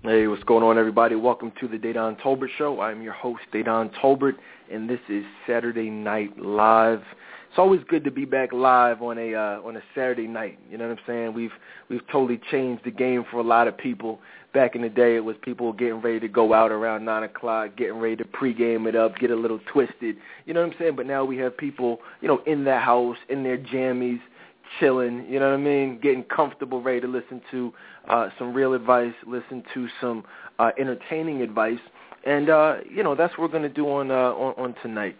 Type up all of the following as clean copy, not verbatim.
Hey, what's going on, everybody? Welcome to the Dedan Tolbert Show. I'm your host, Dedan Tolbert, and this is Saturday Night Live. It's always good to be back live on a Saturday night. You know what I'm saying? We've totally changed the game for a lot of people. Back in the day, it was people getting ready to go out around 9 o'clock, getting ready to pregame it up, get a little twisted. You know what I'm saying? But now we have people, in their house, in their jammies, chilling, you know what I mean, getting comfortable, ready to listen to some real advice, listen to some entertaining advice, and that's what we're going to do on tonight.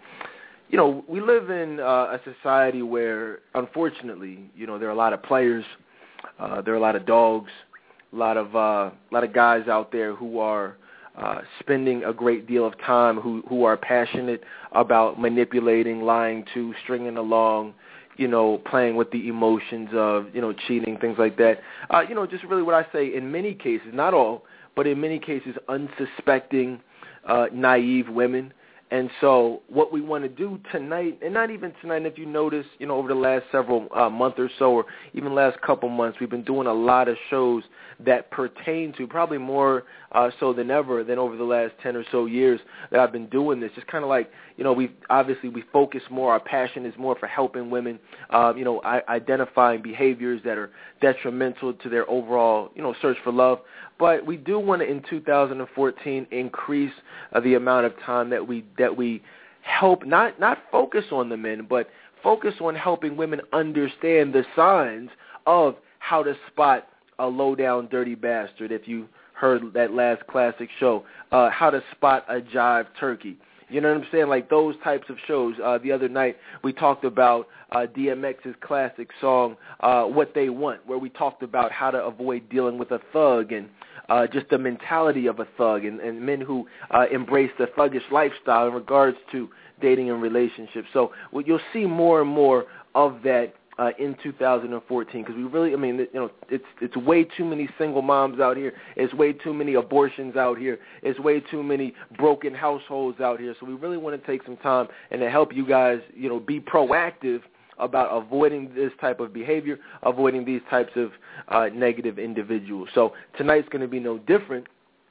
We live in a society where, unfortunately, there are a lot of players, there are a lot of dogs, a lot of guys out there who are spending a great deal of time, who are passionate about manipulating, lying to, stringing along, playing with the emotions of, cheating, things like that. Just really what I say, in many cases, not all, but in many cases, unsuspecting, naive women. And so what we want to do tonight, and not even tonight, if you notice, over the last several months or so, or even last couple months, we've been doing a lot of shows that pertain to, probably more so than ever than over the last 10 or so years that I've been doing this. Just kind of like, we focus more, our passion is more for helping women, identifying behaviors that are detrimental to their overall, search for love. But we do want to, in 2014, increase the amount of time that we help, not focus on the men, but focus on helping women understand the signs of how to spot a low-down dirty bastard, if you heard that last classic show, how to spot a jive turkey. You know what I'm saying? Like those types of shows. The other night we talked about DMX's classic song, What They Want, where we talked about how to avoid dealing with a thug and just the mentality of a thug and men who embrace the thuggish lifestyle in regards to dating and relationships. So you'll see more and more of that in 2014, because we really, it's way too many single moms out here. It's way too many abortions out here. It's way too many broken households out here. So we really want to take some time and to help you guys, be proactive about avoiding this type of behavior, avoiding these types of negative individuals. So tonight's going to be no different.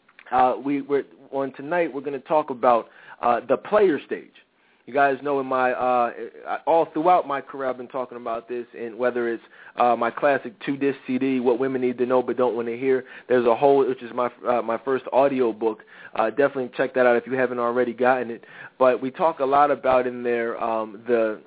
We're going to talk about the player stage. You guys know in my all throughout my career I've been talking about this, and whether it's my classic 2-disc CD, What Women Need to Know But Don't Want to Hear. There's a whole, which is my first audio book. Definitely check that out if you haven't already gotten it. But we talk a lot about in there the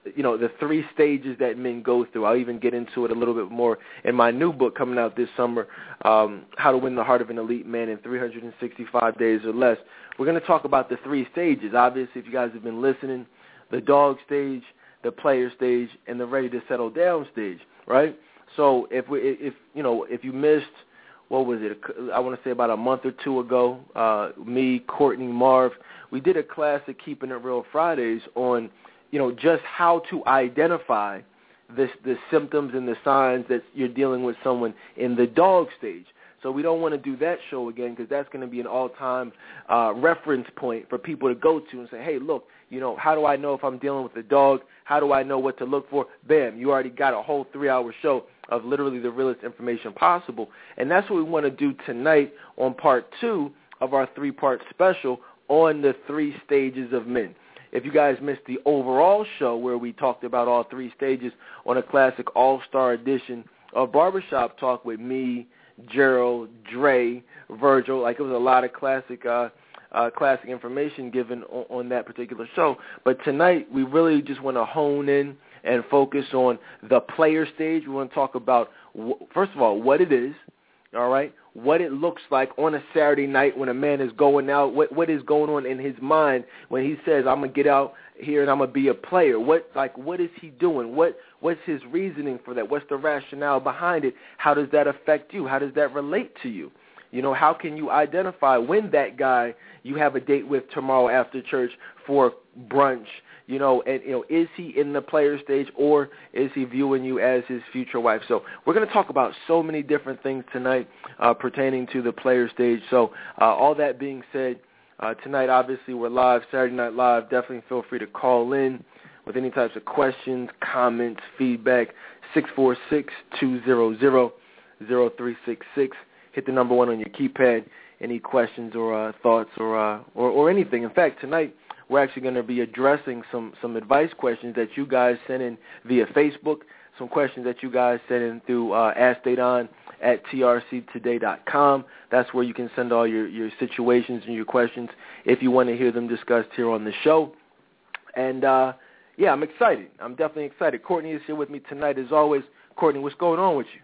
3 stages that men go through. I'll even get into it a little bit more in my new book coming out this summer, How to Win the Heart of an Elite Man in 365 Days or Less. We're going to talk about the 3 stages. Obviously, if you guys have been listening, the dog stage, the player stage, and the ready to settle down stage, right? So if you missed, what was it? I want to say about a month or 2 ago, me, Courtney, Marv, we did a classic Keeping It Real Fridays on just how to identify the symptoms and the signs that you're dealing with someone in the dog stage. So we don't want to do that show again, because that's going to be an all-time reference point for people to go to and say, hey, look, how do I know if I'm dealing with a dog? How do I know what to look for? Bam, you already got a whole 3-hour show of literally the realest information possible. And that's what we want to do tonight on part 2 of our 3-part special on the 3 stages of men. If you guys missed the overall show where we talked about all 3 stages on a classic all-star edition of Barbershop Talk with me, Gerald, Dre, Virgil, like it was a lot of classic information given on that particular show. But tonight we really just want to hone in and focus on the player stage. We want to talk about, first of all, what it is, all right, what it looks like on a Saturday night when a man is going out, what is going on in his mind when he says, I'm going to get out here and I'm going to be a player. What is he doing? What's his reasoning for that? What's the rationale behind it? How does that affect you? How does that relate to you? How can you identify when that guy you have a date with tomorrow after church for brunch, is he in the player stage, or is he viewing you as his future wife? So we're going to talk about so many different things tonight pertaining to the player stage. So all that being said, tonight obviously we're live, Saturday Night Live. Definitely feel free to call in with any types of questions, comments, feedback, 646-200-0366. hit the number 1 on your keypad. Any questions or thoughts or anything. In fact, tonight we're actually going to be addressing some advice questions that you guys sent in via Facebook, some questions that you guys sent in through AskDadon@trctoday.com. That's where you can send all your situations and your questions if you want to hear them discussed here on the show. And, yeah, I'm excited. I'm definitely excited. Courtney is here with me tonight as always. Courtney, what's going on with you?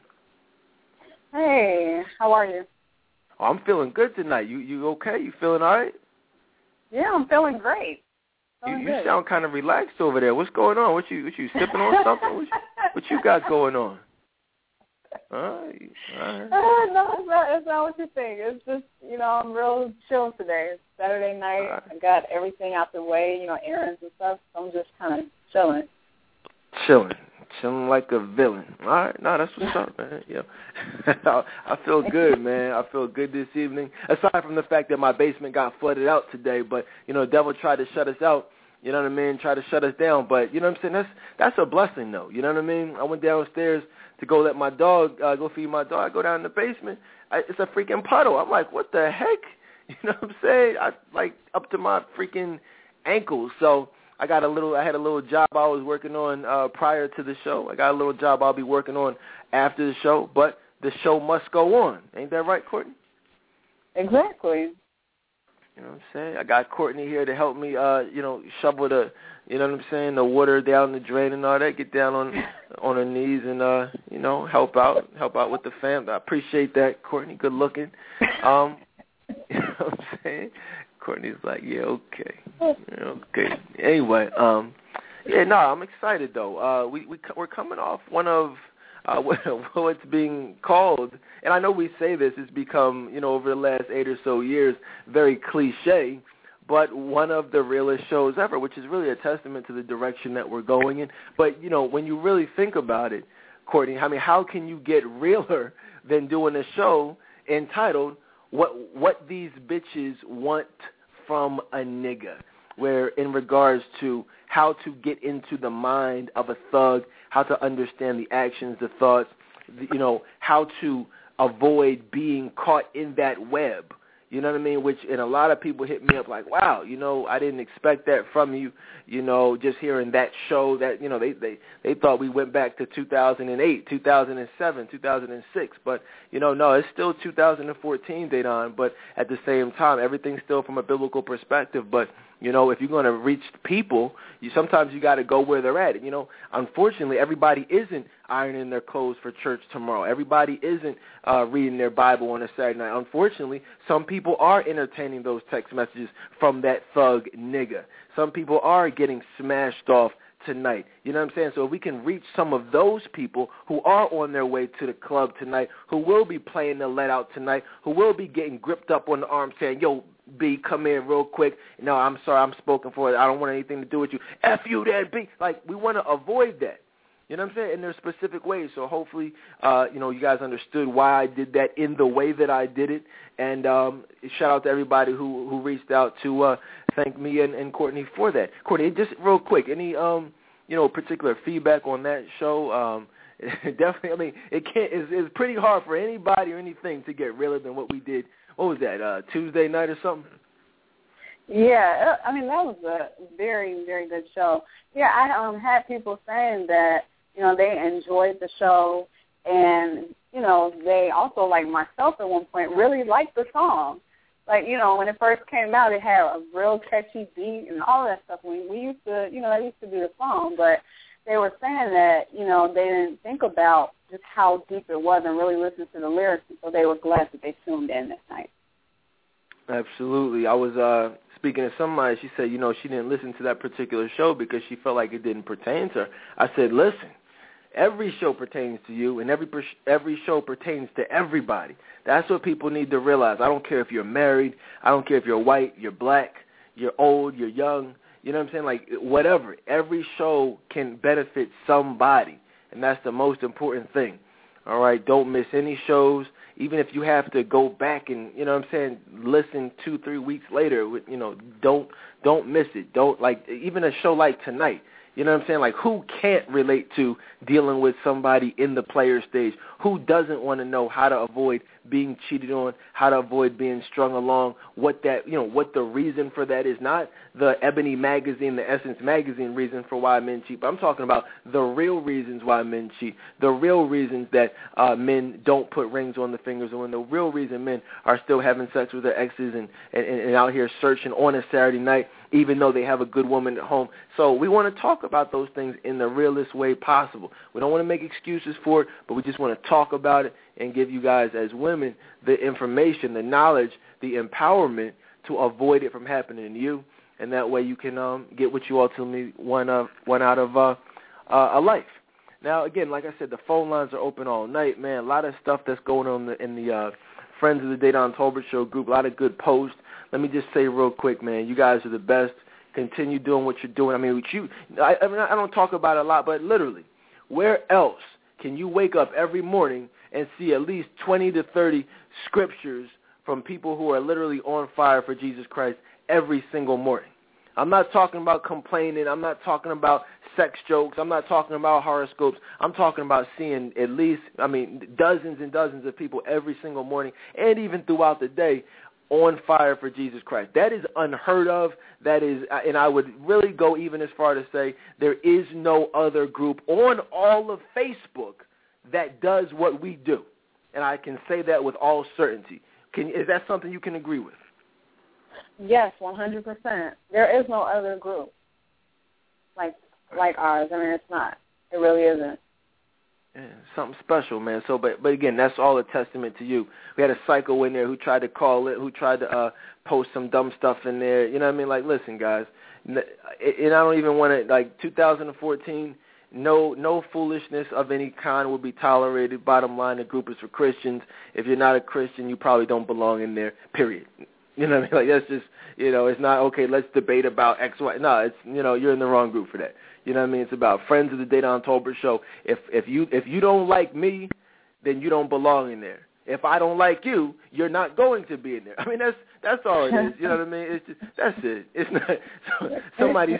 Hey, how are you? Oh, I'm feeling good tonight. You okay? You feeling all right? Yeah, I'm feeling great. You sound kind of relaxed over there. What's going on? What you sipping on something? What you got going on? No, it's not what you think. It's just, I'm real chill today. It's Saturday night. Right. I got everything out the way, errands and stuff, so I'm just kind of chilling. Chilling like a villain. All right, no, that's what's up, man. Yeah, I feel good, man. I feel good this evening. Aside from the fact that my basement got flooded out today, but the devil tried to shut us out. You know what I mean? Tried to shut us down, but you know what I'm saying? That's a blessing, though. You know what I mean? I went downstairs to go let my dog go feed my dog. I go down in the basement. It's a freaking puddle. I'm like, what the heck? You know what I'm saying? I like up to my freaking ankles. So I had a little job I was working on prior to the show. I got a little job I'll be working on after the show, but the show must go on. Ain't that right, Courtney? Exactly. You know what I'm saying? I got Courtney here to help me, shovel the, the water down the drain and all that. Get down on her knees and, help out with the family. I appreciate that, Courtney. Good looking. You know what I'm saying? Courtney's like, yeah, okay. Okay. Anyway, I'm excited though. We're coming off one of what's being called, and I know we say this, it's become, over the last 8 or so years, very cliche, but one of the realest shows ever, which is really a testament to the direction that we're going in. But, when you really think about it, Courtney, I mean, how can you get realer than doing a show entitled What These Bitches Want from a Nigga, where in regards to how to get into the mind of a thug, how to understand the actions, the thoughts, how to avoid being caught in that web. You know what I mean? And a lot of people hit me up like, wow, I didn't expect that from you, just hearing that show that, they thought we went back to 2008, 2007, 2006. But, no, it's still 2014, Dedan. But at the same time, everything's still from a biblical perspective. But, if you're going to reach people, sometimes you got to go where they're at. Unfortunately, everybody isn't ironing their clothes for church tomorrow. Everybody isn't reading their Bible on a Saturday night. Unfortunately, some people are entertaining those text messages from that thug nigga. Some people are getting smashed off tonight. You know what I'm saying? So if we can reach some of those people who are on their way to the club tonight, who will be playing the let out tonight, who will be getting gripped up on the arm saying, yo, B, come in real quick. No, I'm sorry, I'm spoken for. I don't want anything to do with you. F you, that B. Like, we want to avoid that. You know what I'm saying? And there's specific ways. So hopefully, you guys understood why I did that in the way that I did it. And shout out to everybody who reached out to thank me and Courtney for that. Courtney, just real quick, any particular feedback on that show? Definitely, I mean, it's pretty hard for anybody or anything to get realer than what we did. What was that, Tuesday night or something? Yeah, I mean, that was a very, very good show. Yeah, I had people saying that, they enjoyed the show, and, they also, like myself at one point, really liked the song. Like, when it first came out, it had a real catchy beat and all that stuff. We used to, I used to do the song, but they were saying that, they didn't think about just how deep it was and really listen to the lyrics, and so they were glad that they tuned in this night. Absolutely. I was speaking to somebody. She said, she didn't listen to that particular show because she felt like it didn't pertain to her. I said, listen, every show pertains to you, and every show pertains to everybody. That's what people need to realize. I don't care if you're married. I don't care if you're white, you're black, you're old, you're young. You know what I'm saying? Like, whatever. Every show can benefit somebody, and that's the most important thing. All right? Don't miss any shows. Even if you have to go back and, listen 2-3 weeks later, don't miss it. Don't, like, even a show like tonight, You know what I'm saying? Like, who can't relate to dealing with somebody in the player stage? Who doesn't want to know how to avoid being cheated on, how to avoid being strung along, what the reason for that is? Not the Ebony magazine, the Essence magazine reason for why men cheat, but I'm talking about the real reasons why men cheat, the real reasons that men don't put rings on the fingers, and the real reason men are still having sex with their exes and out here searching on a Saturday night, even though they have a good woman at home. So we want to talk about those things in the realest way possible. We don't want to make excuses for it, but we just want to talk about it and give you guys as women the information, the knowledge, the empowerment to avoid it from happening to you, and that way you can get what you ultimately want out of a life. Now, again, like I said, the phone lines are open all night, man. A lot of stuff that's going on in the Friends of the Dedan Tolbert Show group, a lot of good posts. Let me just say real quick, man, you guys are the best. Continue doing what you're doing. I mean, I don't talk about it a lot, but literally, where else can you wake up every morning and see at least 20 to 30 scriptures from people who are literally on fire for Jesus Christ every single morning? I'm not talking about complaining. I'm not talking about sex jokes. I'm not talking about horoscopes. I'm talking about seeing at least, dozens and dozens of people every single morning and even throughout the day on fire for Jesus Christ. That is unheard of. That is, and I would really go even as far to say there is no other group on all of Facebook that does what we do. And I can say that with all certainty. Is that something you can agree with? Yes, 100%. There is no other group like ours. I mean, it's not. It really isn't. Yeah, something special, man. So, but again, that's all a testament to you. We had a psycho in there who tried to call it, who tried to post some dumb stuff in there. You know what I mean? Like, listen, guys, and I don't even want to, like, 2014, no foolishness of any kind will be tolerated. Bottom line, the group is for Christians. If you're not a Christian, you probably don't belong in there, period. You know what I mean? Like, that's just, it's not, okay, let's debate about X, Y. No, it's, you're in the wrong group for that. You know what I mean? It's about Friends of the Dedan Tolbert Show. If you don't like me, then you don't belong in there. If I don't like you, you're not going to be in there. I mean, that's all it is. You know what I mean? It's just, that's it. It's not somebody.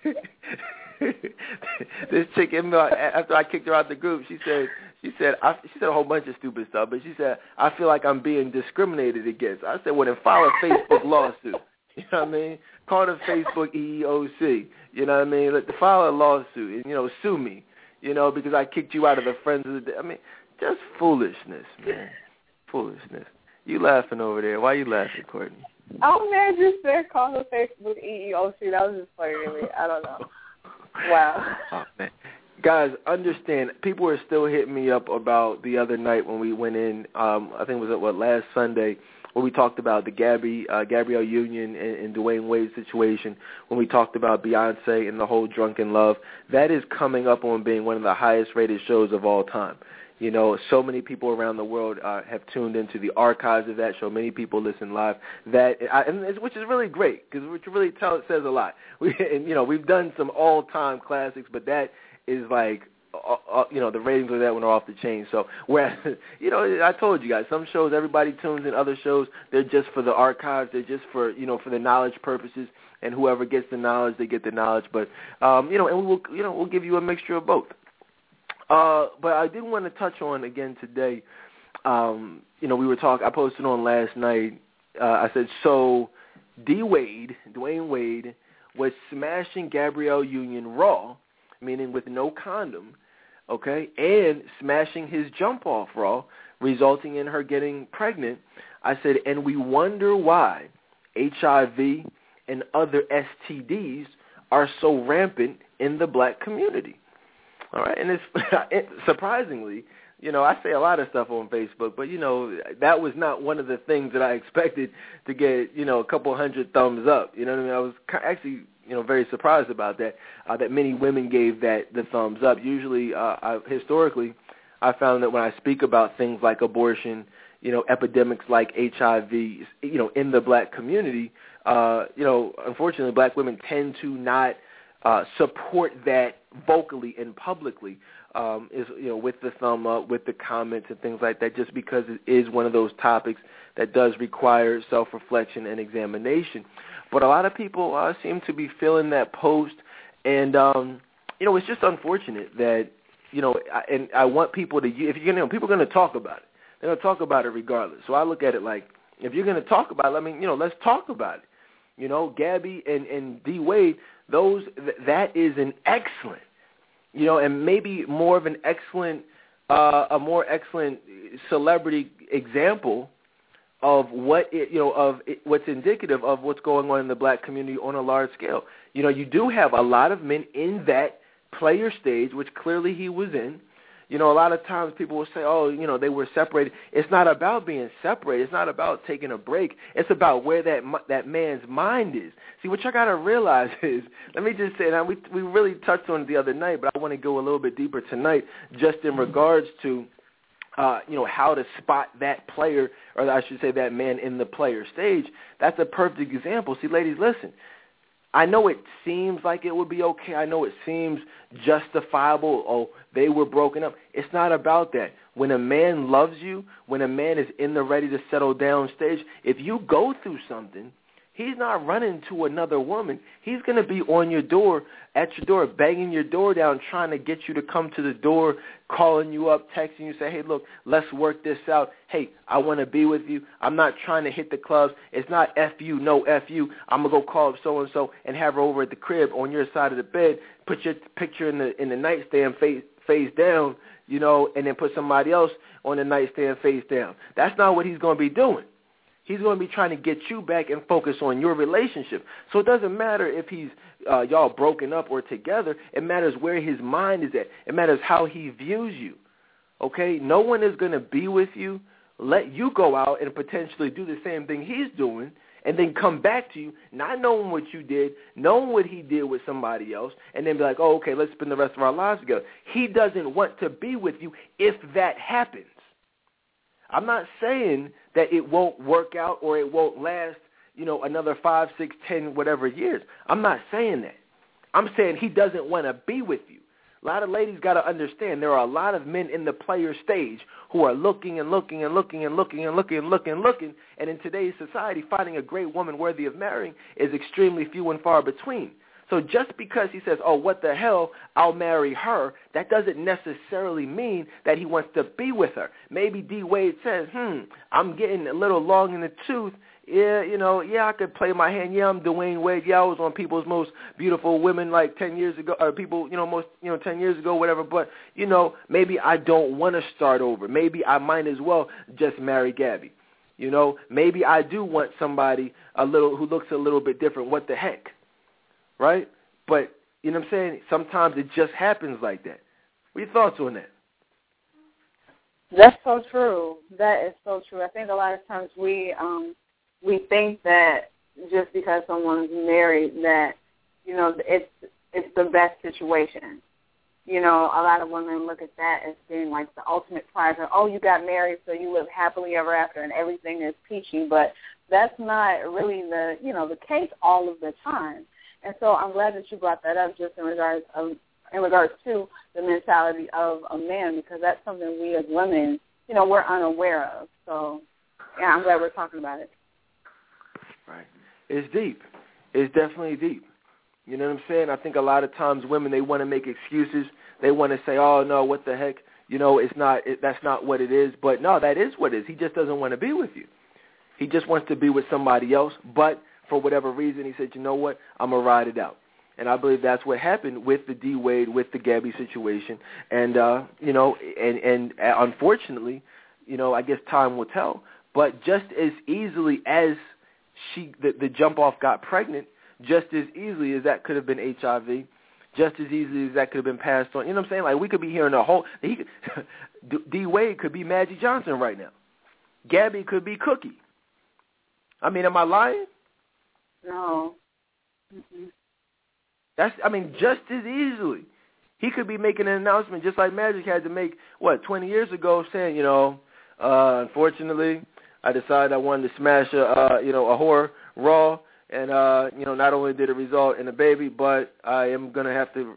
This chick, after I kicked her out the group, she said a whole bunch of stupid stuff, but she said, I feel like I'm being discriminated against. I said, well, then file a Facebook lawsuit. You know what I mean? Call the Facebook EEOC. You know what I mean? File a lawsuit and, sue me, because I kicked you out of the Friends of the Day. I mean, just foolishness, man. Foolishness. You laughing over there. Why you laughing, Courtney? Oh, man, just said call the Facebook EEOC. That was just funny to me. I don't know. Wow. Oh, man. Guys, understand, people are still hitting me up about the other night when we went in, I think it was, last Sunday, where we talked about the Gabrielle Union and Dwayne Wade situation, when we talked about Beyonce and the whole Drunken Love. That is coming up on being one of the highest-rated shows of all time. So many people around the world have tuned into the archives of that show. Many people listen live, which is really great, because which really says a lot. We've done some all-time classics, but that is like, the ratings of that one are off the chain. So, whereas, I told you guys, some shows everybody tunes in, other shows, they're just for the archives, they're just for, for the knowledge purposes, and whoever gets the knowledge, they get the knowledge. But, and we'll give you a mixture of both. But I did want to touch on again today, we were talking, I posted on last night, I said, so Dwayne Wade, was smashing Gabrielle Union raw, meaning with no condom, okay, and smashing his jump off raw, resulting in her getting pregnant. I said, and we wonder why HIV and other STDs are so rampant in the black community. All right, and it's surprisingly, I say a lot of stuff on Facebook, but, that was not one of the things that I expected to get, a couple hundred thumbs up. You know what I mean? I was actually, very surprised about that, that many women gave that the thumbs up. Usually, historically, I found that when I speak about things like abortion, epidemics like HIV, in the black community, unfortunately, black women tend to not support that vocally and publicly, with the thumb up, with the comments and things like that, just because it is one of those topics that does require self-reflection and examination. But a lot of people seem to be feeling that post, and it's just unfortunate that, and I want people to, if you're going to, people are going to talk about it. They're going to talk about it regardless. So I look at it like, if you're going to talk about it, let's talk about it. Gabby and D. Wade, that is an excellent, and maybe more of an excellent, a more excellent celebrity example of what's indicative of what's going on in the black community on a large scale. You do have a lot of men in that player stage, which clearly he was in. A lot of times people will say, they were separated. It's not about being separated. It's not about taking a break. It's about where that man's mind is. See, what y'all got to realize is, let me just say, now we really touched on it the other night, but I want to go a little bit deeper tonight just in regards to, how to spot that player, or I should say that man in the player stage. That's a perfect example. See, ladies, listen. I know it seems like it would be okay. I know it seems justifiable. Oh, they were broken up. It's not about that. When a man loves you, when a man is in the ready to settle down stage, if you go through something, he's not running to another woman. He's going to be on your door, at your door, banging your door down, trying to get you to come to the door, calling you up, texting you, say, hey, look, let's work this out. Hey, I want to be with you. I'm not trying to hit the clubs. It's not F you, no F you. I'm going to go call up so-and-so and have her over at the crib on your side of the bed, put your picture in the nightstand face down, and then put somebody else on the nightstand face down. That's not what he's going to be doing. He's going to be trying to get you back and focus on your relationship. So it doesn't matter if he's y'all broken up or together. It matters where his mind is at. It matters how he views you. Okay? No one is going to be with you, let you go out and potentially do the same thing he's doing, and then come back to you, not knowing what you did, knowing what he did with somebody else, and then be like, oh, okay, let's spend the rest of our lives together. He doesn't want to be with you if that happens. I'm not saying that it won't work out or it won't last, another 5, 6, 10, whatever years. I'm not saying that. I'm saying he doesn't want to be with you. A lot of ladies got to understand there are a lot of men in the player stage who are looking and looking and looking and looking and looking and looking and looking, and in today's society, finding a great woman worthy of marrying is extremely few and far between. So just because he says, oh, what the hell, I'll marry her, that doesn't necessarily mean that he wants to be with her. Maybe D. Wade says, I'm getting a little long in the tooth. Yeah, I could play my hand. Yeah, I'm Dwayne Wade. Yeah, I was on People's Most Beautiful Women like 10 years ago, or people, 10 years ago, whatever. But, maybe I don't want to start over. Maybe I might as well just marry Gabby. Maybe I do want somebody who looks a little bit different. What the heck? Right? But, you know what I'm saying? Sometimes it just happens like that. What are your thoughts on that? That's so true. That is so true. I think a lot of times we think that just because someone's married that, it's the best situation. A lot of women look at that as being like the ultimate prize. Oh, you got married, so you live happily ever after and everything is peachy. But that's not really the case all of the time. And so I'm glad that you brought that up just in regards to the mentality of a man, because that's something we as women, we're unaware of. So, yeah, I'm glad we're talking about it. Right. It's deep. It's definitely deep. You know what I'm saying? I think a lot of times women, they want to make excuses. They want to say, oh, no, what the heck? It's not. That's not what it is. But, no, that is what it is. He just doesn't want to be with you. He just wants to be with somebody else, but for whatever reason, he said, you know what, I'm going to ride it out. And I believe that's what happened with the D. Wade, with the Gabby situation. And, and unfortunately, I guess time will tell. But just as easily as the jump-off got pregnant, just as easily as that could have been HIV, just as easily as that could have been passed on. You know what I'm saying? Like, we could be hearing D. Wade could be Magic Johnson right now. Gabby could be Cookie. I mean, am I lying? No. Mm-mm. Just as easily. He could be making an announcement just like Magic had to make, 20 years ago, saying, unfortunately, I decided I wanted to smash a whore raw, and, not only did it result in a baby, but I am going to have to,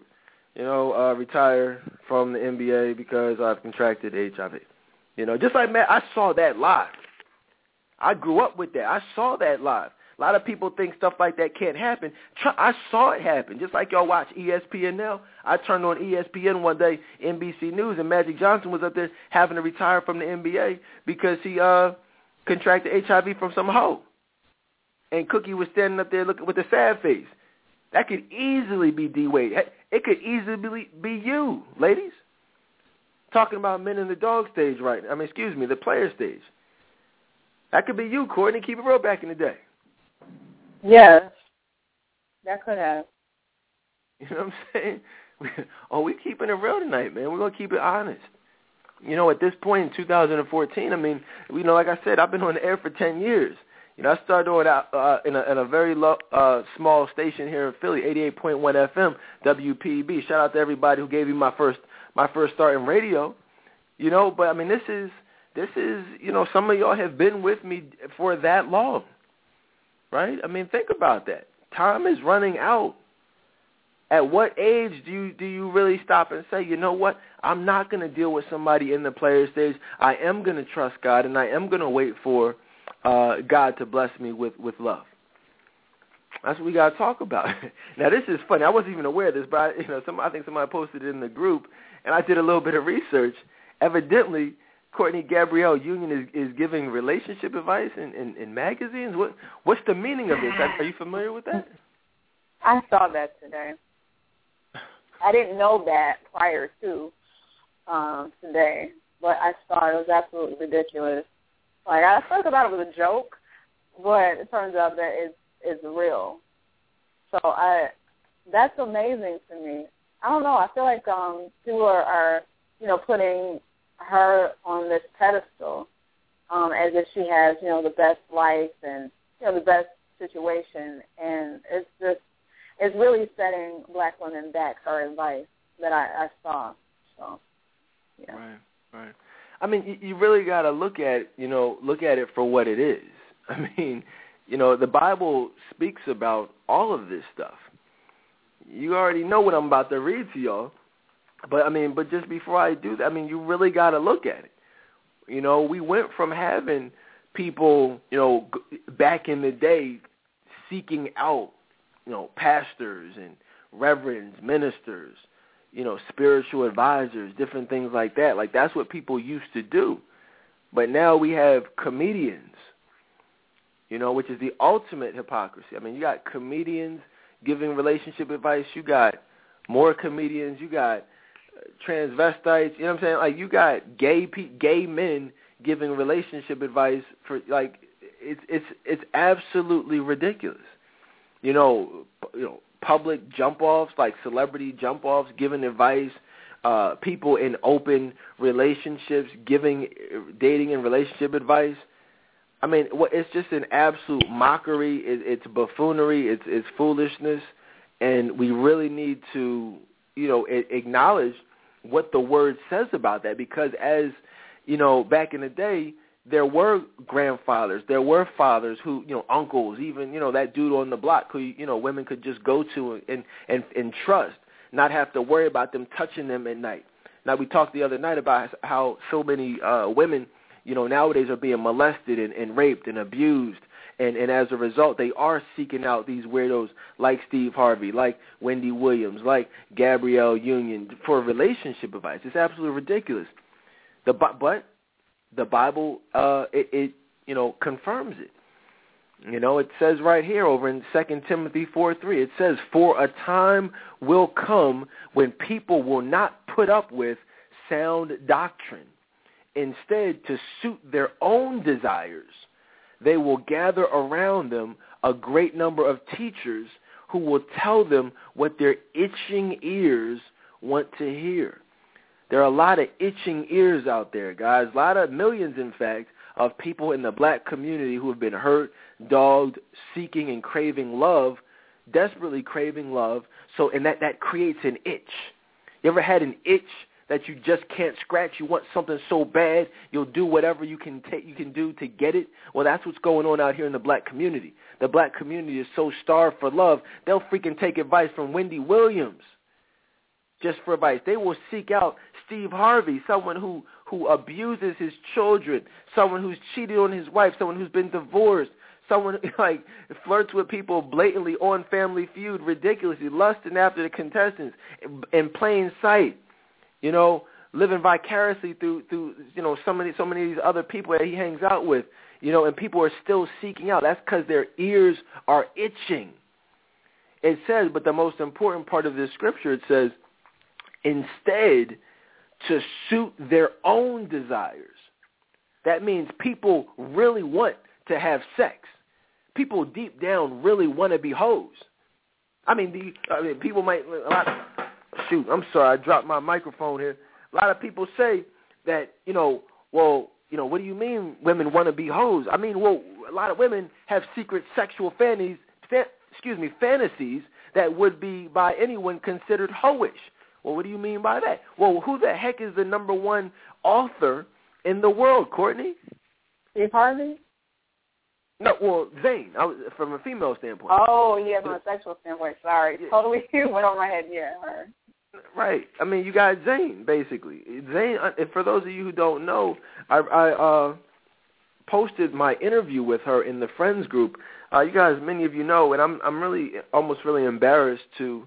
retire from the NBA because I've contracted HIV. Just like I saw that live. I grew up with that. I saw that live. A lot of people think stuff like that can't happen. I saw it happen. Just like y'all watch ESPN now. I turned on ESPN one day, NBC News, and Magic Johnson was up there having to retire from the NBA because he contracted HIV from some hoe. And Cookie was standing up there looking with a sad face. That could easily be D-Wade. It could easily be you, ladies. Talking about men in the dog stage the player stage. That could be you, Courtney. Keep it real back in the day. Yes, that could have. You know what I'm saying? We keeping it real tonight, man. We're going to keep it honest. You know, at this point in 2014, like I said, I've been on the air for 10 years. You know, I started on out in a very small station here in Philly, 88.1 FM, WPB. Shout out to everybody who gave me my first start in radio. You know, but this is some of y'all have been with me for that long, right? Think about that. Time is running out. At what age do you really stop and say, you know what? I'm not going to deal with somebody in the player stage. I am going to trust God, and I am going to wait for God to bless me with love. That's what we got to talk about. Now, this is funny. I wasn't even aware of this, but I think somebody posted it in the group, and I did a little bit of research. Evidently, Courtney Gabrielle Union is giving relationship advice in magazines. What's the meaning of this? Are you familiar with that? I saw that today. I didn't know that prior to today, but I saw it. It was absolutely ridiculous. Like, I first thought it was a joke, but it turns out that it's real. So that's amazing to me. I don't know. I feel like people are putting her on this pedestal as if she has, the best life and, the best situation. And it's really setting black women back, her advice that I saw. So, yeah. Right. You really got to look at it for what it is. The Bible speaks about all of this stuff. You already know what I'm about to read to y'all. But just before I do that, you really got to look at it. We went from having people, back in the day seeking out, pastors and reverends, ministers, spiritual advisors, different things like that. Like, that's what people used to do. But now we have comedians, which is the ultimate hypocrisy. You got comedians giving relationship advice. You got more comedians. You got transvestites. You know what I'm saying? Like, you got gay men giving relationship advice for, like, it's absolutely ridiculous. Public jump-offs, like celebrity jump-offs, giving advice, people in open relationships giving dating and relationship advice. It's just an absolute mockery. It's buffoonery. It's foolishness, and we really need to, acknowledge what the word says about that, because as, back in the day, there were grandfathers, there were fathers who, uncles, even, that dude on the block who, women could just go to and trust, not have to worry about them touching them at night. Now, we talked the other night about how so many women, nowadays are being molested and raped and abused. And as a result, they are seeking out these weirdos like Steve Harvey, like Wendy Williams, like Gabrielle Union for relationship advice. It's absolutely ridiculous. But the Bible, it confirms it. It says right here over in 2 Timothy 4:3, it says, "For a time will come when people will not put up with sound doctrine. Instead, to suit their own desires, they will gather around them a great number of teachers who will tell them what their itching ears want to hear." There are a lot of itching ears out there, guys. A lot of millions, in fact, of people in the black community who have been hurt, dogged, seeking and craving love, desperately craving love. So, and that creates an itch. You ever had an itch that you just can't scratch? You want something so bad, you'll do whatever you can do to get it? Well, that's what's going on out here in the black community. The black community is so starved for love, they'll freaking take advice from Wendy Williams just for advice. They will seek out Steve Harvey, someone who abuses his children, someone who's cheated on his wife, someone who's been divorced, someone like flirts with people blatantly on Family Feud, ridiculously, lusting after the contestants in plain sight, you know, living vicariously through you know, so many of these other people that he hangs out with, you know, and people are still seeking out. That's because their ears are itching. It says, but the most important part of this scripture, it says, instead, to suit their own desires. That means people really want to have sex. People deep down really want to be hoes. People might, I'm sorry, I dropped my microphone here. A lot of people say that, you know, well, you know, what do you mean women want to be hoes? I mean, well, a lot of women have secret sexual fantasies that would be by anyone considered hoish. Well, what do you mean by that? Well, who the heck is the number one author in the world, Courtney? Steve Harvey? No, well, Zane, from a female standpoint. Oh, yeah, from a sexual standpoint. Sorry. Yeah. Totally went over my head, yeah. Right. I mean, you got Zane, basically. Zane, and for those of you who don't know, I posted my interview with her in the Friends group. You guys, many of you know, and I'm really, almost really embarrassed to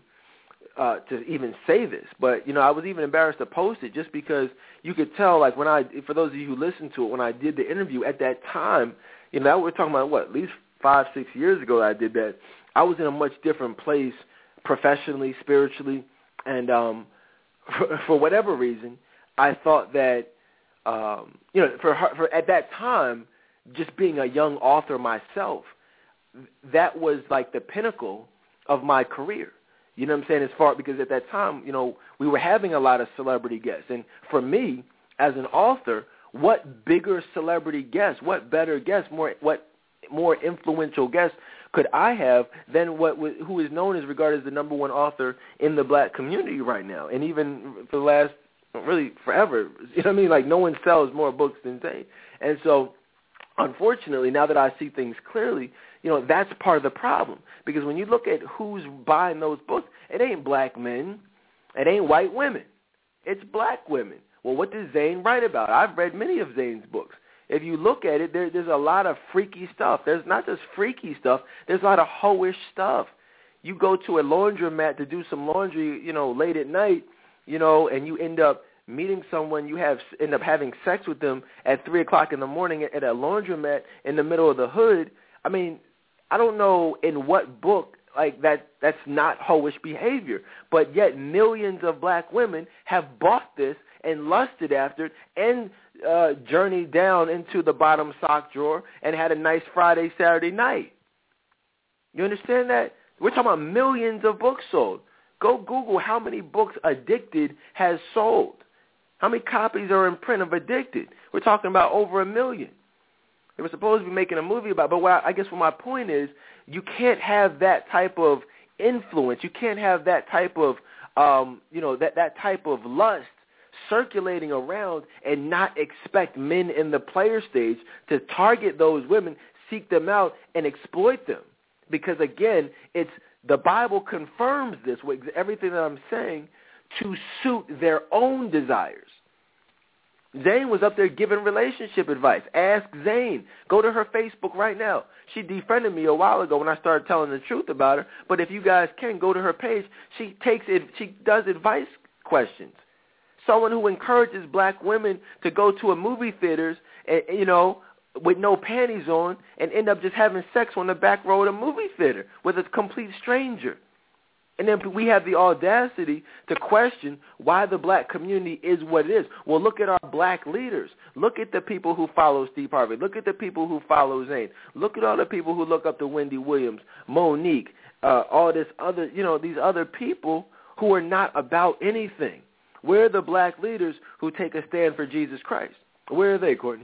even say this, but, you know, I was even embarrassed to post it just because you could tell, like, for those of you who listened to it, when I did the interview at that time, you know, we're talking about, at least 5-6 years ago that I did that, I was in a much different place professionally, spiritually, and for whatever reason, I thought that, you know, for at that time, just being a young author myself, that was like the pinnacle of my career. You know what I'm saying? Because at that time, you know, we were having a lot of celebrity guests. And for me, as an author, what bigger celebrity guest, what better guest, what more influential guest could I have than who is known as regarded as the number one author in the black community right now? And even for the last, really forever, you know what I mean? Like, no one sells more books than Zane. And so, unfortunately, now that I see things clearly, you know, that's part of the problem. Because when you look at who's buying those books, it ain't black men. It ain't white women. It's black women. Well, what does Zane write about? I've read many of Zane's books. If you look at it, there's a lot of freaky stuff. There's not just freaky stuff. There's a lot of hoish stuff. You go to a laundromat to do some laundry, you know, late at night, you know, and you end up meeting someone, end up having sex with them at 3 o'clock in the morning at a laundromat in the middle of the hood. I mean, I don't know in what book like that's not hoish behavior, but yet millions of black women have bought this and lusted after it and journeyed down into the bottom sock drawer and had a nice Friday, Saturday night. You understand that? We're talking about millions of books sold. Go Google how many books Addicted has sold. How many copies are in print of Addicted? We're talking about over 1 million. They were supposed to be making a movie about it, but I guess what my point is, you can't have that type of influence. You can't have that type of, that type of lust circulating around and not expect men in the player stage to target those women, seek them out, and exploit them. Because, again, the Bible confirms this with everything that I'm saying to suit their own desires. Zane was up there giving relationship advice. Ask Zane. Go to her Facebook right now. She defriended me a while ago when I started telling the truth about her. But if you guys can, go to her page. She does advice questions. Someone who encourages black women to go to a movie theaters, with no panties on and end up just having sex on the back row of a movie theater with a complete stranger. And then we have the audacity to question why the black community is what it is. Well, look at our black leaders. Look at the people who follow Steve Harvey. Look at the people who follow Zane. Look at all the people who look up to Wendy Williams, Monique, all this other, these other people who are not about anything. Where are the black leaders who take a stand for Jesus Christ? Where are they, Courtney?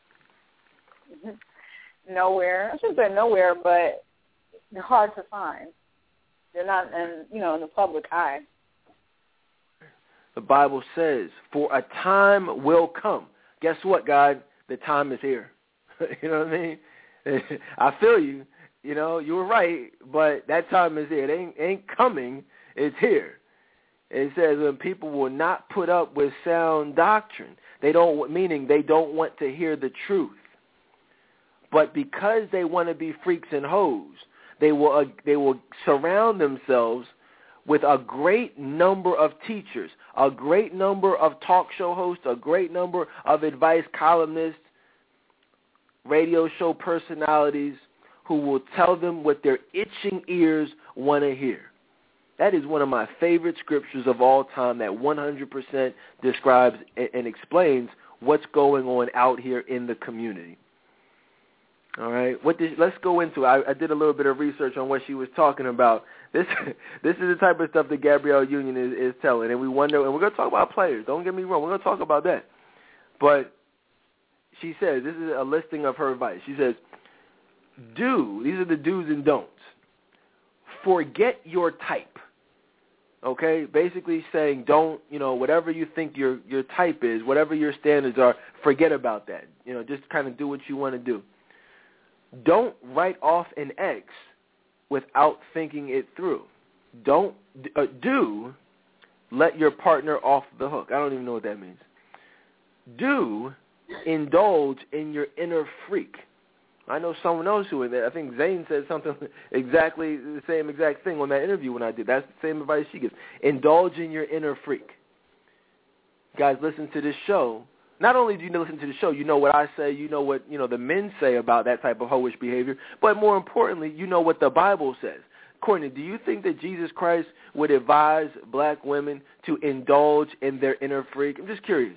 Nowhere. I shouldn't say nowhere, but they're hard to find. They're not in the public eye. The Bible says, for a time will come. Guess what, God? The time is here. You know what I mean? I feel you. You were right, but that time is here. It ain't coming. It's here. It says when people will not put up with sound doctrine, meaning they don't want to hear the truth. But because they want to be freaks and hoes, they will surround themselves with a great number of teachers, a great number of talk show hosts, a great number of advice columnists, radio show personalities who will tell them what their itching ears want to hear. That is one of my favorite scriptures of all time that 100% describes and explains what's going on out here in the community. All right, let's go into it. I did a little bit of research on what she was talking about. This is the type of stuff that Gabrielle Union is telling, and we wonder, and we're going to talk about players. Don't get me wrong, we're going to talk about that. But she says, this is a listing of her advice. She says, these are the do's and don'ts. Forget your type. Okay, basically saying don't, whatever you think your type is, whatever your standards are, forget about that. Just kind of do what you want to do. Don't write off an ex without thinking it through. Do let your partner off the hook. I don't even know what that means. Do indulge in your inner freak. I know someone else who, I think Zane said something exactly the same exact thing on that interview when I did. That's the same advice she gives. Indulge in your inner freak. Guys, listen to this show. Not only do you listen to the show, you know what I say, you know what the men say about that type of hoish behavior, but more importantly, you know what the Bible says. Courtney, do you think that Jesus Christ would advise black women to indulge in their inner freak? I'm just curious.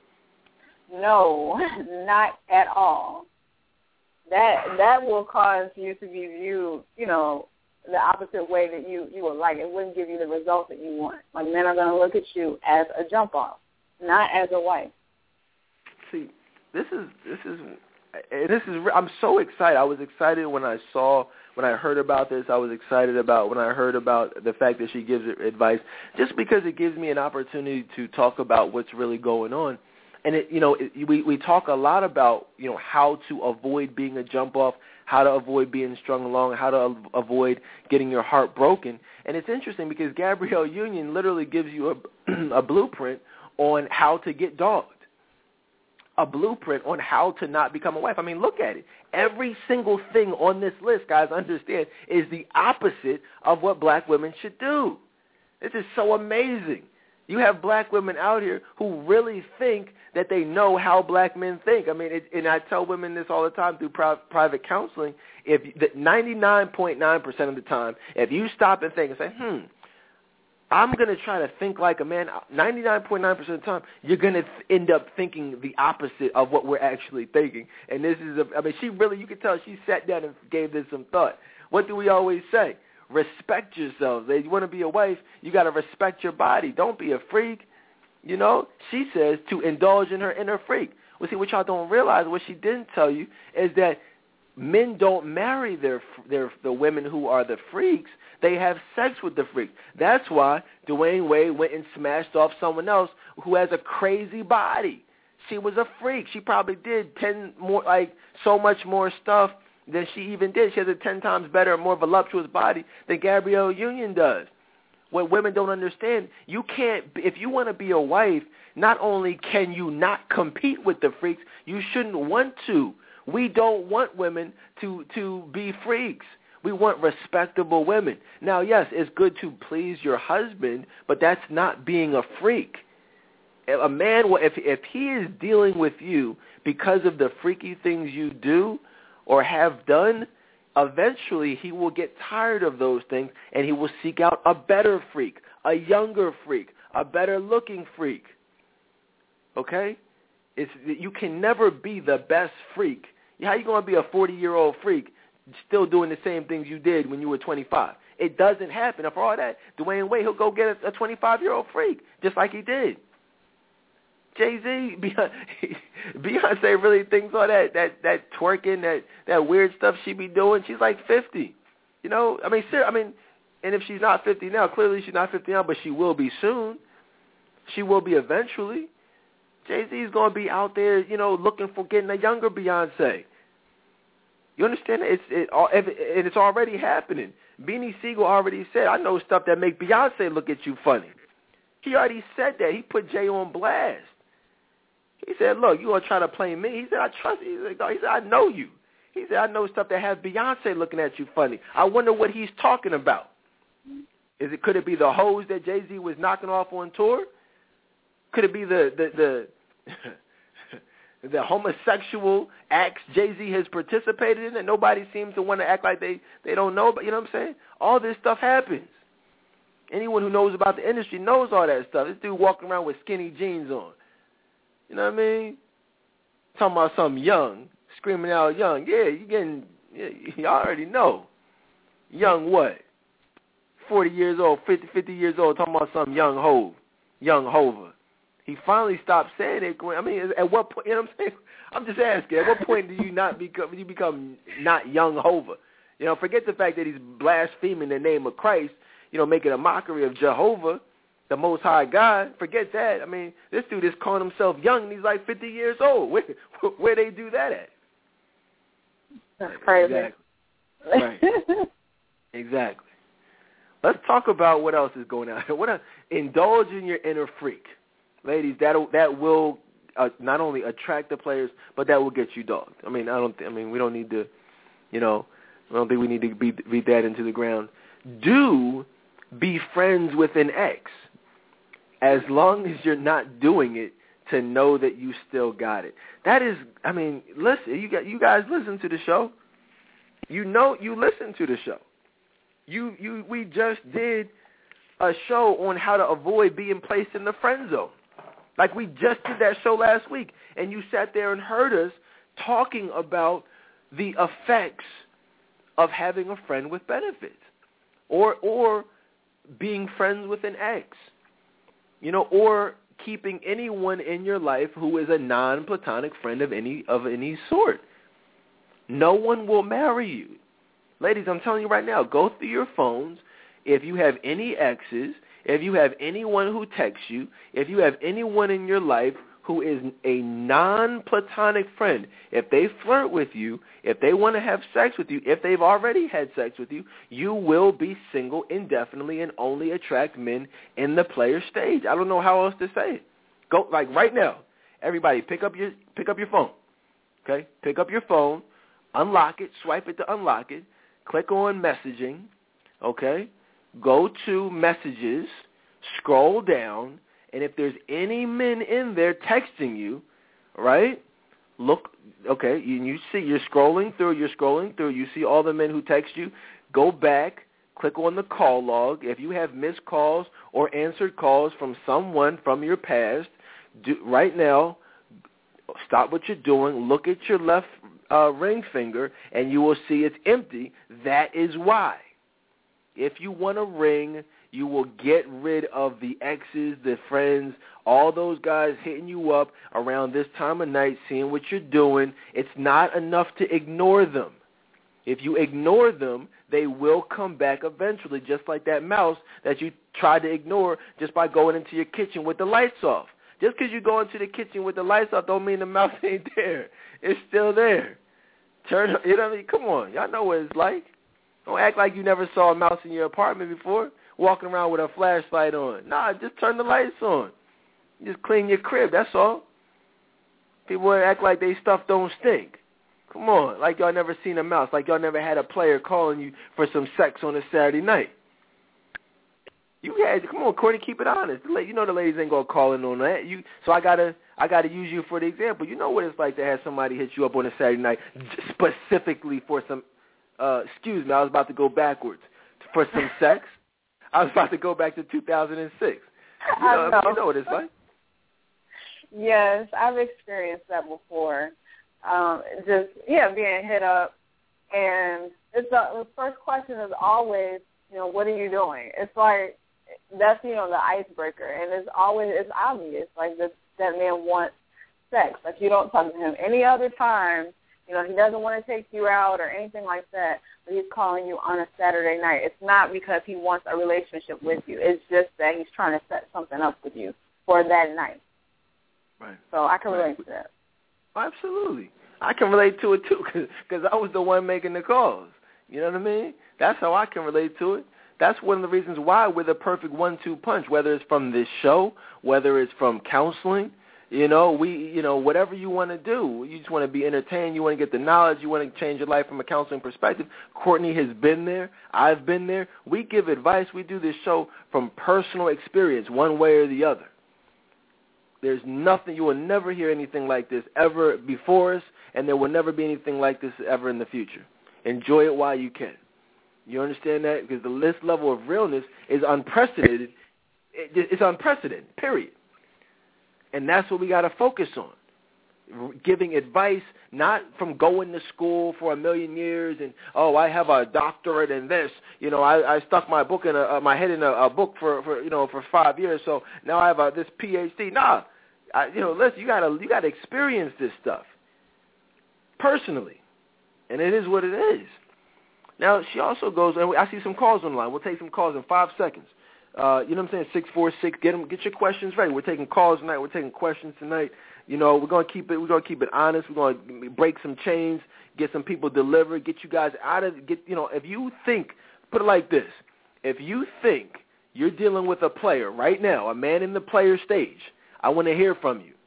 No, not at all. That will cause you to be viewed, the opposite way that you would like. It wouldn't give you the result that you want. Like, men are going to look at you as a jump off, not as a wife. See, I'm so excited. I was excited when I heard about this. I was excited about when I heard about the fact that she gives advice, just because it gives me an opportunity to talk about what's really going on. And we talk a lot about how to avoid being a jump off, how to avoid being strung along, how to avoid getting your heart broken. And it's interesting because Gabrielle Union literally gives you a blueprint on how to get dogged, a blueprint on how to not become a wife. I mean, look at it. Every single thing on this list, guys, understand, is the opposite of what black women should do. This is so amazing. You have black women out here who really think that they know how black men think. I mean, and I tell women this all the time through private counseling. 99.9% of the time, if you stop and think and say, I'm going to try to think like a man, 99.9% of the time, you're going to end up thinking the opposite of what we're actually thinking. And this is, you can tell she sat down and gave this some thought. What do we always say? Respect yourselves. If you want to be a wife, you got to respect your body. Don't be a freak. She says to indulge in her inner freak. Well, see, what y'all don't realize, what she didn't tell you, is that men don't marry the women who are the freaks. They have sex with the freaks. That's why Dwayne Wade went and smashed off someone else who has a crazy body. She was a freak. She probably did so much more stuff than she even did. She has a 10 times better, more voluptuous body than Gabrielle Union does. What women don't understand, you can't, if you want to be a wife, not only can you not compete with the freaks, you shouldn't want to. We don't want women to be freaks. We want respectable women. Now, yes, it's good to please your husband, but that's not being a freak. A man, if he is dealing with you because of the freaky things you do or have done, eventually he will get tired of those things and he will seek out a better freak, a younger freak, a better looking freak. Okay? You can never be the best freak. How are you going to be a 40-year-old freak still doing the same things you did when you were 25? It doesn't happen. And for all that, Dwayne Wade, he'll go get a 25-year-old freak just like he did. Jay-Z, Beyonce really thinks all that twerking, that weird stuff she be doing. She's like 50. And if she's not 50 now, clearly she's not 50 now, but she will be soon. She will be eventually. Jay-Z's going to be out there, looking for getting a younger Beyonce. You understand? And it's already happening. Beanie Siegel already said, I know stuff that make Beyonce look at you funny. He already said that. He put Jay on blast. He said, look, you going to try to play me? He said, I trust you. He said, I know you. He said, I know stuff that has Beyonce looking at you funny. I wonder what he's talking about. Could it be the hoes that Jay-Z was knocking off on tour? Could it be the the homosexual acts Jay-Z has participated in that nobody seems to want to act like they don't know? But you know what I'm saying? All this stuff happens. Anyone who knows about the industry knows all that stuff. This dude walking around with skinny jeans on. You know what I mean? Talking about something young, screaming out young. Yeah, you already know. Young what? 40 years old, 50 years old, talking about some young Hova. He finally stopped saying it. I mean, at what point, you know what I'm saying? I'm just asking, at what point do you become not young Hova? You know, forget the fact that he's blaspheming the name of Christ, you know, making a mockery of Jehovah, the Most High God. Forget that. I mean, this dude is calling himself young, and he's like 50 years old. Where they do that at? That's crazy. Exactly. Right. Exactly. Let's talk about what else is going on. Indulge in your inner freak. Ladies, that will not only attract the players, but that will get you dogged. I mean, we don't need to, you know, I don't think we need to beat that into the ground. Do be friends with an ex, as long as you're not doing it to know that you still got it. That is, I mean, listen, you guys listen to the show. You know, you listen to the show. We just did a show on how to avoid being placed in the friend zone. Like, we just did that show last week, and you sat there and heard us talking about the effects of having a friend with benefits, or being friends with an ex, you know, or keeping anyone in your life who is a non-platonic friend of any sort. No one will marry you. Ladies, I'm telling you right now, go through your phones. If you have any exes, if you have anyone who texts you, if you have anyone in your life who is a non-platonic friend, if they flirt with you, if they want to have sex with you, if they've already had sex with you, you will be single indefinitely and only attract men in the player stage. I don't know how else to say it. Go, like, right now, everybody pick up your phone, okay? Pick up your phone, unlock it, swipe it to unlock it, click on messaging, okay? Go to messages, scroll down, and if there's any men in there texting you, right, look, okay, you see, you're scrolling through, you see all the men who text you, go back, click on the call log. If you have missed calls or answered calls from someone from your past, right now, stop what you're doing, look at your left ring finger, and you will see it's empty. That is why. If you want a ring, you will get rid of the exes, the friends, all those guys hitting you up around this time of night, seeing what you're doing. It's not enough to ignore them. If you ignore them, they will come back eventually, just like that mouse that you tried to ignore just by going into your kitchen with the lights off. Just because you go into the kitchen with the lights off don't mean the mouse ain't there. It's still there. You know what I mean? Come on. Y'all know what it's like. Don't act like you never saw a mouse in your apartment before, walking around with a flashlight on. Nah, just turn the lights on. Just clean your crib, that's all. People act like they stuff don't stink. Come on, like y'all never seen a mouse, like y'all never had a player calling you for some sex on a Saturday night. Come on, Courtney, keep it honest. You know the ladies ain't gonna call in on that. So I gotta use you for the example. You know what it's like to have somebody hit you up on a Saturday night specifically for some. Excuse me, I was about to go backwards for some sex. I was about to go back to 2006. You know what it's like. Yes, I've experienced that before. Being hit up, and the first question is always, what are you doing? It's like that's the icebreaker, and it's obvious like that man wants sex. Like you don't talk to him any other time. He doesn't want to take you out or anything like that, but he's calling you on a Saturday night. It's not because he wants a relationship with you. It's just that he's trying to set something up with you for that night. Right. So I can relate to that. Absolutely. I can relate to it, too, because I was the one making the calls. You know what I mean? That's how I can relate to it. That's one of the reasons why we're the perfect 1-2 punch, whether it's from this show, whether it's from counseling. Whatever you want to do, you just want to be entertained, you want to get the knowledge, you want to change your life from a counseling perspective. Courtney has been there. I've been there. We give advice. We do this show from personal experience, one way or the other. There's nothing, you will never hear anything like this ever before us, and there will never be anything like this ever in the future. Enjoy it while you can. You understand that? Because this level of realness is unprecedented. It's unprecedented, period. And that's what we got to focus on. Giving advice, not from going to school for 1,000,000 years and, I have a doctorate in this. I stuck my book in my head in a book for 5 years, so now I have this PhD. Nah, listen, you got to experience this stuff personally, and it is what it is. Now, she also goes, and I see some calls online. We'll take some calls in 5 seconds. You know what I'm saying? 646. Get your questions ready. We're taking calls tonight. We're taking questions tonight. We're gonna keep it honest. We're gonna break some chains, get some people delivered, get you guys out of if you think, put it like this, if you think you're dealing with a player right now, a man in the player stage, I want to hear from you.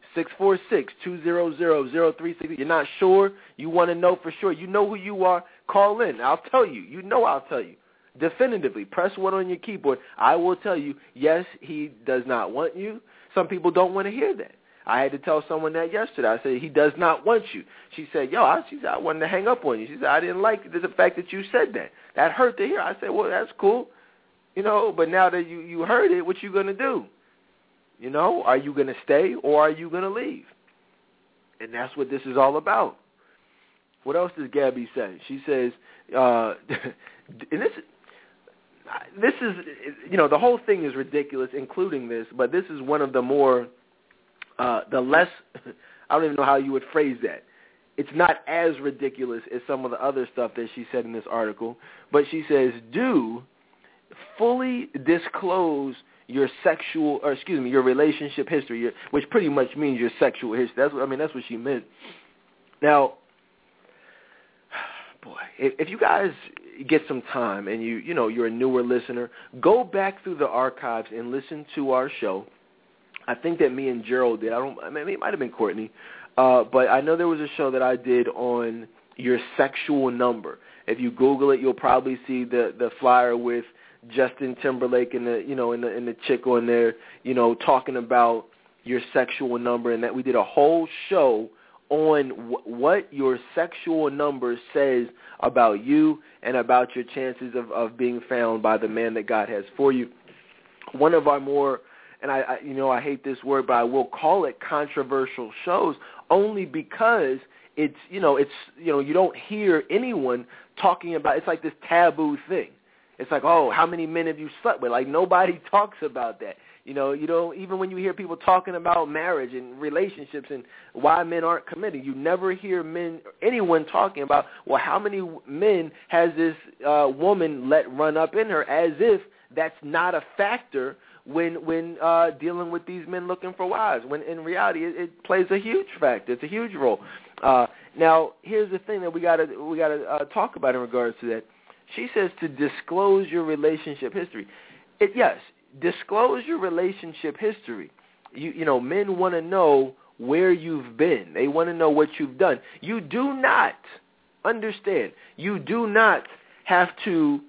646-200-0360. You're not sure? You want to know for sure? You know who you are? Call in. I'll tell you. I'll tell you. Definitively, press 1 on your keyboard. I will tell you, yes, he does not want you. Some people don't want to hear that. I had to tell someone that yesterday. I said, he does not want you. She said, I wanted to hang up on you. She said, I didn't like the fact that you said that. That hurt to hear. I said, well, that's cool. But now that you heard it, what you going to do? Are you going to stay or are you going to leave? And that's what this is all about. What else does Gabby say? She says, and this is, the whole thing is ridiculous, including this, but this is one of the more, the less, I don't even know how you would phrase that. It's not as ridiculous as some of the other stuff that she said in this article, but she says, do fully disclose your your relationship history, which pretty much means your sexual history. That's what she meant. Now, boy, if you guys get some time and you're a newer listener, go back through the archives and listen to our show. I think that me and Gerald did. It might have been Courtney, but I know there was a show that I did on your sexual number. If you Google it, you'll probably see the flyer with Justin Timberlake and the chick on there, talking about your sexual number, and that we did a whole show on what your sexual number says about you and about your chances of being found by the man that God has for you. One of our more, and I hate this word, but I will call it controversial shows, only because it's you don't hear anyone talking about, it's like this taboo thing. It's like, how many men have you slept with? Like, nobody talks about that. You don't, even when you hear people talking about marriage and relationships and why men aren't committed, you never hear anyone talking about, well, how many men has this woman let run up in her, as if that's not a factor when dealing with these men looking for wives, when in reality it plays a huge factor. It's a huge role. Now, here's the thing that we gotta talk about in regards to that. She says to disclose your relationship history. Yes, disclose your relationship history. Men want to know where you've been. They want to know what you've done. You do not, understand, you do not have to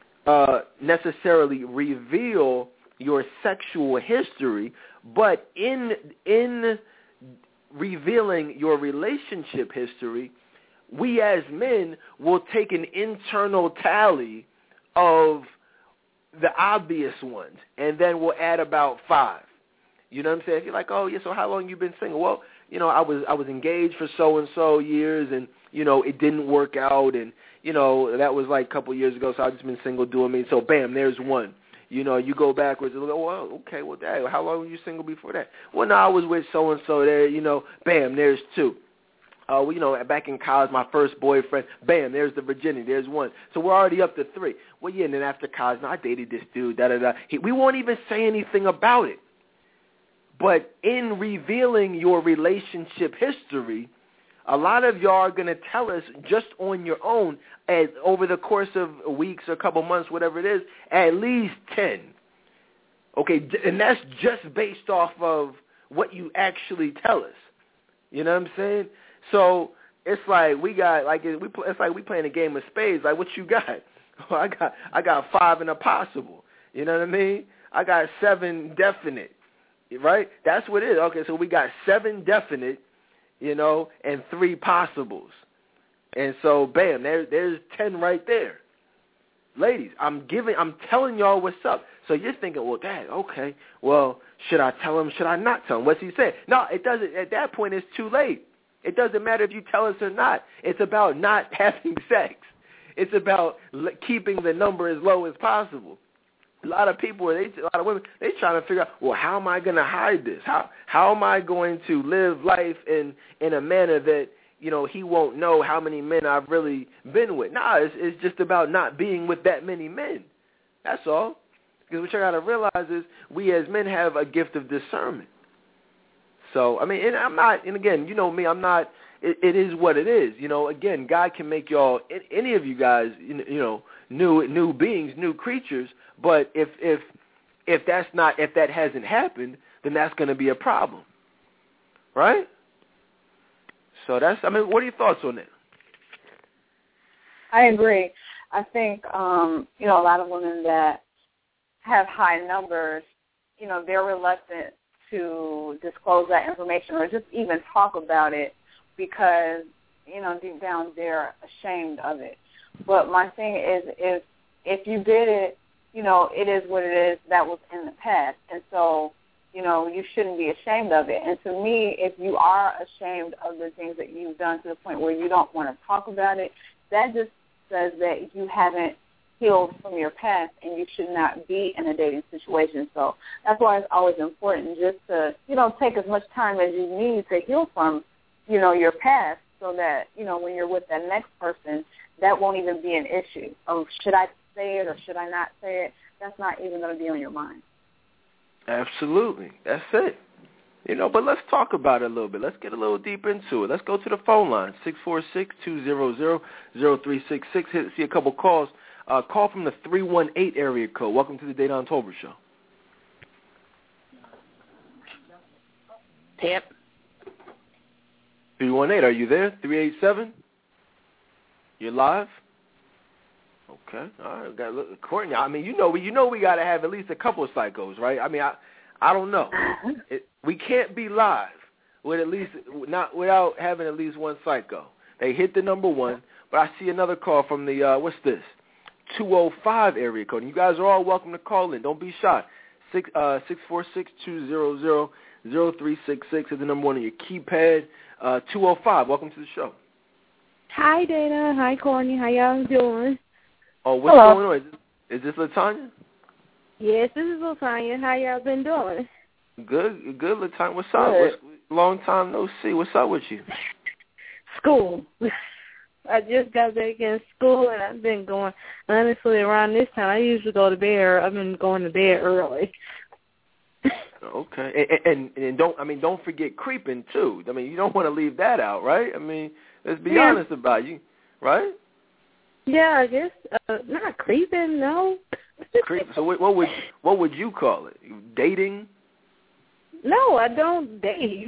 necessarily reveal your sexual history, but in revealing your relationship history, we as men will take an internal tally of the obvious ones, and then we'll add about 5. You know what I'm saying? If you're like, oh, yeah, so how long you been single? Well, I was engaged for so-and-so years, and, it didn't work out, and, that was like a couple years ago, so I've just been single doing me. So, bam, there's 1. You go backwards and go, well, okay, well, dang, how long were you single before that? Well, no, I was with so-and-so there, bam, there's 2. Back in college, my first boyfriend, bam, there's the virginity, there's 1. So we're already up to 3. Well, yeah, and then after college, I dated this dude, da-da-da. We won't even say anything about it. But in revealing your relationship history, a lot of y'all are going to tell us just on your own, over the course of weeks or a couple months, whatever it is, at least 10. Okay, and that's just based off of what you actually tell us. You know what I'm saying? So it's like it's like we playing a game of spades. Like, what you got? Well, I got 5 in a possible. You know what I mean? I got 7 definite. Right? That's what it is. Okay, so we got 7 definite, and 3 possibles. And so, bam, there's 10 right there. Ladies, I'm telling y'all what's up. So you're thinking, well, Dad, okay, well, should I tell him? Should I not tell him? What's he saying? No, it doesn't. At that point, it's too late. It doesn't matter if you tell us or not. It's about not having sex. It's about keeping the number as low as possible. A lot of women, they trying to figure out, well, how am I going to hide this? How am I going to live life in a manner that, he won't know how many men I've really been with? Nah, it's just about not being with that many men. That's all. Because what you got to realize is we as men have a gift of discernment. So, I mean, and I'm not, and again, you know me, I'm not, it is what it is. Again, God can make y'all, any of you guys, new beings, new creatures, but if that hasn't happened, then that's going to be a problem. Right? So what are your thoughts on that? I agree. I think, a lot of women that have high numbers, they're reluctant to disclose that information or just even talk about it because, deep down they're ashamed of it. But my thing is, if you did it, it is what it is. That was in the past. And so, you shouldn't be ashamed of it. And to me, if you are ashamed of the things that you've done to the point where you don't want to talk about it, that just says that you haven't healed from your past and you should not be in a dating situation. So that's why it's always important just to, take as much time as you need to heal from, your past so that, when you're with that next person, that won't even be an issue. Oh, should I say it or should I not say it? That's not even going to be on your mind. Absolutely. That's it. But let's talk about it a little bit. Let's get a little deep into it. Let's go to the phone line, 646-200-0366. See a couple calls. Call from the 318 area code. Welcome to the Dedan Tolbert Show. Yep. 318, are you there? 387? You're live? Okay. All right. Got Courtney. I mean, we got to have at least a couple of psychos, right? I mean, I don't know. We can't be live without having at least one psycho. They hit the number 1, but I see another call from the what's this? 205 area code. And you guys are all welcome to call in. Don't be shy. 646-200-0366 is the number 1 on your keypad. 205. Welcome to the show. Hi, Dana. Hi, Courtney. How y'all doing? Oh, what's going on? Is this LaTanya? Yes, this is LaTanya. How y'all been doing? Good, LaTanya. What's up? Long time no see. What's up with you? School. I just got back in school, and I've been going, honestly, around this time, I usually go to bed. I've been going to bed early. Okay. And don't forget creeping, too. I mean, you don't want to leave that out, right? I mean, let's be honest about you, right? Yeah, I guess not creeping, no. So what would you call it? Dating? No, I don't date.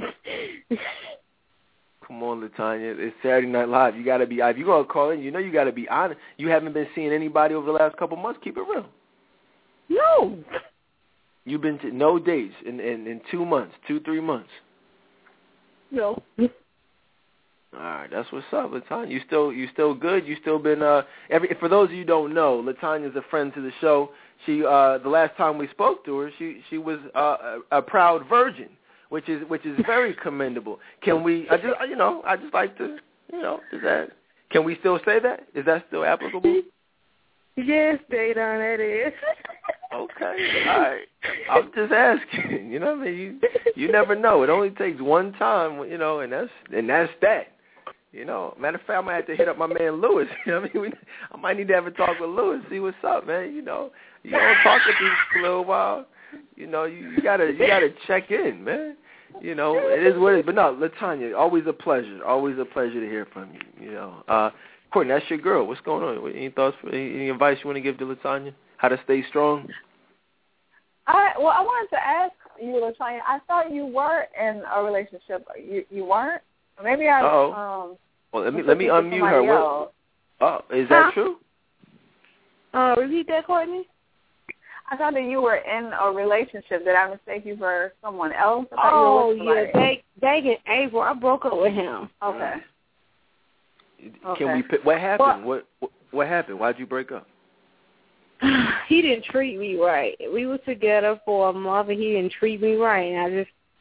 Come on, LaTanya. It's Saturday Night Live. You got to be, if you're going to call in, you got to be honest. You haven't been seeing anybody over the last couple months. Keep it real. No. You've been to no dates in 2 months, 2-3 months. No. All right, that's what's up, LaTanya. You still good? You still been for those of you who don't know, LaTanya's a friend to the show. She the last time we spoke to her, she was a proud virgin, which is very commendable. Can we? I just like to, can we still say that? Is that still applicable? Yes, Dedan, that is. Okay, all right. I'm just asking. You know what I mean? You never know. It only takes one time, and that's that. Matter of fact, I might have to hit up my man Lewis. You know what I mean? I might need to have a talk with Lewis, see what's up, man. You don't talk to people for a little while. You gotta check in, man. It is what it is. But no, LaTanya, always a pleasure. Always a pleasure to hear from you. Courtney, that's your girl. What's going on? Any thoughts? Any advice you want to give to LaTanya? How to stay strong? I wanted to ask you, LaTanya. I thought you were in a relationship. You weren't? Maybe I. Well, let me unmute her. Is that true? Repeat that, Courtney. I thought that you were in a relationship. Did I mistake you for someone else? Back in April, I broke up with him. Okay. Can we pick? What happened? What happened? Why'd you break up? He didn't treat me right. We were together for a month, and he didn't treat me right. And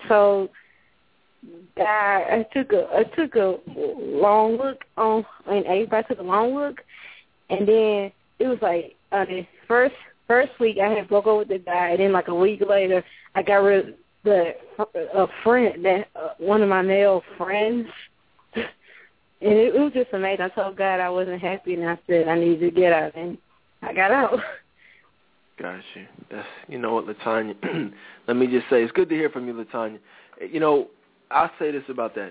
I took a long look in April. I took a long look, and then it was like the first week I had broke up with the guy, and then like a week later I got rid of a friend, one of my male friends, and it was just amazing. I told God I wasn't happy, and I said I needed to get out, and I got out. Got you. You know what, LaTanya, let me just say, it's good to hear from you, LaTanya. You know, I'll say this about that.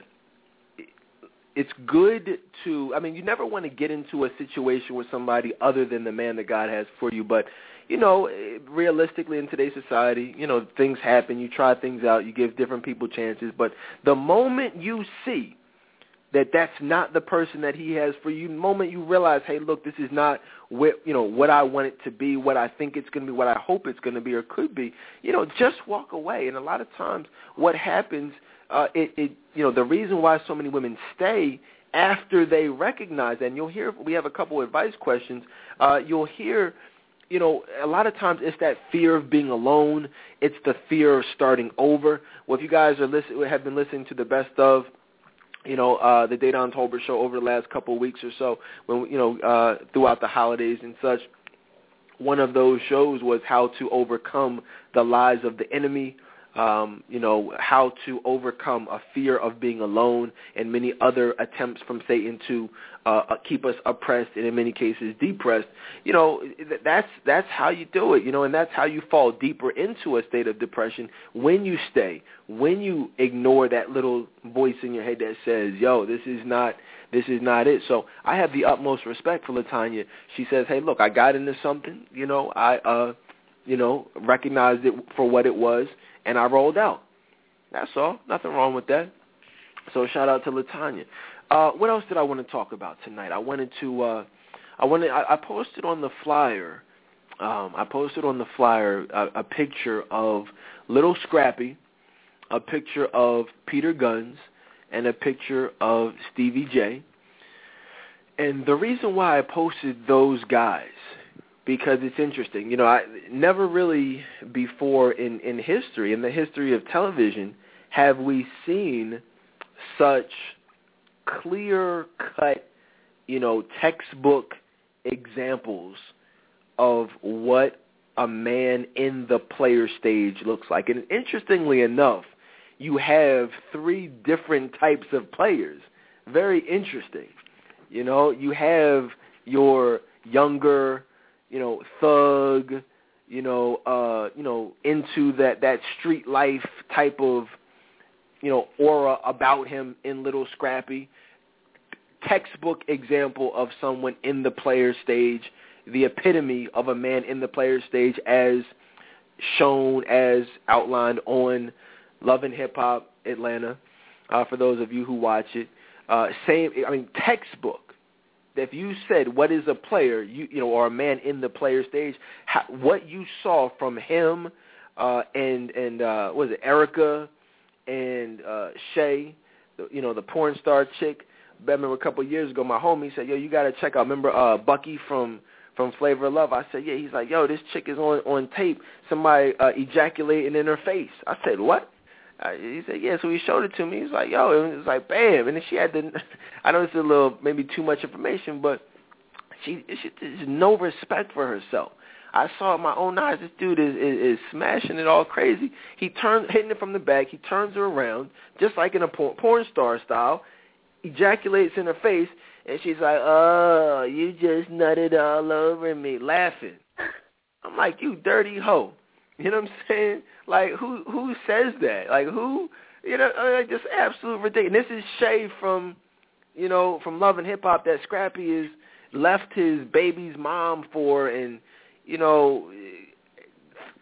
It's good to, you never want to get into a situation with somebody other than the man that God has for you, but, you know, realistically in today's society, you know, things happen, you try things out, you give different people chances, but the moment you see that that's not the person that he has for you, the moment you realize, hey, look, this is not what I want it to be, what I think it's going to be, what I hope it's going to be or could be, you know, just walk away. And a lot of times what happens, the reason why so many women stay after they recognize, and you'll hear, we have a couple of advice questions, you'll hear, you know, a lot of times it's that fear of being alone. It's the fear of starting over. Well, if you guys have been listening to the best of, you know, the Dedan Tolbert show over the last couple of weeks or so, when, you know, throughout the holidays and such, one of those shows was how to overcome the lies of the enemy, you know, how to overcome a fear of being alone, and many other attempts from Satan to keep us oppressed and in many cases depressed. You know, that's how you do it, you know, and that's how you fall deeper into a state of depression when you stay, when you ignore that little voice in your head that says, yo, this is not it. So I have the utmost respect for LaTanya. She says, hey, look, I got into something, you know, I recognized it for what it was, and I rolled out. That's all. Nothing wrong with that. So shout out to LaTanya. What else did I want to talk about tonight? I posted on the flyer. A picture of Little Scrappy, a picture of Peter Guns, and a picture of Stevie J. And the reason why I posted those guys, because it's interesting. You know, I never really before in the history of television, have we seen such clear-cut, you know, textbook examples of what a man in the player stage looks like. And interestingly enough, you have three different types of players. Very interesting. You know, you have your younger, you know, thug, into that street life type of, you know, aura about him in Little Scrappy. Textbook example of someone in the player stage, the epitome of a man in the player stage as shown, as outlined on Love and Hip Hop Atlanta, for those of you who watch it. Textbook. If you said what is a player, or a man in the player stage, what you saw from him and what was it, Erica and Shay, the porn star chick. I remember a couple of years ago, my homie said, yo, you got to check out, remember Bucky from Flavor of Love? I said, yeah. He's like, yo, this chick is on tape, somebody ejaculating in her face. I said, what? He said, yeah, so he showed it to me. He's like, yo, it was like, bam. And then she had I know it's a little, maybe too much information, but she there's no respect for herself. I saw it with my own eyes. This dude is smashing it all crazy. Hitting it from the back. He turns her around, just like in a porn star style, ejaculates in her face, and she's like, oh, you just nutted all over me, laughing. I'm like, you dirty hoe. You know what I'm saying? Like, who says that? Like, who, just absolute ridiculous. And this is Shay from Love and Hip Hop that Scrappy has left his baby's mom for, and,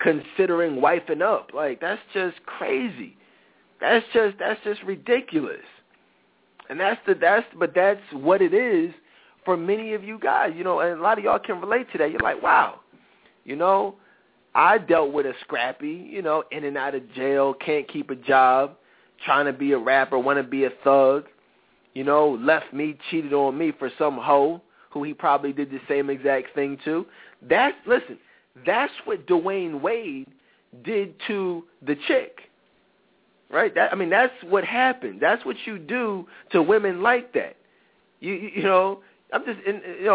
considering wifing up. Like, that's just crazy. That's just ridiculous. And that's what it is for many of you guys, you know, and a lot of y'all can relate to that. You're like, wow, you know, I dealt with a scrappy, you know, in and out of jail, can't keep a job, trying to be a rapper, want to be a thug, you know, left me, cheated on me for some hoe who he probably did the same exact thing to. That's what Dwayne Wade did to the chick. Right? That's what happened. That's what you do to women like that. You know, I'm just,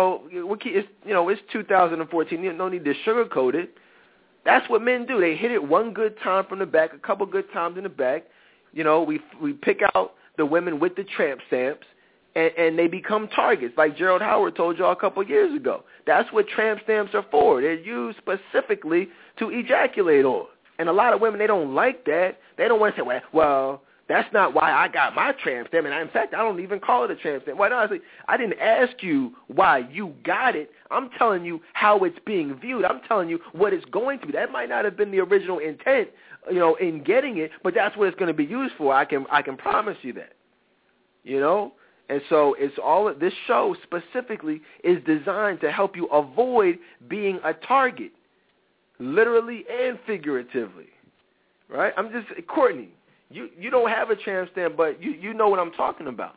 it's 2014. You don't need to sugarcoat it. That's what men do. They hit it one good time from the back, a couple good times in the back. You know, we pick out the women with the tramp stamps, and they become targets, like Gerald Howard told y'all a couple years ago. That's what tramp stamps are for. They're used specifically to ejaculate on. And a lot of women, they don't like that. They don't want to say, well, that's not why I got my tramp stamp. And in fact, I don't even call it a tramp stamp. Well, honestly, I didn't ask you why you got it. I'm telling you how it's being viewed. I'm telling you what it's going to be. That might not have been the original intent, you know, in getting it, but that's what it's going to be used for. I can promise you that, you know. And so this show specifically is designed to help you avoid being a target, literally and figuratively, right? Courtney, you don't have a tramp stamp, but you know what I'm talking about.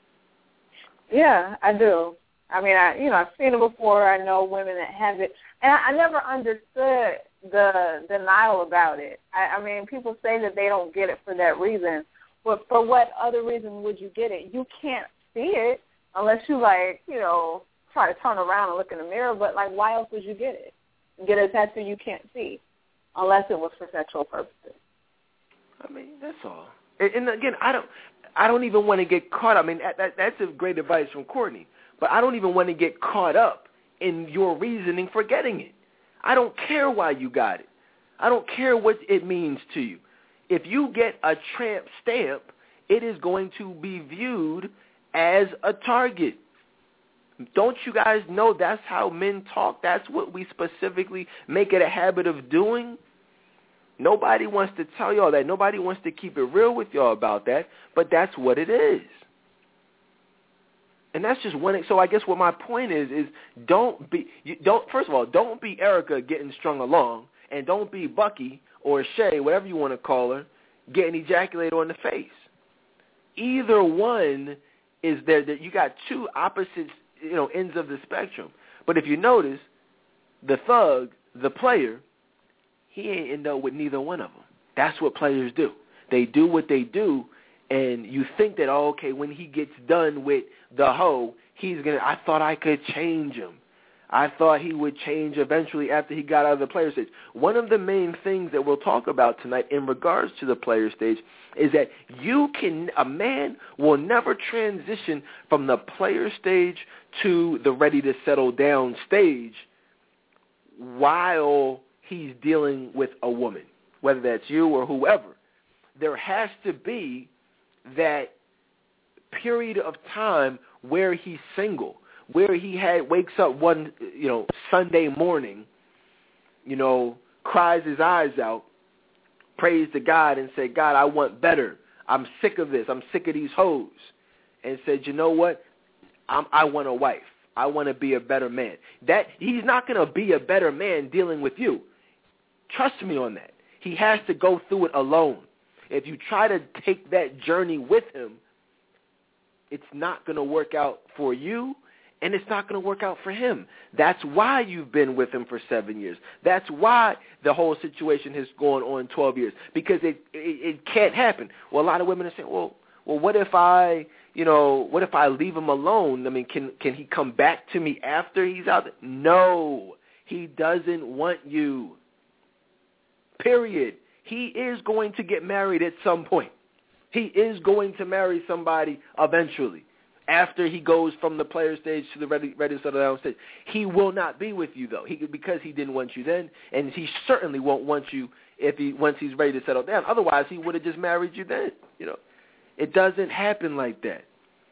Yeah, I do. I mean, I've seen it before. I know women that have it, and I never understood the denial about it. I mean, people say that they don't get it for that reason, but for what other reason would you get it? You can't see it unless you, like, you know, try to turn around and look in the mirror, but, like, why else would you get it? Get a tattoo you can't see unless it was for sexual purposes. I mean, that's all. And again, I don't even want to get caught up. I mean, that's a great advice from Courtney, but I don't even want to get caught up in your reasoning for getting it. I don't care why you got it. I don't care what it means to you. If you get a tramp stamp, it is going to be viewed as a target. Don't you guys know that's how men talk? That's what we specifically make it a habit of doing? Nobody wants to tell y'all that. Nobody wants to keep it real with y'all about that, but that's what it is. And that's just one. So I guess what my point is first of all, don't be Erica getting strung along, and don't be Bucky or Shay, whatever you want to call her, getting ejaculated on the face. Either one is there. That you got two opposite, you know, ends of the spectrum. But if you notice, the thug, the player, he ain't end up with neither one of them. That's what players do. They do what they do, and you think that, oh, okay, when he gets done with the hoe, I thought I could change him. I thought he would change eventually after he got out of the player stage. One of the main things that we'll talk about tonight in regards to the player stage is that a man will never transition from the player stage to the ready to settle down stage while he's dealing with a woman, whether that's you or whoever. There has to be that period of time where he's single, where he wakes up one, you know, Sunday morning, you know, cries his eyes out, prays to God and say, God, I want better. I'm sick of this. I'm sick of these hoes. And said, you know what? I want a wife. I want to be a better man. That he's not going to be a better man dealing with you. Trust me on that. He has to go through it alone. If you try to take that journey with him, it's not going to work out for you, and it's not going to work out for him. That's why you've been with him for 7 years. That's why the whole situation has gone on 12 years, because it can't happen. Well, a lot of women are saying, well, what if I leave him alone? I mean, can he come back to me after he's out there? No, he doesn't want you. Period. He is going to get married at some point. He is going to marry somebody eventually after he goes from the player stage to the ready to settle down stage. He will not be with you, though, because he didn't want you then, and he certainly won't want you once he's ready to settle down. Otherwise, he would have just married you then. You know, it doesn't happen like that.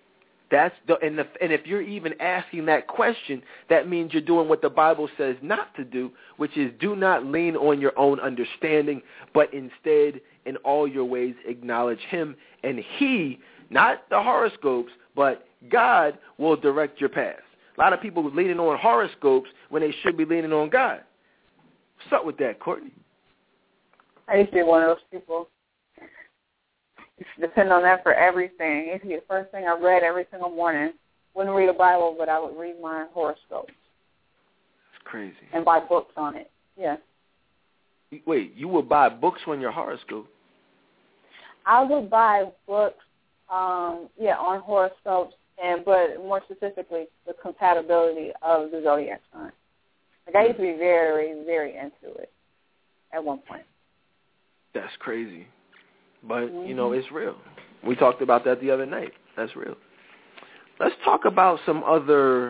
And if you're even asking that question, that means you're doing what the Bible says not to do, which is do not lean on your own understanding, but instead in all your ways acknowledge him, and he, not the horoscopes, but God will direct your path. A lot of people are leaning on horoscopes when they should be leaning on God. What's up with that, Courtney? I used to be one of those people. Used to depend on that for everything. It used to be the first thing I read every single morning. Wouldn't read a Bible, but I would read my horoscopes. That's crazy. And buy books on it. Yeah. Wait, you would buy books on your horoscope? I would buy books, on horoscopes, but more specifically, the compatibility of the zodiac sign. Like, I used to be very, very into it at one point. That's crazy. But, it's real. We talked about that the other night. That's real. Let's talk about some other,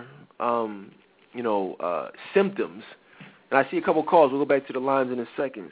symptoms. And I see a couple calls. We'll go back to the lines in a second.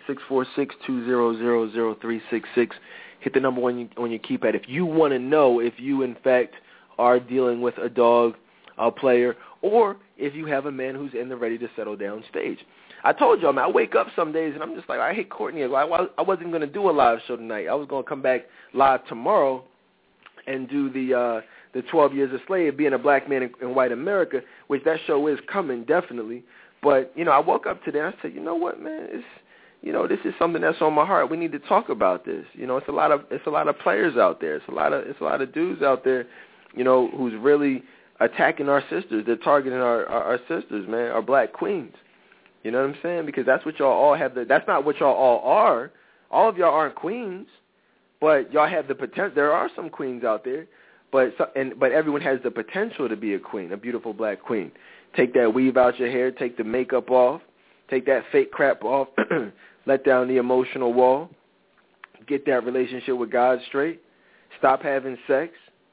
646-200-0366. Hit the number on your keypad. If you want to know if you, in fact, are dealing with a dog, a player, or if you have a man who's in the ready-to-settle-down stage. I told y'all, man, I wake up some days and I'm just like, I hate Courtney. I wasn't going to do a live show tonight. I was going to come back live tomorrow and do the 12 Years a Slave, being a black man in white America, which that show is coming, definitely. But, I woke up today and I said, you know what, man, this is something that's on my heart. We need to talk about this. It's a lot of players out there. It's a lot of dudes out there, who's really attacking our sisters. They're targeting our sisters, man, our black queens. You know what I'm saying? Because that's what y'all all have. That's not what y'all all are. All of y'all aren't queens, but y'all have the potential. There are some queens out there, but everyone has the potential to be a queen, a beautiful black queen. Take that weave out your hair. Take the makeup off. Take that fake crap off. Let down the emotional wall. Get that relationship with God straight. Stop having sex.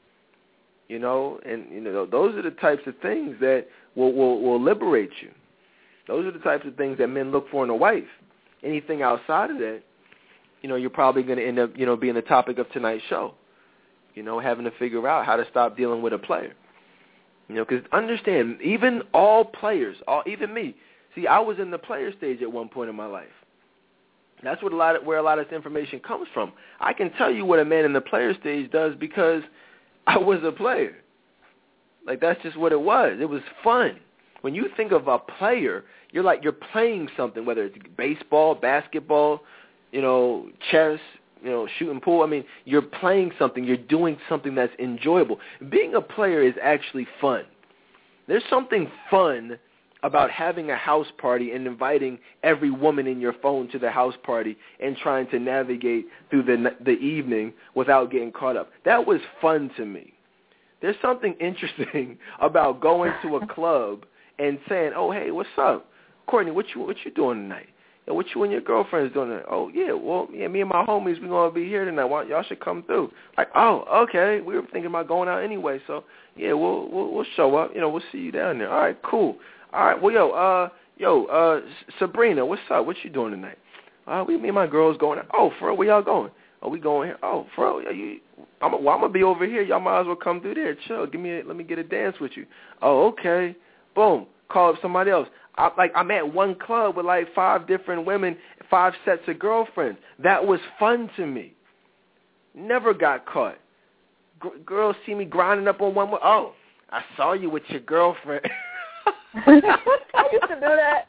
Those are the types of things that will liberate you. Those are the types of things that men look for in a wife. Anything outside of that, you're probably going to end up, being the topic of tonight's show. Having to figure out how to stop dealing with a player. Because understand, even all players, even me. See, I was in the player stage at one point in my life. That's where a lot of this information comes from. I can tell you what a man in the player stage does because I was a player. Like, that's just what it was. It was fun. When you think of a player, you're playing something, whether it's baseball, basketball, chess, shooting pool. I mean, you're playing something. You're doing something that's enjoyable. Being a player is actually fun. There's something fun about having a house party and inviting every woman in your phone to the house party and trying to navigate through the evening without getting caught up. That was fun to me. There's something interesting about going to a club and saying, oh, hey, what's up? Courtney, what you doing tonight? Yeah, what you and your girlfriend's doing tonight? Oh, yeah, well, yeah, me and my homies, we're going to be here tonight. Y'all should come through. Like, oh, okay. We were thinking about going out anyway, so, yeah, we'll show up. We'll see you down there. All right, cool. All right, well, Sabrina, what's up? What you doing tonight? Me and my girls going out. Oh, for real, where y'all going? Oh, we going here. Oh, for real, I'm going to be over here. Y'all might as well come through there. Chill. Let me get a dance with you. Oh, okay. Boom. Call up somebody else. I'm at one club with like 5 different women, 5 sets of girlfriends. That was fun to me. Never got caught. Girls see me grinding up on one. Oh, I saw you with your girlfriend. I used to do that.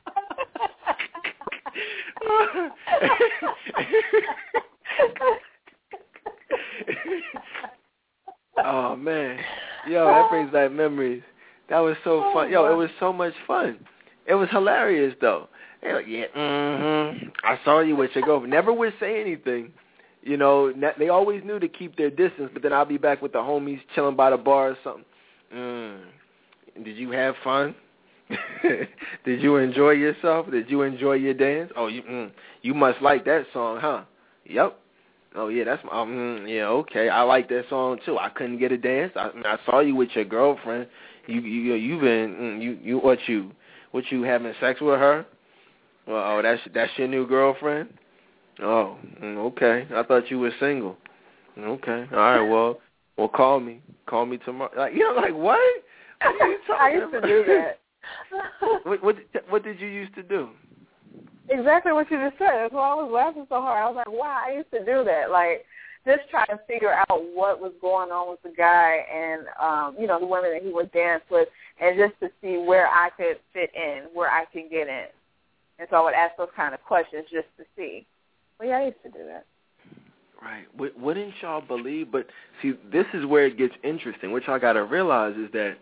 Oh, man. Yo, that brings back memories. That was so fun. Yo, it was so much fun. It was hilarious, though. They're like, yeah, I saw you with your girlfriend. Never would say anything. They always knew to keep their distance, but then I'll be back with the homies chilling by the bar or something. Did you have fun? Did you enjoy yourself? Did you enjoy your dance? Oh, you must like that song, huh? Yep. Oh, yeah, that's yeah, okay. I like that song, too. I couldn't get a dance. I saw you with your girlfriend. What you having sex with her? Well, that's your new girlfriend? Oh, okay. I thought you were single. Okay. All right, well, Well, call me tomorrow. Like, like what? What are you talking I used to do that. What did you used to do? Exactly what you just said. That's why I was laughing so hard. I was like, wow, I used to do that. Like, just trying to figure out what was going on with the guy and, the women that he would dance with, and just to see where I could fit in, where I could get in. And so I would ask those kind of questions just to see. Well, yeah, I used to do that. Right. Wouldn't y'all believe? But, see, this is where it gets interesting. What y'all got to realize is that,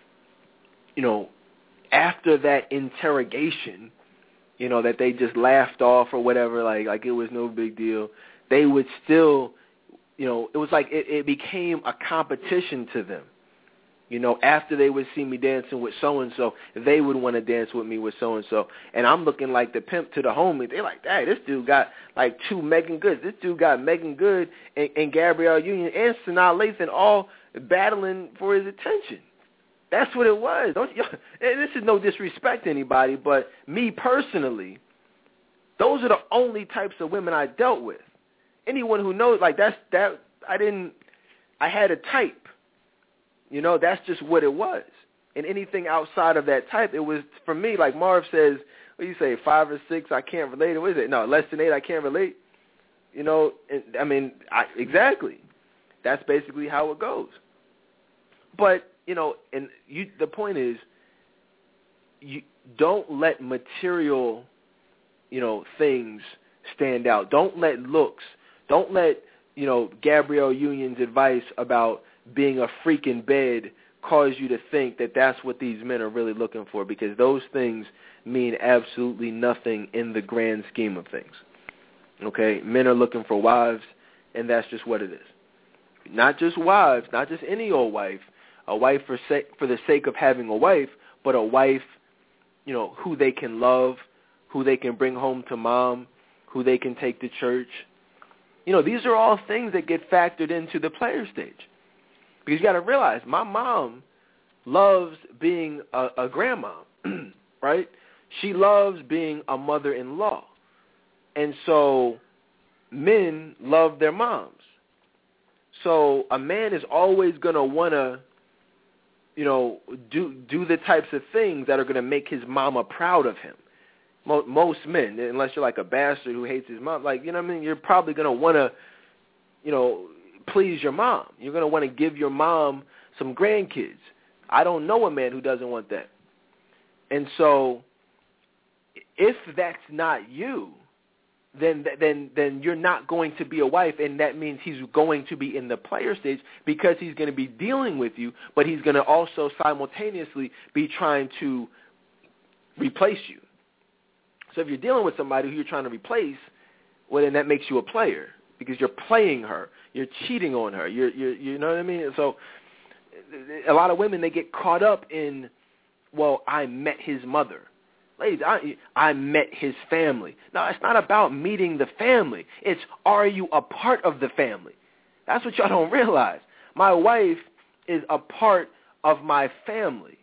after that interrogation, that they just laughed off or whatever, like it was no big deal, they would still, it was like it became a competition to them. After they would see me dancing with so-and-so, they would want to dance with me with so-and-so. And I'm looking like the pimp to the homie. They're like, hey, this dude got like 2 Megan Goods. This dude got Megan Good and Gabrielle Union and Sanaa Lathan all battling for his attention. That's what it was. And this is no disrespect to anybody, but me personally, those are the only types of women I dealt with. Anyone who knows, like, I had a type. That's just what it was. And anything outside of that type, it was, for me, like Marv says, what do you say, 5 or 6, I can't relate. What is it? No, less than 8, I can't relate. Exactly. That's basically how it goes. But, the point is, you don't let material, things stand out. Don't let looks. Don't let, Gabrielle Union's advice about being a freak in bed cause you to think that that's what these men are really looking for, because those things mean absolutely nothing in the grand scheme of things. Okay? Men are looking for wives, and that's just what it is. Not just wives, not just any old wife, a wife for the sake of having a wife, but a wife, who they can love, who they can bring home to mom, who they can take to church. These are all things that get factored into the player stage. Because you got to realize, my mom loves being a grandma, right? She loves being a mother-in-law. And so men love their moms. So a man is always going to want to, do the types of things that are going to make his mama proud of him. Most men, unless you're like a bastard who hates his mom, you're probably going to want to, please your mom. You're going to want to give your mom some grandkids. I don't know a man who doesn't want that. And so if that's not you, then you're not going to be a wife, and that means he's going to be in the player stage because he's going to be dealing with you, but he's going to also simultaneously be trying to replace you. So if you're dealing with somebody who you're trying to replace, well, then that makes you a player because you're playing her. You're cheating on her. You know what I mean? So a lot of women, they get caught up in, well, I met his mother. Ladies, I met his family. No, it's not about meeting the family. It's, are you a part of the family? That's what y'all don't realize. My wife is a part of my family.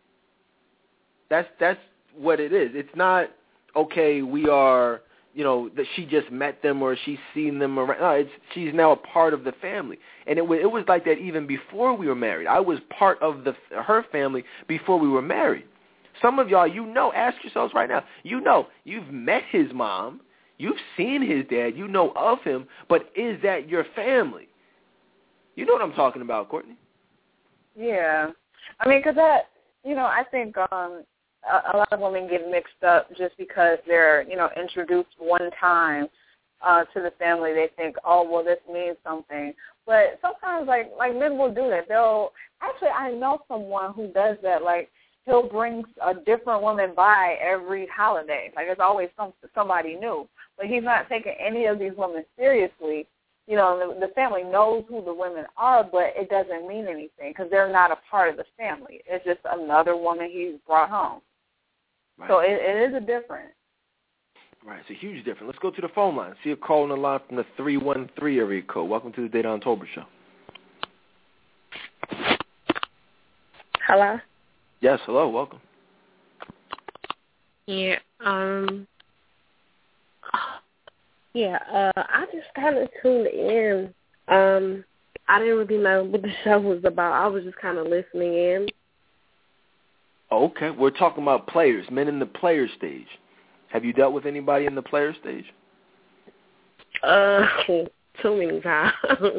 That's what it is. It's not, okay, we are, that she just met them or she's seen them around. No, she's now a part of the family. And it was like that even before we were married. I was part of her family before we were married. Some of y'all, ask yourselves right now, you've met his mom, you've seen his dad, you know of him, but is that your family? You know what I'm talking about, Courtney? Yeah. I mean, because that, I think a lot of women get mixed up just because they're, introduced one time to the family. They think, oh, well, this means something. But sometimes, like men will do that. I know someone who does that, he'll bring a different woman by every holiday. Like, there's always somebody new. But he's not taking any of these women seriously. The family knows who the women are, but it doesn't mean anything because they're not a part of the family. It's just another woman he's brought home. Right. So it is a difference. Right, it's a huge difference. Let's go to the phone line. See a call on the line from the 313 area code. Welcome to the Dayton Tolbert Show. Hello? Yes, hello, welcome. Yeah, I just kind of tuned in. I I didn't really know what the show was about. I was just kind of listening in. Okay, we're talking about players, men in the player stage. Have you dealt with anybody in the player stage? Too many times.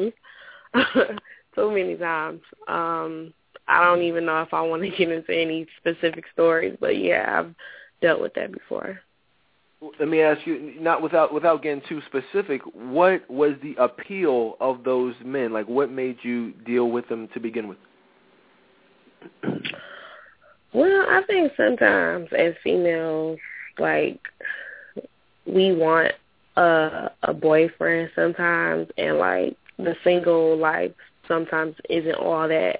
Too many times. I don't even know if I want to get into any specific stories, but yeah, I've dealt with that before. Let me ask you, not without getting too specific, what was the appeal of those men? Like, what made you deal with them to begin with? Well, I think sometimes as females, like, we want a boyfriend sometimes, and, like, the single life sometimes isn't all that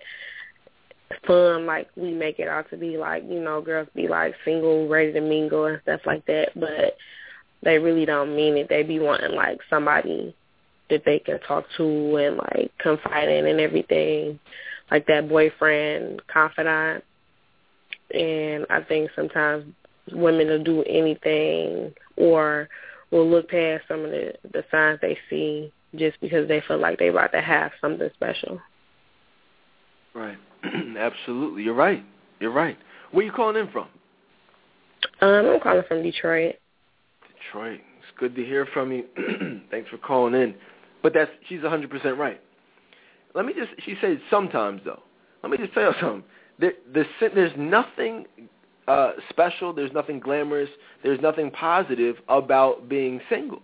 fun like we make it out to be. Like, you know, girls be like single, ready to mingle and stuff like that, but they really don't mean it. They be wanting like somebody that they can talk to and like confide in and everything, like that boyfriend, confidant. And I think sometimes women will do anything or will look past some of the signs they see just because they feel like they're about to have something special. Right. Absolutely. You're right. Where are you calling in from? I'm calling from Detroit. Detroit. It's good to hear from you. Thanks for calling in. But she's 100% right. She said sometimes, though. Let me just tell you something. There's nothing special. There's nothing glamorous. There's nothing positive about being single.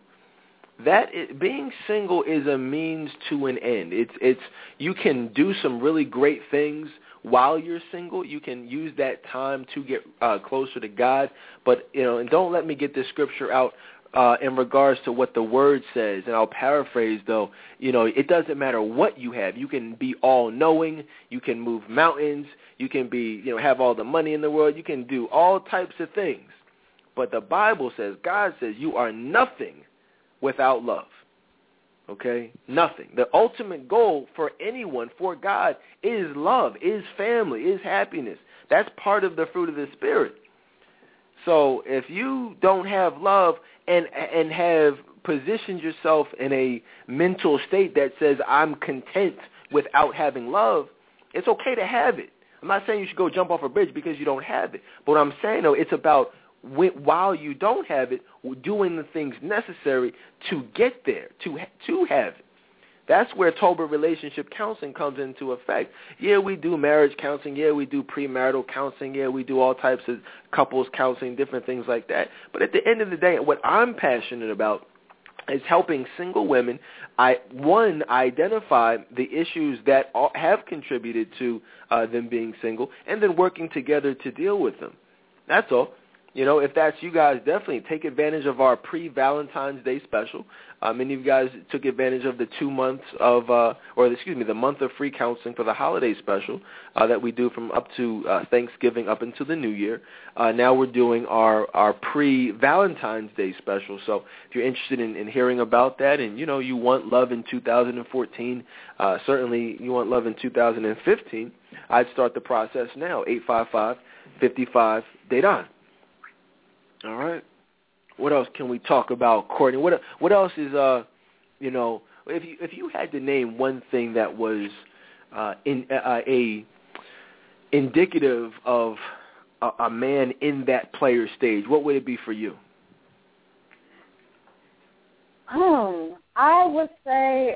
Being single is a means to an end. It's you can do some really great things while you're single. You can use that time to get closer to God. But, you know, and don't let me get this scripture out in regards to what the word says. And I'll paraphrase, though. You know, it doesn't matter what you have. You can be all-knowing. You can move mountains. You can be, you know, have all the money in the world. You can do all types of things. But the Bible says, God says, you are nothing without love. Okay? Nothing. The ultimate goal for anyone, for God, is love, is family, is happiness. That's part of the fruit of the Spirit. So if you don't have love and have positioned yourself in a mental state that says, I'm content without having love, it's okay to have it. I'm not saying you should go jump off a bridge because you don't have it. But what I'm saying, though, it's about while you don't have it, doing the things necessary to get there, to have it. That's where Tolbert relationship counseling comes into effect. Yeah, we do marriage counseling. Yeah, we do premarital counseling. Yeah, we do all types of couples counseling, different things like that. But at the end of the day, what I'm passionate about is helping single women, identify the issues that have contributed to them being single, and then working together to deal with them. That's all. You know, if that's you guys, definitely take advantage of our pre-Valentine's Day special. Many of you guys took advantage of the 2 months of, the month of free counseling for the holiday special that we do from up to Thanksgiving up until the New Year. Now we're doing our pre-Valentine's Day special. So if you're interested in hearing about that and, you know, you want love in 2014, certainly you want love in 2015, I'd start the process now, 855-55-DATE-ON. All right. What else can we talk about, Courtney? What else is you know, if you had to name one thing that was indicative of a man in that player stage, what would it be for you? I would say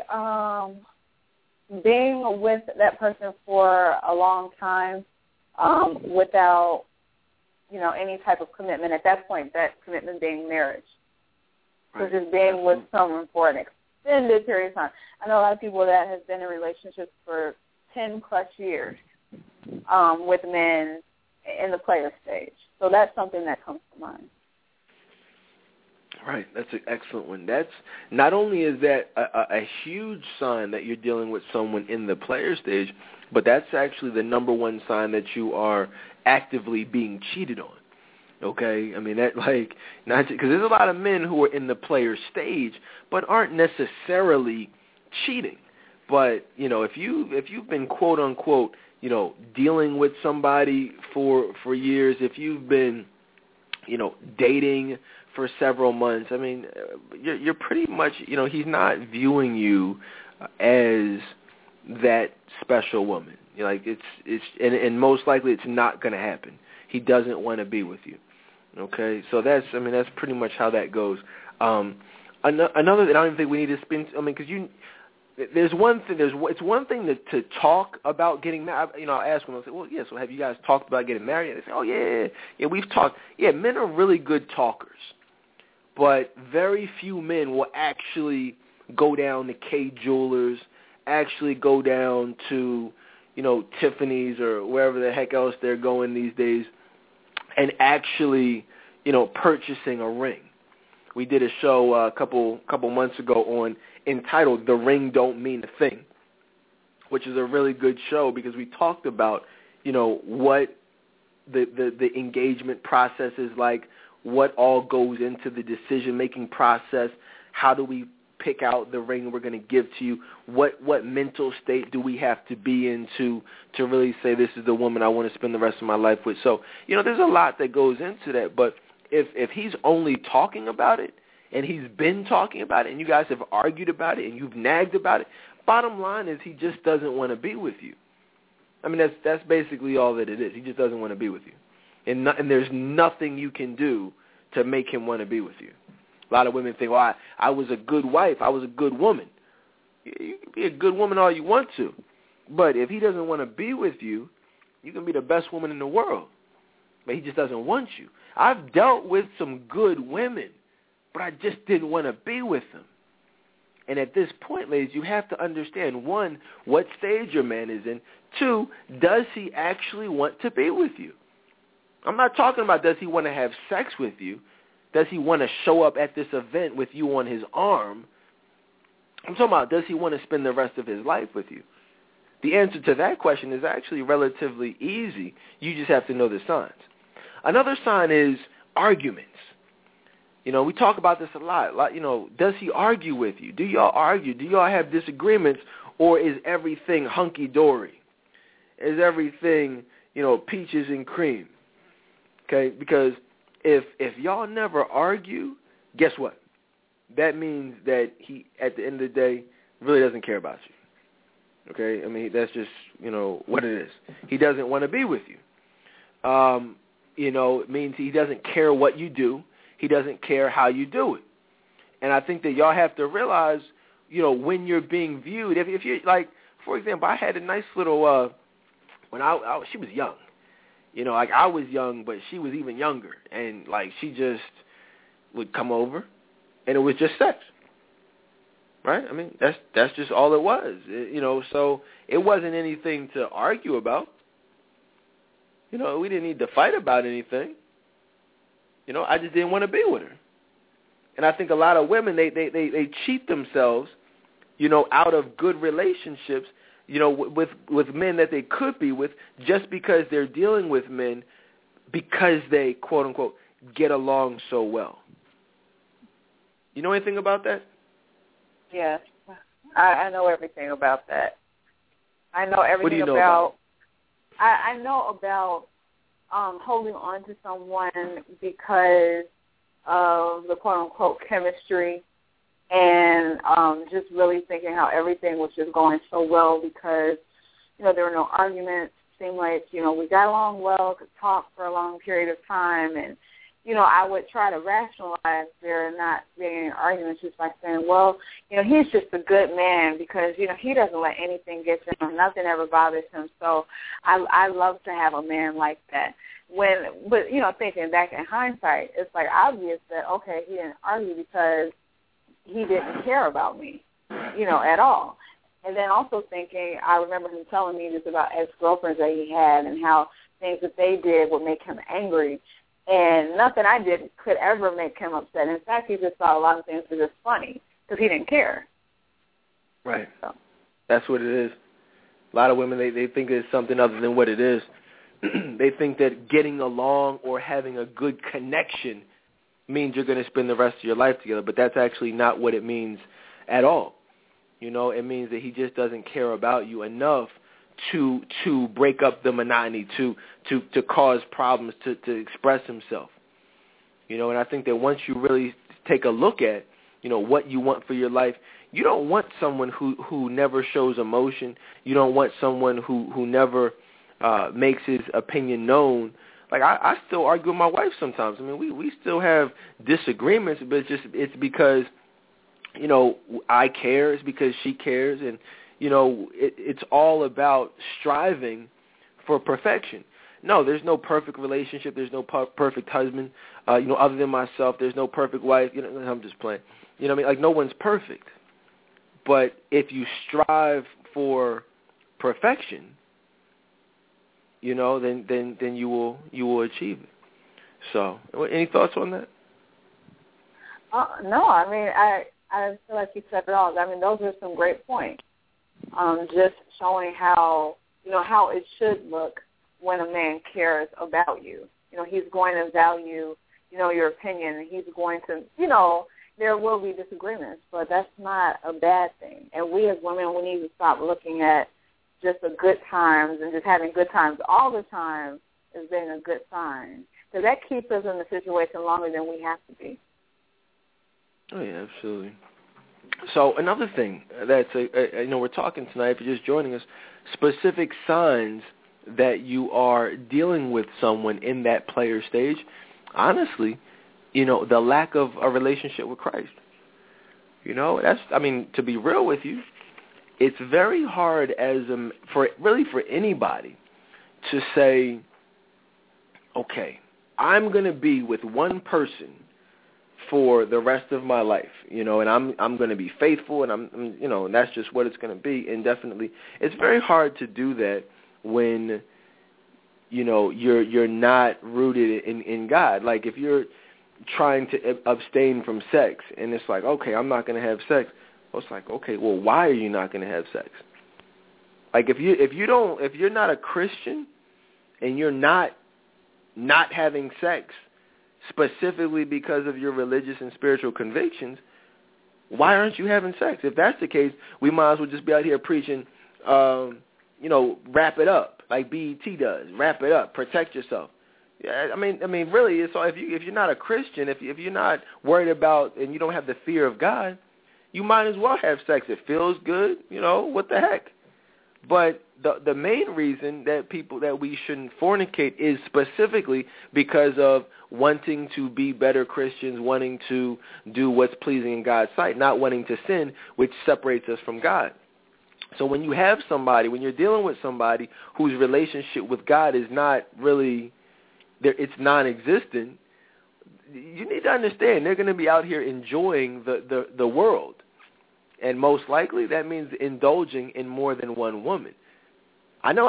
being with that person for a long time without, you know, any type of commitment. At that point, that commitment being marriage. Right. So just being with someone for an extended period of time. I know a lot of people that have been in relationships for 10-plus years with men in the player stage. So that's something that comes to mind. Right. That's an excellent one. That's not only is that a huge sign that you're dealing with someone in the player stage, but that's actually the number one sign that you are actively being cheated on. Okay? I mean, that, like, not because there's a lot of men who are in the player stage but aren't necessarily cheating. But, you know, if you've been, quote unquote, you know, dealing with somebody for years, if you've been, you know, dating for several months, I mean, you're pretty much, you know, he's not viewing you as that special woman. Like and most likely it's not going to happen. He doesn't want to be with you. Okay, so that's pretty much how that goes. Another, I don't even think we need to spend. Because there's one thing. It's one thing to talk about getting married. I'll ask them. I'll say, well, yeah. So have you guys talked about getting married? And they say, oh yeah, we've talked. Yeah, men are really good talkers, but very few men will actually go down to Kay Jewelers, actually go down to Tiffany's or wherever the heck else they're going these days, and actually purchasing a ring. We did a show a couple months ago entitled "The Ring Don't Mean a Thing," which is a really good show because we talked about what the engagement process is like, what all goes into the decision-making process, how do we pick out the ring we're going to give to you, what mental state do we have to be in to really say this is the woman I want to spend the rest of my life with. So, there's a lot that goes into that, but if he's only talking about it and he's been talking about it and you guys have argued about it and you've nagged about it, bottom line is he just doesn't want to be with you. That's basically all that it is. He just doesn't want to be with you. And there's nothing you can do to make him want to be with you. A lot of women think, well, I was a good wife. I was a good woman. You can be a good woman all you want to. But if he doesn't want to be with you, you can be the best woman in the world. But he just doesn't want you. I've dealt with some good women, but I just didn't want to be with them. And at this point, ladies, you have to understand, one, what stage your man is in. Two, does he actually want to be with you? I'm not talking about does he want to have sex with you. Does he want to show up at this event with you on his arm? I'm talking about does he want to spend the rest of his life with you? The answer to that question is actually relatively easy. You just have to know the signs. Another sign is arguments. We talk about this a lot. Does he argue with you? Do y'all argue? Do y'all have disagreements? Or is everything hunky-dory? Is everything, peaches and cream? Okay, because if y'all never argue, guess what? That means that he, at the end of the day, really doesn't care about you. Okay? That's just, what it is. He doesn't want to be with you. It means he doesn't care what you do. He doesn't care how you do it. And I think that y'all have to realize, when you're being viewed, if you're, like, for example, I had a nice little, when she was young. I was young, but she was even younger. And, she just would come over, and it was just sex. Right? That's just all it was. So it wasn't anything to argue about. We didn't need to fight about anything. I just didn't want to be with her. And I think a lot of women, they cheat themselves, out of good relationships, with men that they could be with just because they're dealing with men because they, quote unquote, get along so well. You know anything about that? Yes. I know everything about that. I know everything what do you know about I know about holding on to someone because of the quote-unquote chemistry and just really thinking how everything was just going so well because, there were no arguments. It seemed like, we got along well, could talk for a long period of time. And, I would try to rationalize there not being any arguments just by saying, well, he's just a good man because, he doesn't let anything get to him. Nothing ever bothers him. So I love to have a man like that. But thinking back in hindsight, it's obvious that, okay, he didn't argue because he didn't care about me, at all. And then also thinking, I remember him telling me just about ex-girlfriends that he had and how things that they did would make him angry. And nothing I did could ever make him upset. In fact, he just thought a lot of things were just funny because he didn't care. Right. So. That's what it is. A lot of women, they think it's something other than what it is. They think that getting along or having a good connection means you're going to spend the rest of your life together, but that's actually not what it means at all. It means that he just doesn't care about you enough to break up the monotony, to cause problems, to express himself. And I think that once you really take a look at, what you want for your life, you don't want someone who never shows emotion. You don't want someone who never makes his opinion known. Like, I still argue with my wife sometimes. I mean, we still have disagreements, but it's because, you know, I care. It's because she cares. And, you know, it's all about striving for perfection. No, there's no perfect relationship. There's no perfect husband. You know, other than myself, there's no perfect wife. You know, I'm just playing. You know what I mean? Like, no one's perfect. But if you strive for perfection, you know, then you will achieve it. So, any thoughts on that? No, I mean, I feel like you said it all. I mean, those are some great points. Just showing how, you know, how it should look when a man cares about you. You know, he's going to value, you know, your opinion. He's going to, you know, there will be disagreements, but that's not a bad thing. And we as women, we need to stop looking at just the good times and just having good times all the time as being a good sign. Because that keeps us in the situation longer than we have to be. Oh, yeah, absolutely. So another thing that's, you know, we're talking tonight, if you're just joining us, specific signs that you are dealing with someone in that player stage. Honestly, you know, the lack of a relationship with Christ. You know, that's, I mean, to be real with you, it's very hard for anybody to say, okay, I'm going to be with one person for the rest of my life, you know, and I'm going to be faithful, and I'm you know, and that's just what it's going to be indefinitely. It's very hard to do that when, you know, you're not rooted in God. Like, if you're trying to abstain from sex, and it's like, okay, I'm not going to have sex. Well, it's like, okay, well, why are you not going to have sex? Like, if you're not a Christian, and you're not having sex specifically because of your religious and spiritual convictions, why aren't you having sex? If that's the case, we might as well just be out here preaching, you know, wrap it up, like BET does. Wrap it up. Protect yourself. Yeah, I mean, really, so if you're not a Christian, if you're not worried about and you don't have the fear of God, you might as well have sex. It feels good, you know, what the heck? But the main reason that we shouldn't fornicate is specifically because of wanting to be better Christians, wanting to do what's pleasing in God's sight, not wanting to sin, which separates us from God. So when you're dealing with somebody whose relationship with God is not really, it's non-existent, you need to understand they're going to be out here enjoying the world. And most likely that means indulging in more than one woman. I know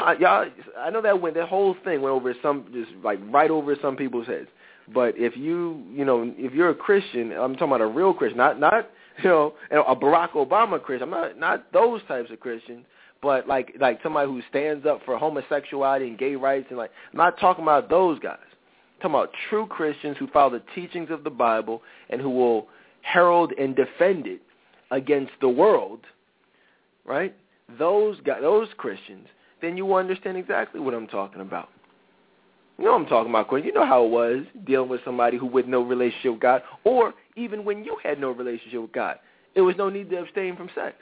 that whole thing went over right over some people's heads. But if you're a Christian, I'm talking about a real Christian, not you know, a Barack Obama Christian. I'm not those types of Christians, but like somebody who stands up for homosexuality and gay rights, and I'm not talking about those guys. I'm talking about true Christians who follow the teachings of the Bible and who will herald and defend it against the world, right? Those Christians, then you will understand exactly what I'm talking about. You know what I'm talking about, Quinn. You know how it was dealing with somebody who with no relationship with God, or even when you had no relationship with God, it was no need to abstain from sex.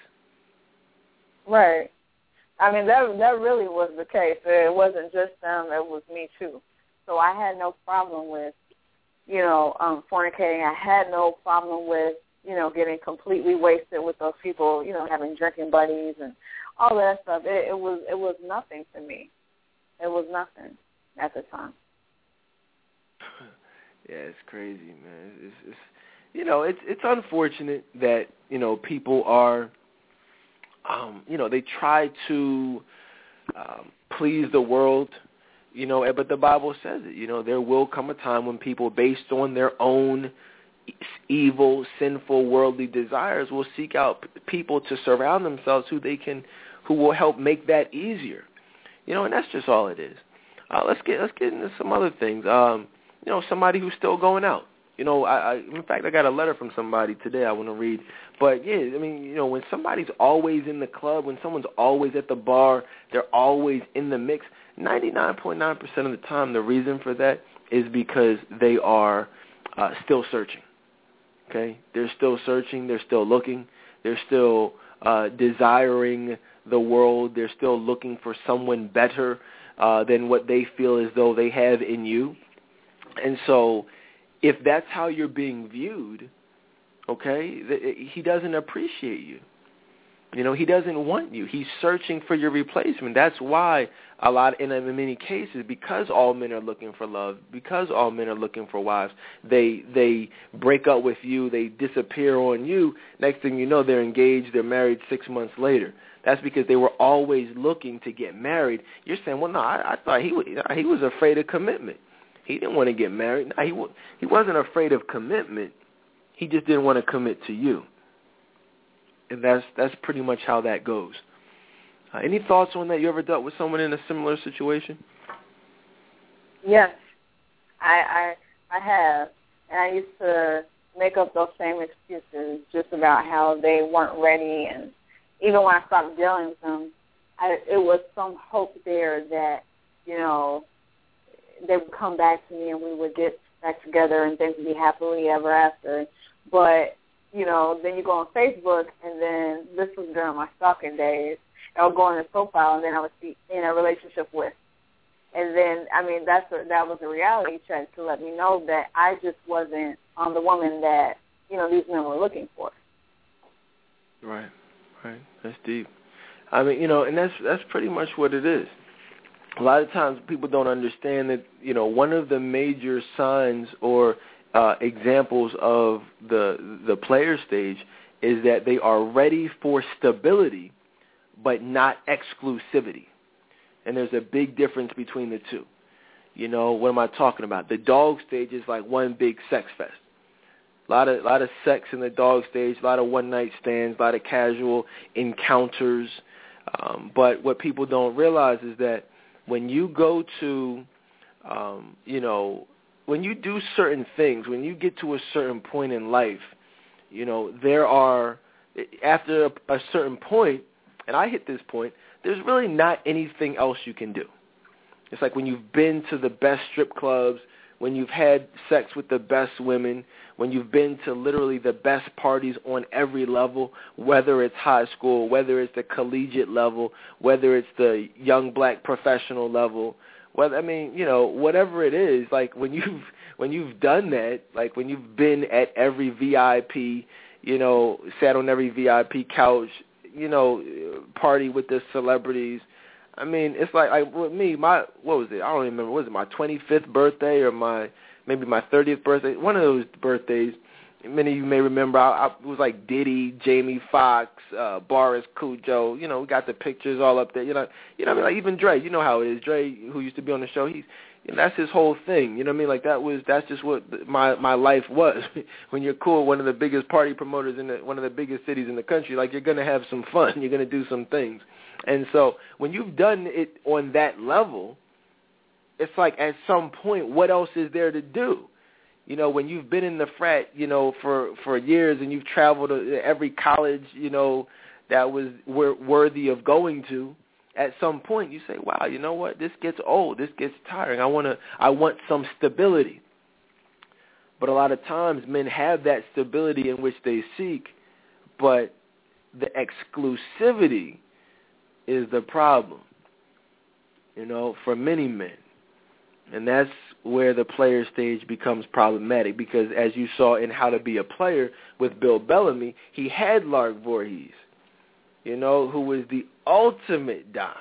Right. I mean, that really was the case. It wasn't just them. It was me, too. So I had no problem with, you know, fornicating. I had no problem with, you know, getting completely wasted with those people, you know, having drinking buddies and all that stuff. It was nothing to me. It was nothing at the time. Yeah, it's crazy, man. It's you know, it's unfortunate that, you know, people are, you know, they try to please the world, you know, but the Bible says it. You know, there will come a time when people, based on their own evil, sinful, worldly desires, will seek out people to surround themselves who will help make that easier. You know, and that's just all it is. Let's get into some other things. You know, somebody who's still going out. You know, in fact, I got a letter from somebody today I want to read. But, yeah, I mean, you know, when somebody's always in the club, when someone's always at the bar, they're always in the mix, 99.9% of the time the reason for that is because they are still searching. Okay? They're still searching. They're still looking. They're still desiring the world. They're still looking for someone better than what they feel as though they have in you. And so if that's how you're being viewed, okay, he doesn't appreciate you. You know, he doesn't want you. He's searching for your replacement. That's why in many cases, because all men are looking for love, because all men are looking for wives, they break up with you, they disappear on you. Next thing you know, they're engaged, they're married 6 months later. That's because they were always looking to get married. You're saying, well, no, I thought he was afraid of commitment. He didn't want to get married. No, he wasn't afraid of commitment. He just didn't want to commit to you. And that's pretty much how that goes. Any thoughts on that? You ever dealt with someone in a similar situation? Yes, I have. And I used to make up those same excuses just about how they weren't ready. And even when I stopped dealing with them, it was some hope there that, you know, they would come back to me and we would get back together and things would be happily ever after. But, you know, then you go on Facebook, and then this was during my stalking days. I would go on his profile, and then I would be in a relationship with. And then, I mean, that was a reality check to let me know that I just wasn't the woman that, you know, these men were looking for. Right. That's deep. I mean, you know, and that's pretty much what it is. A lot of times people don't understand that, you know, one of the major signs or examples of the player stage is that they are ready for stability, but not exclusivity. And there's a big difference between the two. You know, what am I talking about? The dog stage is like one big sex fest. A lot of sex in the dog stage, a lot of one-night stands, a lot of casual encounters. But what people don't realize is that when you go to, you know, when you do certain things, when you get to a certain point in life, you know, there are, after a certain point, and I hit this point, there's really not anything else you can do. It's like when you've been to the best strip clubs, when you've had sex with the best women, when you've been to literally the best parties on every level, whether it's high school, whether it's the collegiate level, whether it's the young black professional level, whether, I mean, you know, whatever it is, like when you've done that, like when you've been at every VIP, you know, sat on every VIP couch, you know, party with the celebrities. I mean, it's like with me, what was it? I don't remember. Was it my 25th birthday or maybe my 30th birthday? One of those birthdays. Many of you may remember. It was like Diddy, Jamie Foxx, Boris Cujo. You know, we got the pictures all up there. You know what I mean? Like even Dre. You know how it is. Dre, who used to be on the show, that's his whole thing. You know what I mean? Like that's just what my life was. When you're cool, one of the biggest party promoters in one of the biggest cities in the country, like you're gonna have some fun. You're gonna do some things. And so when you've done it on that level, it's like at some point, what else is there to do? You know, when you've been in the frat, you know, for years and you've traveled to every college, you know, that was worthy of going to, at some point you say, wow, you know what, this gets old, this gets tiring. I want some stability. But a lot of times men have that stability in which they seek, but the exclusivity is the problem, you know, for many men. And that's where the player stage becomes problematic because, as you saw in How to Be a Player with Bill Bellamy, he had Lark Voorhees, you know, who was the ultimate dime.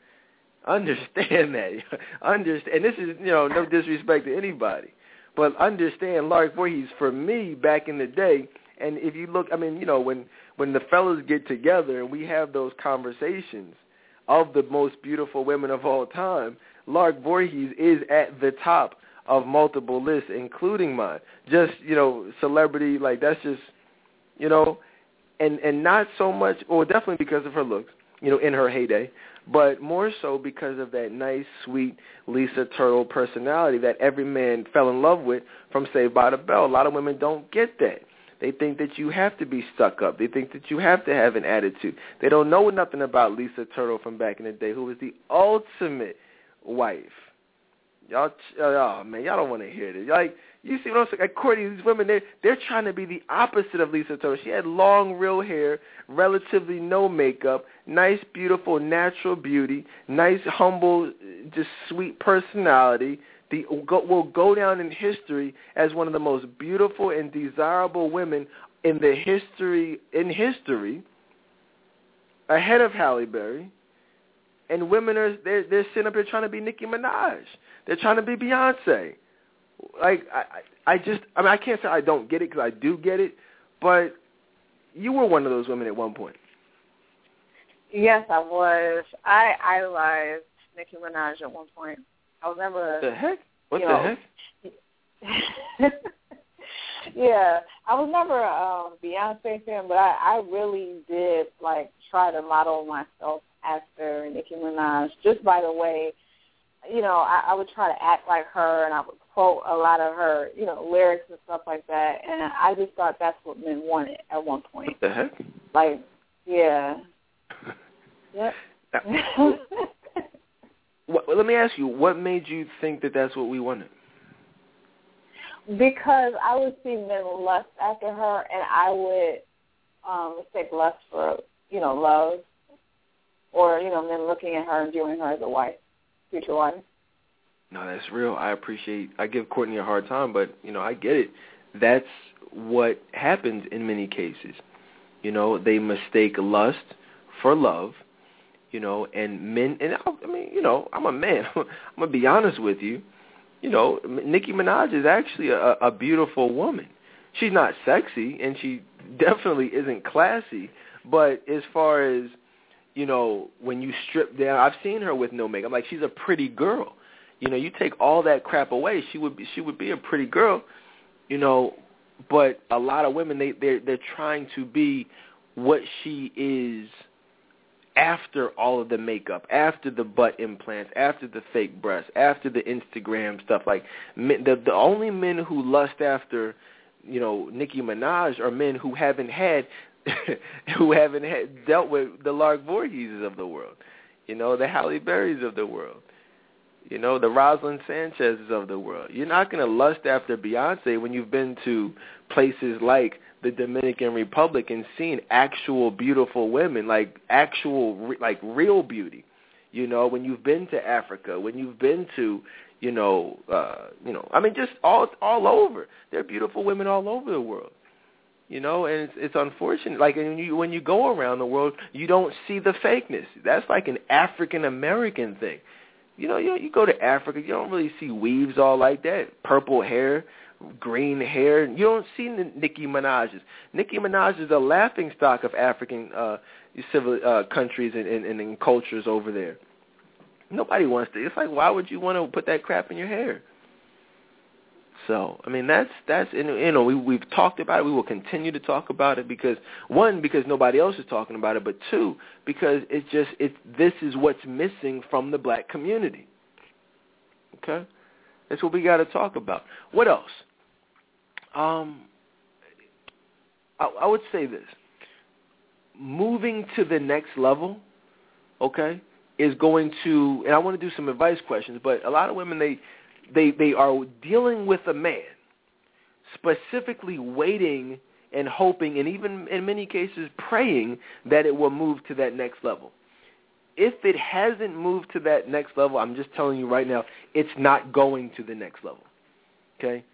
Understand that. And this is, you know, no disrespect to anybody, but understand Lark Voorhees, for me, back in the day, and if you look, I mean, you know, when the fellas get together and we have those conversations of the most beautiful women of all time, Lark Voorhees is at the top of multiple lists, including mine. Just, you know, celebrity, like that's just, you know, and not so much, or definitely because of her looks, you know, in her heyday, but more so because of that nice, sweet Lisa Turtle personality that every man fell in love with from Saved by the Bell. A lot of women don't get that. They think that you have to be stuck up. They think that you have to have an attitude. They don't know nothing about Lisa Turtle from back in the day, who was the ultimate wife. Y'all, oh man, y'all don't want to hear this. Like, you see what I'm saying? Like, Courtney, these women, they're trying to be the opposite of Lisa Turtle. She had long, real hair, relatively no makeup, nice, beautiful, natural beauty, nice, humble, just sweet personality. Will go down in history as one of the most beautiful and desirable women in history, ahead of Halle Berry. And women they're sitting up here trying to be Nicki Minaj. They're trying to be Beyonce. Like, I can't say I don't get it, because I do get it, but you were one of those women at one point. Yes, I was. I idolized Nicki Minaj at one point. I was never. The heck? What the heck? Yeah, I was never a Beyonce fan, but I really did like try to model myself after Nicki Minaj, just by the way. I would try to act like her, and I would quote a lot of her, lyrics and stuff like that. And I just thought that's what men wanted at one point. What the heck? Like, yeah. Yep. Let me ask you, what made you think that that's what we wanted? Because I would see men lust after her, and I would mistake lust for, love, or, men looking at her and viewing her as a wife, future wife. No, that's real. I give Courtney a hard time, but, I get it. That's what happens in many cases. They mistake lust for love, and men, and I'm a man. I'm going to be honest with you. Nicki Minaj is actually a beautiful woman. She's not sexy, and she definitely isn't classy, but as far as, when you strip down, I've seen her with no makeup. Like, she's a pretty girl. You take all that crap away, she would be a pretty girl, but a lot of women, they're trying to be what she is after all of the makeup, after the butt implants, after the fake breasts, after the Instagram stuff. Like, the only men who lust after, Nicki Minaj are men who haven't dealt with the Lark Voorheeses of the world, the Halle Berrys of the world, the Rosalind Sanchez's of the world. You're not going to lust after Beyonce when you've been to places like the Dominican Republic and seen actual beautiful women, like actual, like real beauty. When you've been to Africa, when you've been to, just all over. There are beautiful women all over the world. And it's unfortunate. Like, when you go around the world, you don't see the fakeness. That's like an African American thing. You go to Africa, you don't really see weaves all like that. Purple hair, green hair. You don't see Nicki Minaj's. Nicki Minaj is a laughingstock of African civil countries and cultures over there. Nobody wants to. It's like, why would you want to put that crap in your hair? So, that's we've talked about it. We will continue to talk about it because, one, because nobody else is talking about it, but two, because this is what's missing from the black community. Okay? That's what we got to talk about. What else? I would say this. Moving to the next level, okay, is going to, and I want to do some advice questions, but a lot of women, they are dealing with a man, specifically waiting and hoping, and even in many cases praying that it will move to that next level. If it hasn't moved to that next level, I'm just telling you right now, it's not going to the next level. Okay?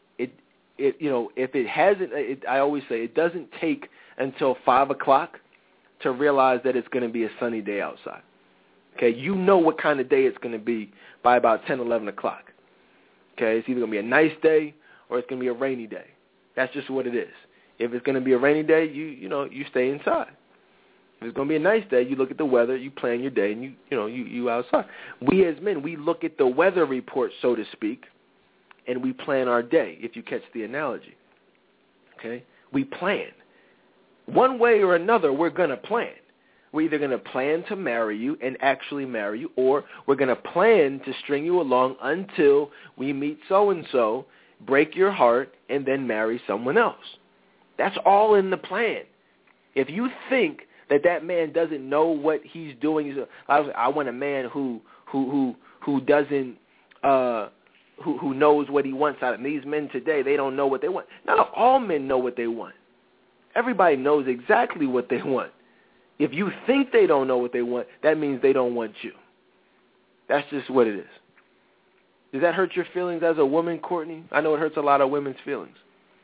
If it hasn't, I always say it doesn't take until 5 o'clock to realize that it's going to be a sunny day outside. Okay? You know what kind of day it's going to be by about 10, 11 o'clock. Okay? It's either going to be a nice day or it's going to be a rainy day. That's just what it is. If it's going to be a rainy day, you stay inside. If it's going to be a nice day, you look at the weather, you plan your day, and you outside. We as men, we look at the weather report, so to speak, and we plan our day, if you catch the analogy. Okay? We plan. One way or another, we're going to plan. We're either going to plan to marry you and actually marry you, or we're going to plan to string you along until we meet so-and-so, break your heart, and then marry someone else. That's all in the plan. If you think that man doesn't know what he's doing, I want a man who doesn't who knows what he wants out of him. These men today, they don't know what they want. Not all men know what they want. Everybody knows exactly what they want. If you think they don't know what they want, that means they don't want you. That's just what it is. Does that hurt your feelings as a woman, Courtney? I know it hurts a lot of women's feelings.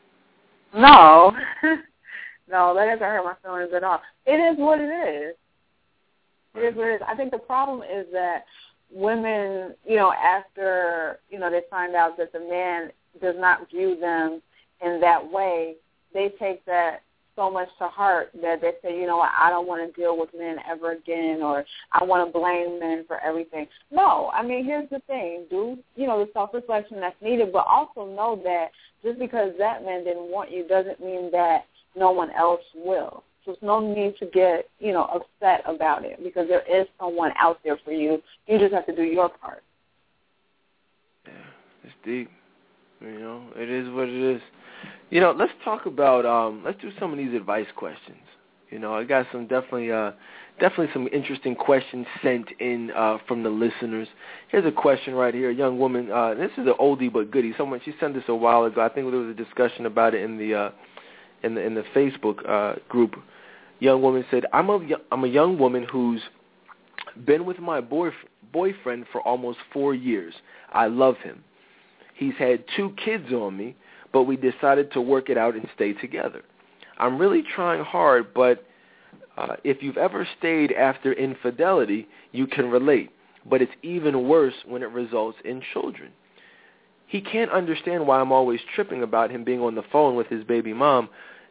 No. No, that doesn't hurt my feelings at all. It is what it is. It is what it is. I think the problem is that women, after, they find out that the man does not view them in that way, they take that so much to heart that they say, you know what, I don't want to deal with men ever again, or I want to blame men for everything. No, I mean, here's the thing. Do, the self-reflection that's needed, but also know that just because that man didn't want you doesn't mean that no one else will. So there's no need to get, upset about it, because there is someone out there for you. You just have to do your part. Yeah, it's deep. It is what it is. Let's talk about, let's do some of these advice questions. I got some definitely some interesting questions sent in from the listeners. Here's a question right here. A young woman, this is an oldie but goodie. She sent this a while ago. I think there was a discussion about it in the Facebook group. Young woman said, I'm a young woman who's been with my boyfriend for almost 4 years. I love him. He's had 2 kids on me, but we decided to work it out and stay together. I'm really trying hard, but if you've ever stayed after infidelity, you can relate. But it's even worse when it results in children. He can't understand why I'm always tripping about him being on the phone with his baby mom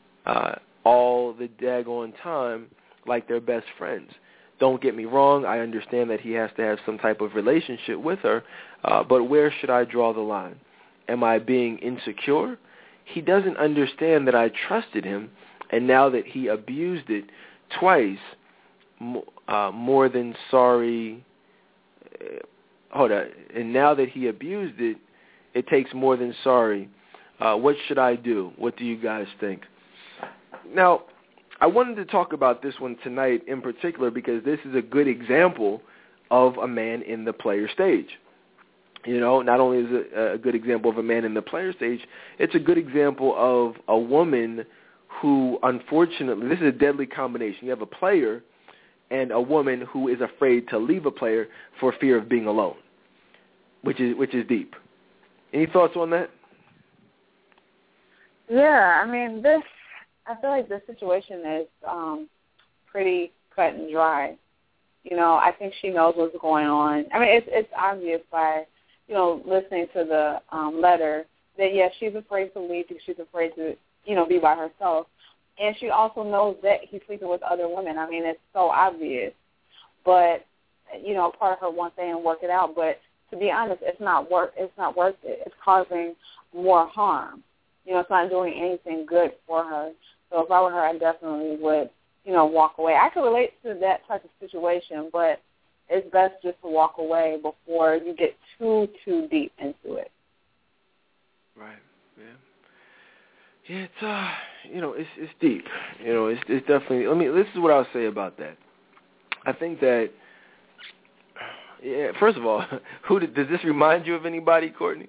all the daggone time like they're best friends. Don't get me wrong, I understand that he has to have some type of relationship with her, but where should I draw the line? Am I being insecure? He doesn't understand that I trusted him, and now that he abused it twice, more than sorry. And now that he abused it, it takes more than sorry. What should I do? What do you guys think? Now, I wanted to talk about this one tonight in particular because this is a good example of a man in the player stage. Not only is it a good example of a man in the player stage, it's a good example of a woman who, unfortunately, this is a deadly combination. You have a player and a woman who is afraid to leave a player for fear of being alone, which is deep. Any thoughts on that? Yeah, I mean, I feel like this situation is pretty cut and dry. I think she knows what's going on. I mean, it's obvious by, listening to the letter that, yes, she's afraid to leave because she's afraid to, be by herself. And she also knows that he's sleeping with other women. I mean, it's so obvious. But, part of her wants to work it out. But to be honest, it's not worth it. It's causing more harm. It's not doing anything good for her. So if I were her, I definitely would, walk away. I could relate to that type of situation, but it's best just to walk away before you get too deep into it. Right. Yeah. Yeah, it's deep. It's definitely. This is what I'll say about that. I think that. Yeah. First of all, does this remind you of anybody, Courtney?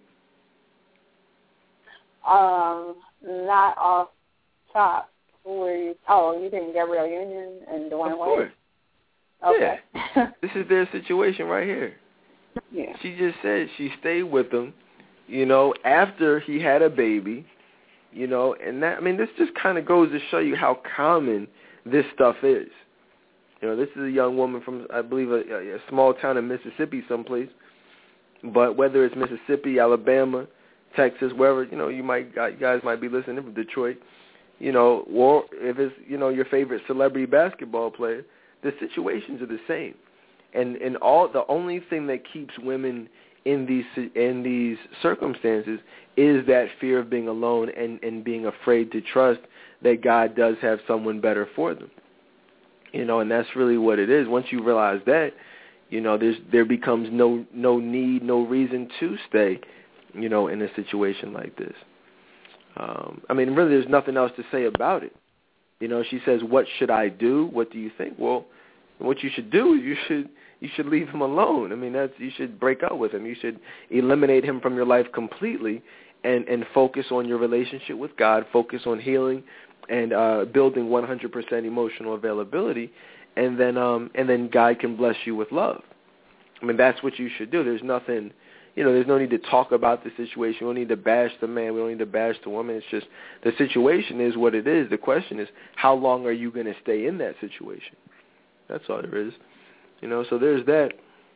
Not off top. Who are you? Oh, you think Gabrielle Union and Dwayne Wade? Of course. Okay. Yeah. This is their situation right here. Yeah. She just said she stayed with him, after he had a baby, and that, this just kind of goes to show you how common this stuff is. This is a young woman from, I believe, a small town in Mississippi someplace, but whether it's Mississippi, Alabama, Texas, wherever, you guys might be listening from Detroit, or if it's, your favorite celebrity basketball player, the situations are the same. And the only thing that keeps women in these circumstances is that fear of being alone and being afraid to trust that God does have someone better for them. And that's really what it is. Once you realize that, there becomes no need, no reason to stay, in a situation like this. Really, there's nothing else to say about it. She says, what should I do? What do you think? Well, what you should do is you should leave him alone. I mean, you should break up with him. You should eliminate him from your life completely and focus on your relationship with God, focus on healing and building 100% emotional availability, and then God can bless you with love. I mean, that's what you should do. There's nothing, there's no need to talk about the situation. We don't need to bash the man. We don't need to bash the woman. It's just the situation is what it is. The question is, how long are you going to stay in that situation? That's all there is. So there's that.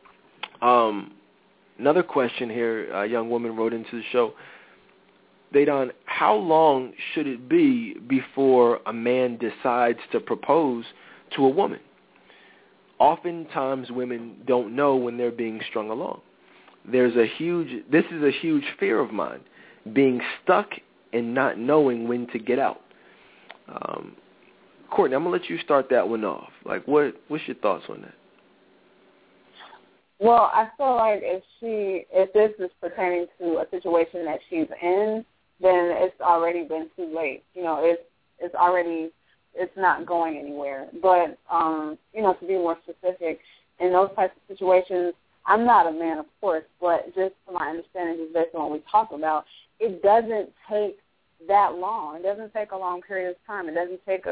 Another question here, a young woman wrote into the show. Dedan, how long should it be before a man decides to propose to a woman? Oftentimes women don't know when they're being strung along. This is a huge fear of mine, being stuck and not knowing when to get out. Courtney, I'm going to let you start that one off. Like, what's your thoughts on that? Well, I feel like if this is pertaining to a situation that she's in, then it's already been too late. It's not going anywhere. But, to be more specific, in those types of situations, I'm not a man, of course, but just from my understanding, just based on what we talk about, it doesn't take that long. It doesn't take a long period of time. It doesn't take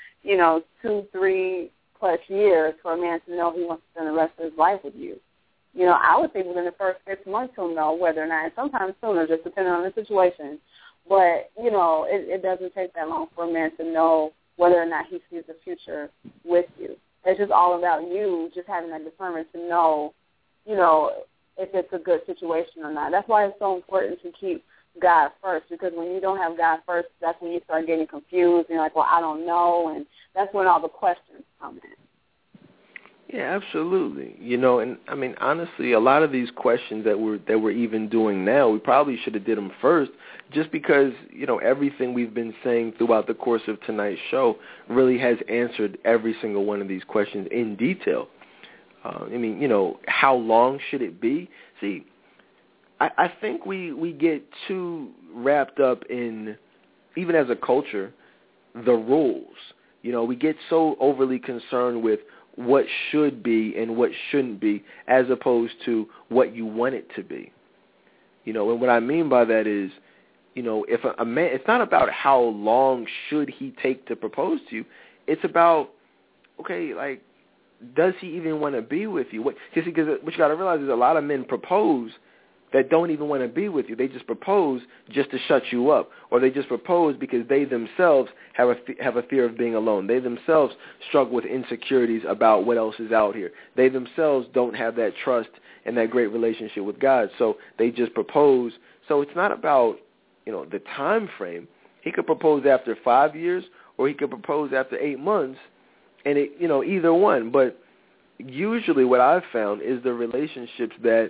2-3+ years for a man to know he wants to spend the rest of his life with you. I would think within the first 6 months he'll know whether or not, and sometimes sooner, just depending on the situation. But, it doesn't take that long for a man to know whether or not he sees a future with you. It's just all about you just having that discernment to know, if it's a good situation or not. That's why it's so important to keep God first, because when you don't have God first, that's when you start getting confused and you're like, well, I don't know, and that's when all the questions come in. Yeah, absolutely. And I mean, honestly, a lot of these questions that we're even doing now, we probably should have did them first, just because everything we've been saying throughout the course of tonight's show really has answered every single one of these questions in detail. How long should it be? See, I think we get too wrapped up in, even as a culture, the rules. We get so overly concerned with what should be and what shouldn't be, as opposed to what you want it to be. And what I mean by that is, if a man, it's not about how long should he take to propose to you. It's about, okay, like, does he even want to be with you? Because what you got to realize is a lot of men propose that don't even want to be with you. They just propose just to shut you up, or they just propose because they themselves have a fear of being alone. They themselves struggle with insecurities about what else is out here. They themselves don't have that trust and that great relationship with God, so they just propose. So it's not about the time frame. He could propose after 5 years, or he could propose after 8 months, and either one. But usually, what I've found is the relationships that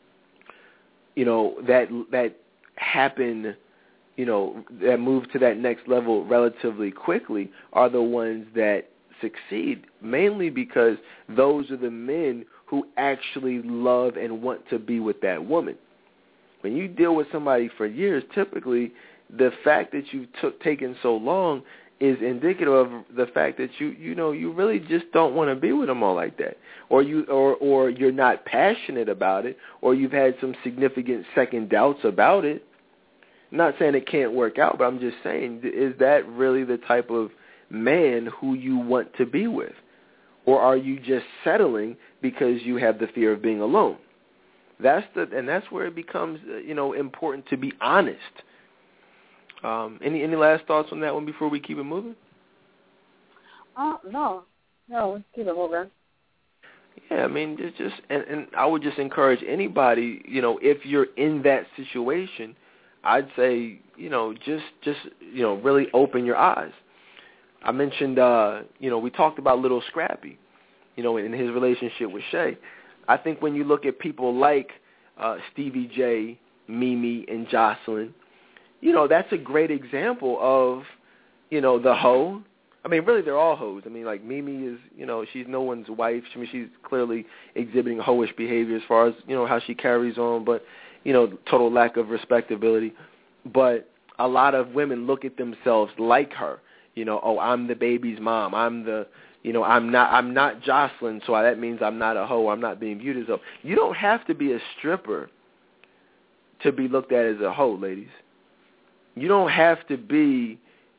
that happen, that move to that next level relatively quickly are the ones that succeed, mainly because those are the men who actually love and want to be with that woman. When you deal with somebody for years, typically the fact that you've taken so long is indicative of the fact that you really just don't want to be with them all like that, or you're not passionate about it, or you've had some significant second doubts about it. I'm not saying it can't work out, but I'm just saying, is that really the type of man who you want to be with, or are you just settling because you have the fear of being alone? That's where it becomes important to be honest. Any last thoughts on that one before we keep it moving? No, let's keep it moving. Yeah, I mean, and I would just encourage anybody, if you're in that situation, I'd say, just really open your eyes. I mentioned, we talked about Little Scrappy, in his relationship with Shay. I think when you look at people like Stevie J, Mimi, and Jocelyn, that's a great example of, the hoe. I mean, really, they're all hoes. I mean, like, Mimi is, she's no one's wife. I mean, she's clearly exhibiting hoish behavior as far as, how she carries on, but, total lack of respectability. But a lot of women look at themselves like her. I'm the baby's mom. I'm the, I'm not Jocelyn, so that means I'm not a hoe. I'm not being viewed as a hoe. You don't have to be a stripper to be looked at as a hoe, ladies. You don't have to be,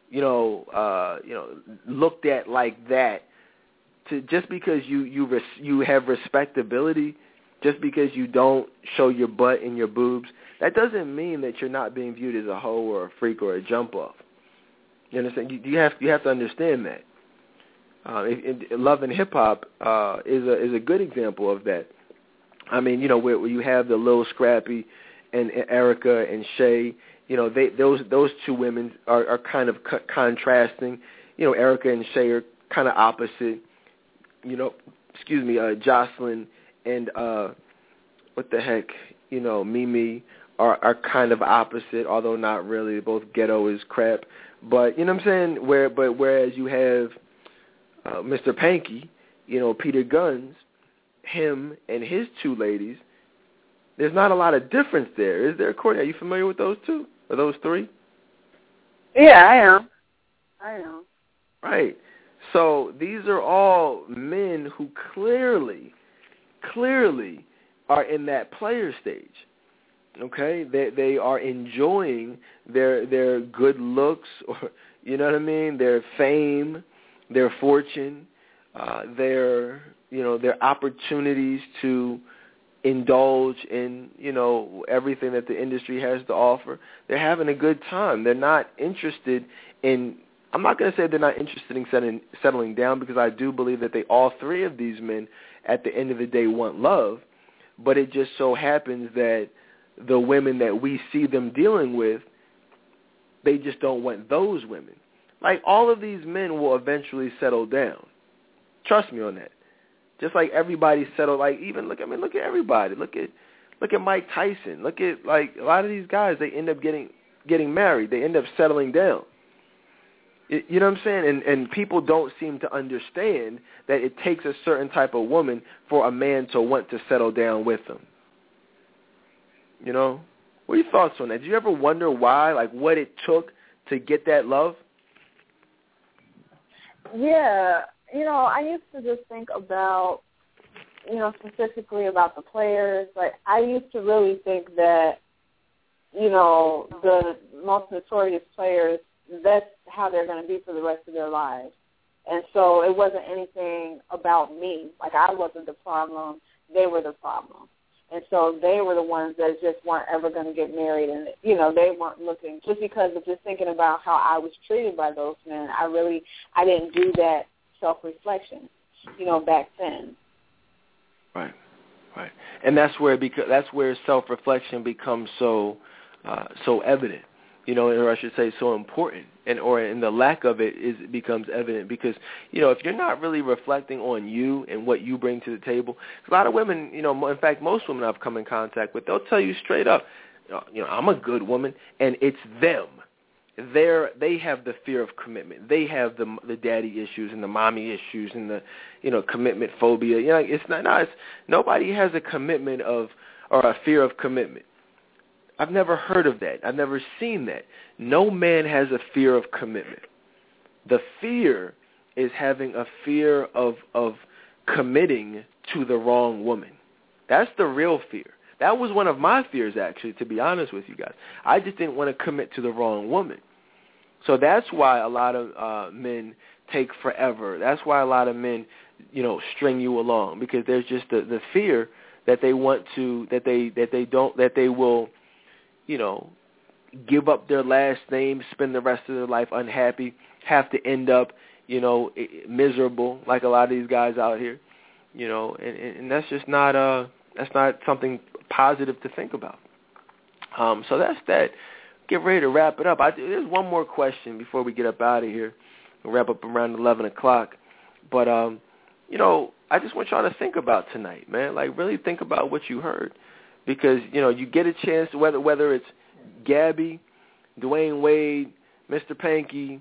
looked at like that. Just because you have respectability, just because you don't show your butt and your boobs, that doesn't mean that you're not being viewed as a hoe or a freak or a jump off. You understand? You have to understand that. Love and Hip Hop is a good example of that. I mean, where you have the Lil Scrappy and Erica and Shay. Those two women are kind of contrasting. Erica and Shay are kind of opposite. Jocelyn and Mimi are kind of opposite, although not really. Both ghetto as crap. But you know what I'm saying? Whereas you have Mr. Panky, Peter Guns, him and his two ladies, there's not a lot of difference there, is there, Courtney? Are you familiar with those two or those three? Yeah, I am. Right. So these are all men who clearly are in that player stage. Okay, they are enjoying their good looks, or their fame, their fortune, their opportunities to indulge in everything that the industry has to offer. They're having a good time. They're not interested in. I'm not going to say they're not interested in settling down, because I do believe that all three of these men, at the end of the day, want love. But it just so happens that the women that we see them dealing with, they just don't want those women. Like, all of these men will eventually settle down. Trust me on that. Just like everybody settled. Like, even look at everybody. Look at Mike Tyson. Look at a lot of these guys. They end up getting married. They end up settling down. You know what I'm saying? And people don't seem to understand that it takes a certain type of woman for a man to want to settle down with them. What are your thoughts on that? Did you ever wonder why, what it took to get that love? Yeah, I used to just think about, specifically about the players. I used to really think that, the most notorious players, that's how they're going to be for the rest of their lives. And so it wasn't anything about me. I wasn't the problem. They were the problem. And so they were the ones that just weren't ever going to get married. And, they weren't looking, just because of just thinking about how I was treated by those men. I didn't do that self-reflection, back then. Right. And that's where self-reflection becomes so evident, or I should say so important, and the lack of it becomes evident, because, if you're not really reflecting on you and what you bring to the table, a lot of women, in fact, most women I've come in contact with, they'll tell you straight up, I'm a good woman, and it's them. They have the fear of commitment. They have the daddy issues and the mommy issues and the commitment phobia. Nobody has a commitment or a fear of commitment. I've never heard of that. I've never seen that. No man has a fear of commitment. The fear is having a fear of committing to the wrong woman. That's the real fear. That was one of my fears, actually, to be honest with you guys. I just didn't want to commit to the wrong woman. So that's why a lot of men take forever. That's why a lot of men, string you along, because there's just the fear that they want to, that they will, give up their last name, spend the rest of their life unhappy, have to end up, miserable, like a lot of these guys out here, and that's just not something positive to think about. So that's that. Get ready to wrap it up. There's one more question before we get up out of here. We'll wrap up around 11 o'clock. But, I just want y'all to think about tonight, man. Really think about what you heard. Because, you get a chance, whether it's Gabby, Dwayne Wade, Mr. Panky,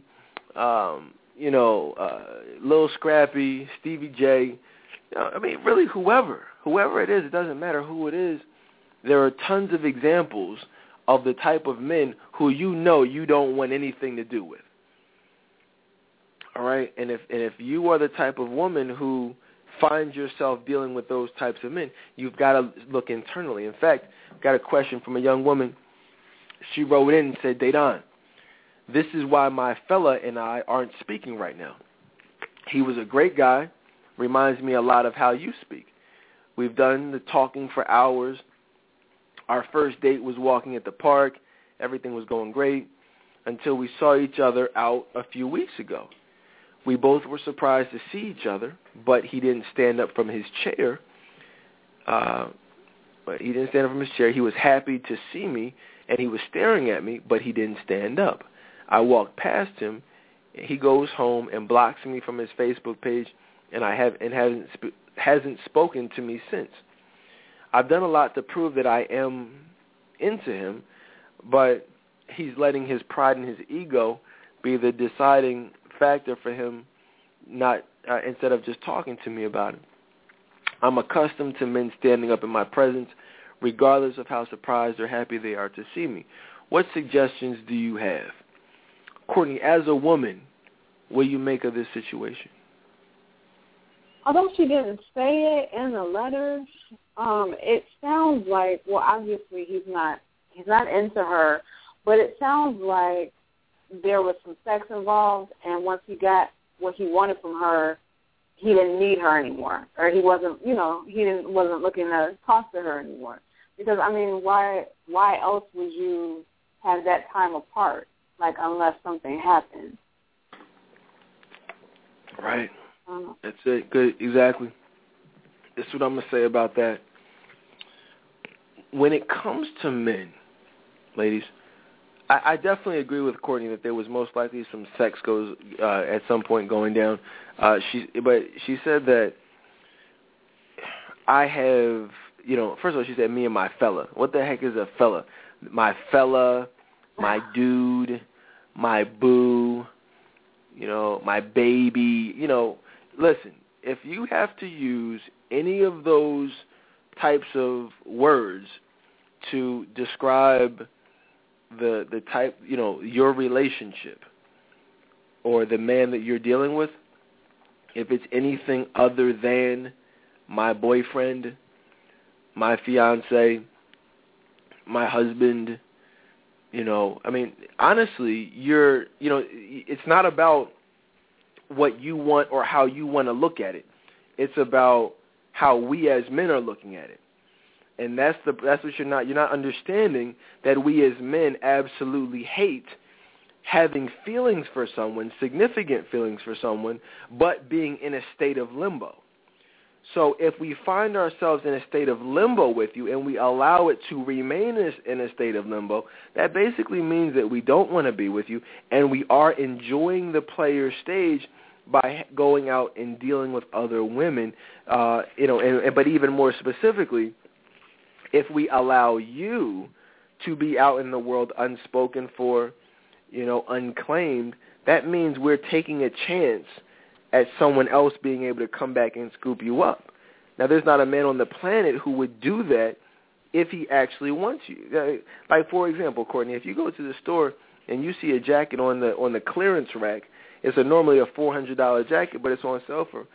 Lil Scrappy, Stevie J, really whoever it is, it doesn't matter who it is. There are tons of examples of the type of men who you don't want anything to do with. All right, and if you are the type of woman who finds yourself dealing with those types of men, you've got to look internally. In fact, got a question from a young woman. She wrote in and said, Dedan, this is why my fella and I aren't speaking right now. He was a great guy, reminds me a lot of how you speak. We've done the talking for hours. Our first date was walking at the park. Everything was going great until we saw each other out a few weeks ago. We both were surprised to see each other, but he didn't stand up from his chair. He was happy to see me, and he was staring at me, but he didn't stand up. I walked past him. He goes home and blocks me from his Facebook page, and hasn't spoken to me since. I've done a lot to prove that I am into him, but he's letting his pride and his ego be the deciding factor for him, not instead of just talking to me about it. I'm accustomed to men standing up in my presence, regardless of how surprised or happy they are to see me. What suggestions do you have? Courtney, as a woman, what do you make of this situation? Although she didn't say it in the letter, it sounds like, well, obviously he's not into her, but it sounds like there was some sex involved, and once he got what he wanted from her, he didn't need her anymore, or he wasn't looking to talk to her anymore. Because I mean, why else would you have that time apart? Like, unless something happened. Right. That's it. Good. Exactly. That's what I'm gonna say about that. When it comes to men, ladies, I definitely agree with Courtney that there was most likely some sex goes at some point going down. She said that I have, first of all, she said me and my fella. What the heck is a fella? My fella, my dude, my boo, my baby. Listen, if you have to use any of those types of words to describe the type, your relationship or the man that you're dealing with, if it's anything other than my boyfriend, my fiance, my husband, honestly, it's not about what you want or how you want to look at it. It's about how we as men are looking at it. And that's what you're not understanding, that we as men absolutely hate having feelings for someone, significant feelings for someone, but being in a state of limbo. So if we find ourselves in a state of limbo with you and we allow it to remain in a state of limbo, that basically means that we don't want to be with you, and we are enjoying the player stage by going out and dealing with other women, but even more specifically, if we allow you to be out in the world unspoken for, unclaimed, that means we're taking a chance at someone else being able to come back and scoop you up. Now, there's not a man on the planet who would do that if he actually wants you. Like, for example, Courtney, if you go to the store and you see a jacket on the clearance rack, it's normally a $400 jacket, but it's on sale for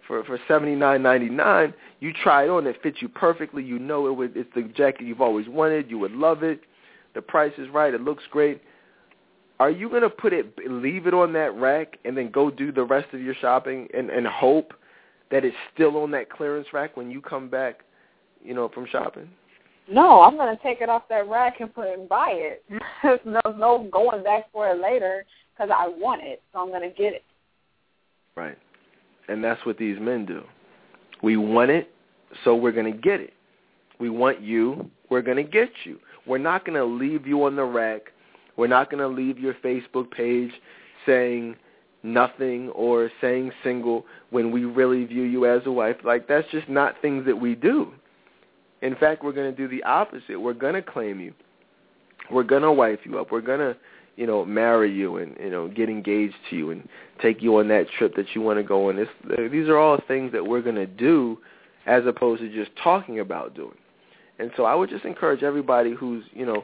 $79.99. You try it on, it fits you perfectly. It's the jacket you've always wanted. You would love it. The price is right. It looks great. Are you going to leave it on that rack and then go do the rest of your shopping and hope that it's still on that clearance rack when you come back, from shopping? No, I'm going to take it off that rack and buy it. There's no going back for it later because I want it, so I'm going to get it. Right. And that's what these men do. We want it, so we're going to get it. We want you, we're going to get you. We're not going to leave you on the rack. We're not going to leave your Facebook page saying nothing or saying single when we really view you as a wife. Like, that's just not things that we do. In fact, we're going to do the opposite. We're going to claim you. We're going to wife you up. We're going to, marry you and, get engaged to you and take you on that trip that you want to go on. These are all things that we're going to do as opposed to just talking about doing. And so I would just encourage everybody who's,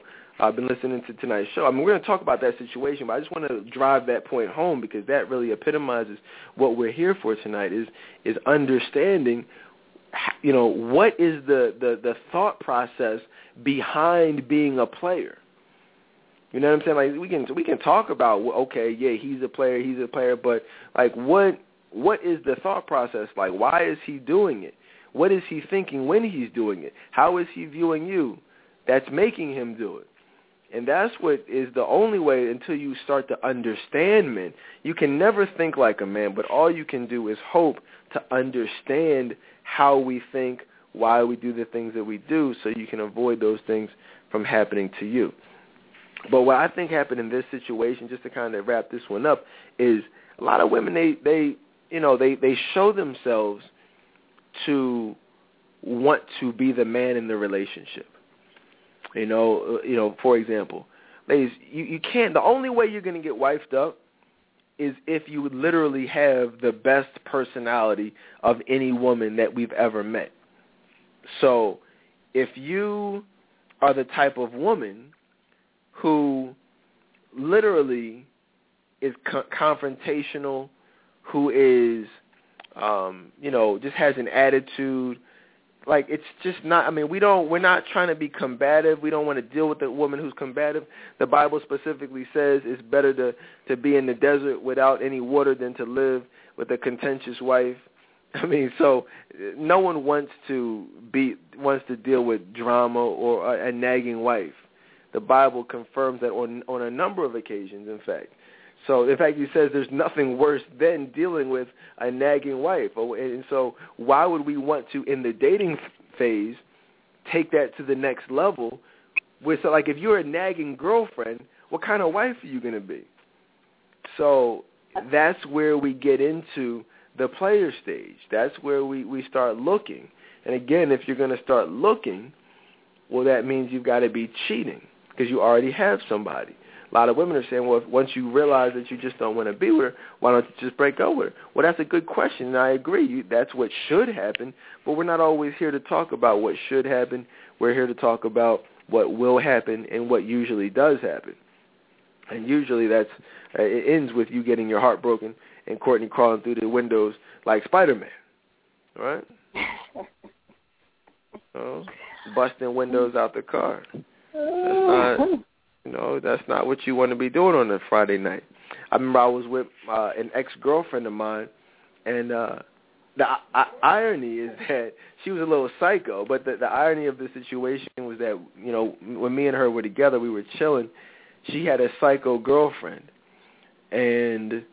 been listening to tonight's show. I mean, we're going to talk about that situation, but I just want to drive that point home because that really epitomizes what we're here for tonight is understanding, you know, what is the thought process behind being a player. You know what I'm saying? Like we can talk about, okay, yeah, he's a player, but like what is the thought process like? Why is he doing it? What is he thinking when he's doing it? How is he viewing you? That's making him do it. And that's what is the only way until you start to understand men. You can never think like a man, but all you can do is hope to understand how we think, why we do the things that we do, so you can avoid those things from happening to you. But what I think happened in this situation, just to kind of wrap this one up, is a lot of women, they show themselves to want to be the man in the relationship. You know, for example, ladies, you can't. The only way you're going to get wifed up is if you would literally have the best personality of any woman that we've ever met. So, if you are the type of woman who literally is confrontational, who is, just has an attitude. Like, it's just not, I mean, we're not trying to be combative. We don't want to deal with a woman who's combative. The Bible specifically says it's better to be in the desert without any water than to live with a contentious wife. I mean, so no one wants to deal with drama or a nagging wife. The Bible confirms that on a number of occasions, in fact. So, in fact, he says there's nothing worse than dealing with a nagging wife. And so why would we want to, in the dating phase, take that to the next level? So, like, if you're a nagging girlfriend, what kind of wife are you going to be? So that's where we get into the player stage. That's where we start looking. And, again, if you're going to start looking, well, that means you've got to be cheating because you already have somebody. A lot of women are saying, well, once you realize that you just don't want to be with her, why don't you just break up with her? Well, that's a good question, and I agree. That's what should happen, but we're not always here to talk about what should happen. We're here to talk about what will happen and what usually does happen. And usually it ends with you getting your heart broken and Courtney crawling through the windows like Spider-Man, all right? Busting windows out the car. That's not what you want to be doing on a Friday night. I remember I was with an ex-girlfriend of mine, and the irony is that she was a little psycho, but the irony of the situation was that, when me and her were together, we were chilling. She had a psycho girlfriend, and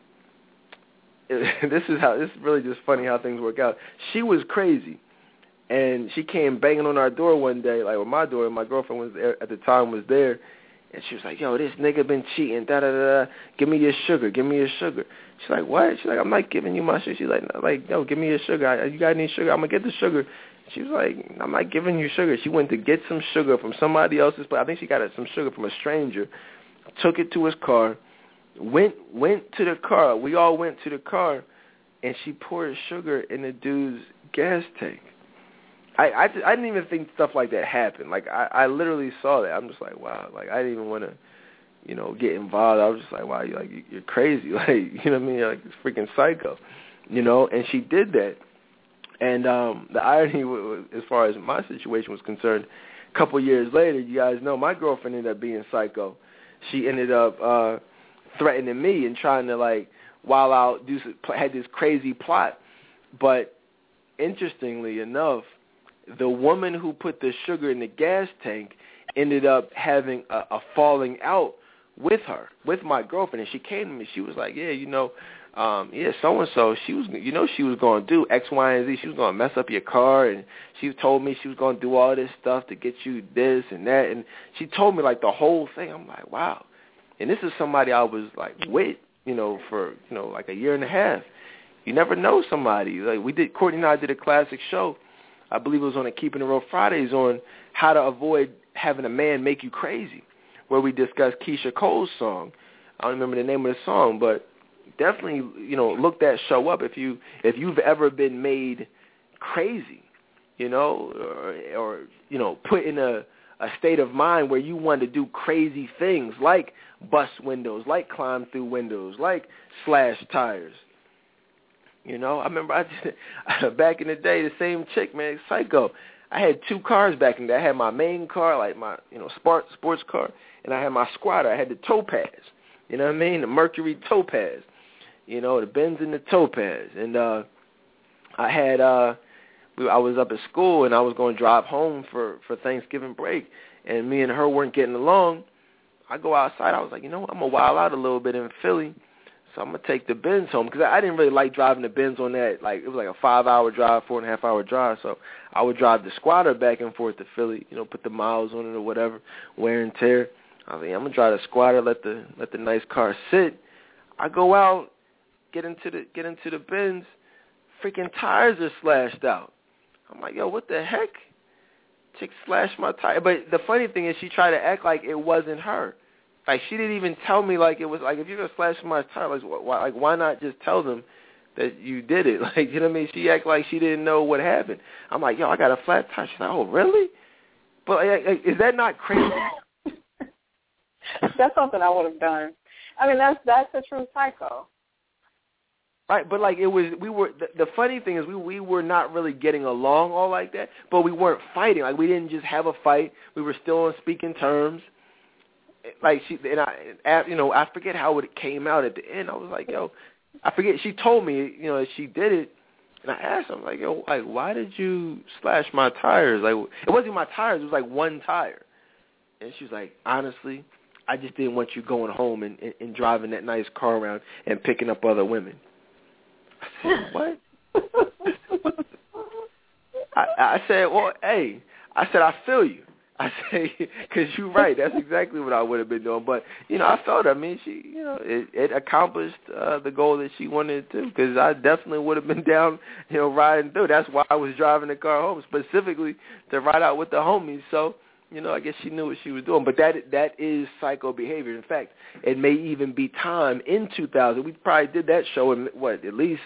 this is really just funny how things work out. She was crazy, and she came banging on our door one day, like with my door, and my girlfriend was there at the time, was there. And she was like, yo, this nigga been cheating, da-da-da-da. Give me your sugar. She's like, what? She's like, I'm not giving you my sugar. She's like, no, give me your sugar. You got any sugar? I'm going to get the sugar. She was like, I'm not giving you sugar. She went to get some sugar from somebody else's place. I think she got some sugar from a stranger, took it to his car, went to the car. We all went to the car, and she poured sugar in the dude's gas tank. I didn't even think stuff like that happened. Like, I literally saw that. I'm just like, wow. Like, I didn't even want to, get involved. I was just like, wow, you're crazy. Like, you know what I mean? You're like this freaking psycho, And she did that. And the irony, as far as my situation was concerned, a couple years later, you guys know my girlfriend ended up being psycho. She ended up threatening me and trying to, like, while out, had this crazy plot. But interestingly enough, the woman who put the sugar in the gas tank ended up having a falling out with her, with my girlfriend. And she came to me. She was like, yeah, so-and-so, she was going to do X, Y, and Z. She was going to mess up your car, and she told me she was going to do all this stuff to get you this and that. And she told me, like, the whole thing. I'm like, wow. And this is somebody I was, like, with, for, like a year and a half. You never know somebody. Like, Courtney and I did a classic show. I believe it was on a Keeping It Real Fridays on how to avoid having a man make you crazy, where we discussed Keisha Cole's song. I don't remember the name of the song, but definitely, look that show up if you've ever been made crazy, or put in a state of mind where you wanted to do crazy things like bust windows, like climb through windows, like slash tires. You know, I remember back in the day, the same chick, man, psycho. I had 2 cars back in the day. I had my main car, like my, sports car, and I had my squatter. I had the Topaz, you know what I mean, the Mercury Topaz, the Benz and the Topaz. And I was up at school, and I was going to drive home for Thanksgiving break, and me and her weren't getting along. I go outside. I was like, I'm going to wild out a little bit in Philly, so I'm going to take the Benz home, because I didn't really like driving the Benz on that. Like, it was like a 5-hour drive, 4.5-hour drive, so I would drive the squatter back and forth to Philly, put the miles on it or whatever, wear and tear. I was like, I'm going to drive the squatter, let the nice car sit. I go out, get into the Benz, freaking tires are slashed out. I'm like, yo, what the heck? Chick slashed my tire. But the funny thing is, she tried to act like it wasn't her. Like, she didn't even tell me, like, it was, like, if you're going to slash my tire, why not just tell them that you did it? Like, you know what I mean? She acted like she didn't know what happened. I'm like, yo, I got a flat tire. She's like, oh, really? But like, is that not crazy? That's something I would have done. I mean, that's a true psycho. Right, but like the funny thing is we were not really getting along all like that, but we weren't fighting. Like, we didn't just have a fight. We were still on speaking terms. Like, I forget how it came out at the end. I was like, yo, I forget. She told me, she did it, and I asked her, I'm like, yo, like, why did you slash my tires? Like, it wasn't my tires. It was like one tire. And she was like, honestly, I just didn't want you going home and driving that nice car around and picking up other women. I said, what? I said, well, hey, I feel you. I say, because you're right. That's exactly what I would have been doing. But, I felt her. I mean, she, it accomplished the goal that she wanted to, because I definitely would have been down, riding through. That's why I was driving the car home, specifically to ride out with the homies. So, I guess she knew what she was doing. But that is psycho behavior. In fact, it may even be time in 2000. We probably did that show in, at least,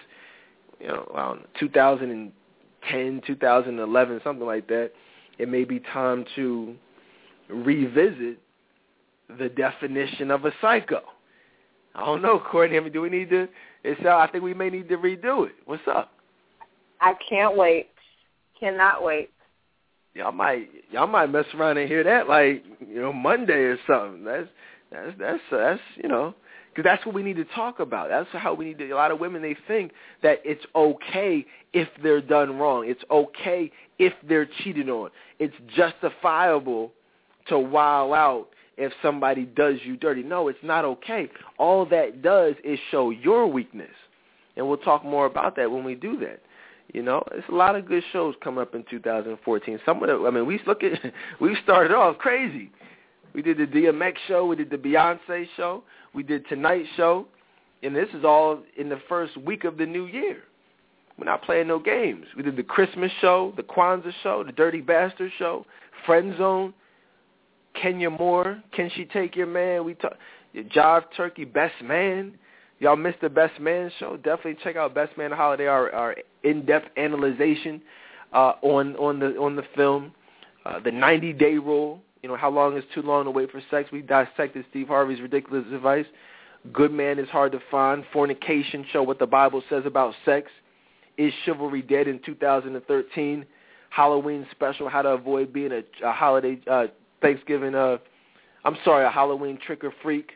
2010, 2011, something like that. It may be time to revisit the definition of a psycho. I don't know, Courtney. I mean, do we need to? I think we may need to redo it. What's up? I can't wait. Cannot wait. Y'all might mess around and hear that like Monday or something. That's because that's what we need to talk about. That's how we need to. A lot of women, they think that it's okay if they're done wrong. It's okay if they're cheated on. It's justifiable to wild out if somebody does you dirty. No, it's not okay. All that does is show your weakness, and we'll talk more about that when we do that. It's a lot of good shows coming up in 2014. Some of them, I mean, we started off crazy. We did the DMX show. We did the Beyonce show. We did Tonight Show. And this is all in the first week of the new year. We're not playing no games. We did the Christmas show, the Kwanzaa show, the Dirty Bastard show, Friend Zone, Kenya Moore, Can She Take Your Man? We talk Jive Turkey, Best Man. Y'all missed the Best Man show. Definitely check out Best Man Holiday, our in-depth analyzation on the film. The 90-day rule. How long is too long to wait for sex? We dissected Steve Harvey's ridiculous advice. Good Man is Hard to Find. Fornication show, what the Bible says about sex. Is Chivalry Dead in 2013? Halloween special, how to avoid being a holiday Thanksgiving. A Halloween trick or freak.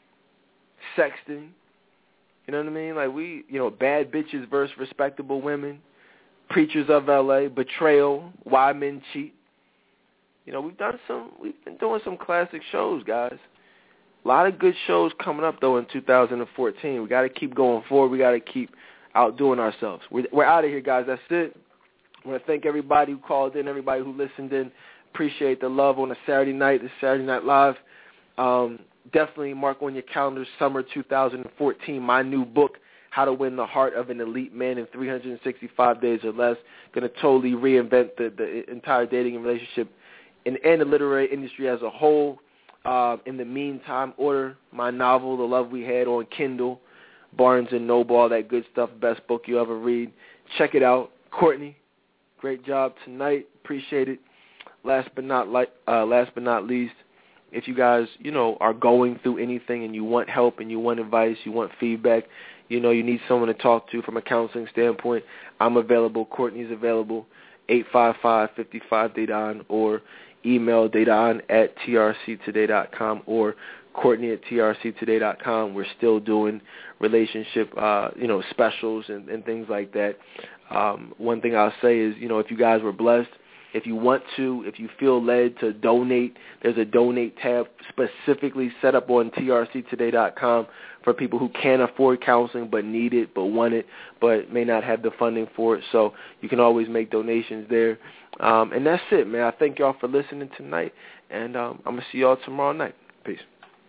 Sexting. You know what I mean? Like Bad Bitches versus Respectable Women. Preachers of L.A. Betrayal. Why Men Cheat. We've been doing some classic shows, guys. A lot of good shows coming up, though, in 2014. We got to keep going forward. We got to keep outdoing ourselves. We're out of here, guys. That's it. I want to thank everybody who called in, everybody who listened in. Appreciate the love on a Saturday night, this Saturday Night Live. Definitely mark on your calendars, summer 2014, my new book, How to Win the Heart of an Elite Man in 365 Days or Less. Going to totally reinvent the entire dating and relationship and the literary industry as a whole. In the meantime, order my novel, The Love We Had, on Kindle, Barnes & Noble, all that good stuff, best book you ever read. Check it out. Courtney, great job tonight. Appreciate it. last but not least, if you guys, are going through anything and you want help and you want advice, you want feedback, you need someone to talk to from a counseling standpoint, I'm available. Courtney's available. 855-55-DADON or email dadon@trctoday.com or Courtney@trctoday.com. We're still doing relationship, specials and things like that. One thing I'll say is, if you guys were blessed, if you feel led to donate, there's a donate tab specifically set up on trctoday.com for people who can't afford counseling but need it, but want it, but may not have the funding for it. So you can always make donations there. And that's it, man. I thank y'all for listening tonight, and I'm going to see y'all tomorrow night. Peace.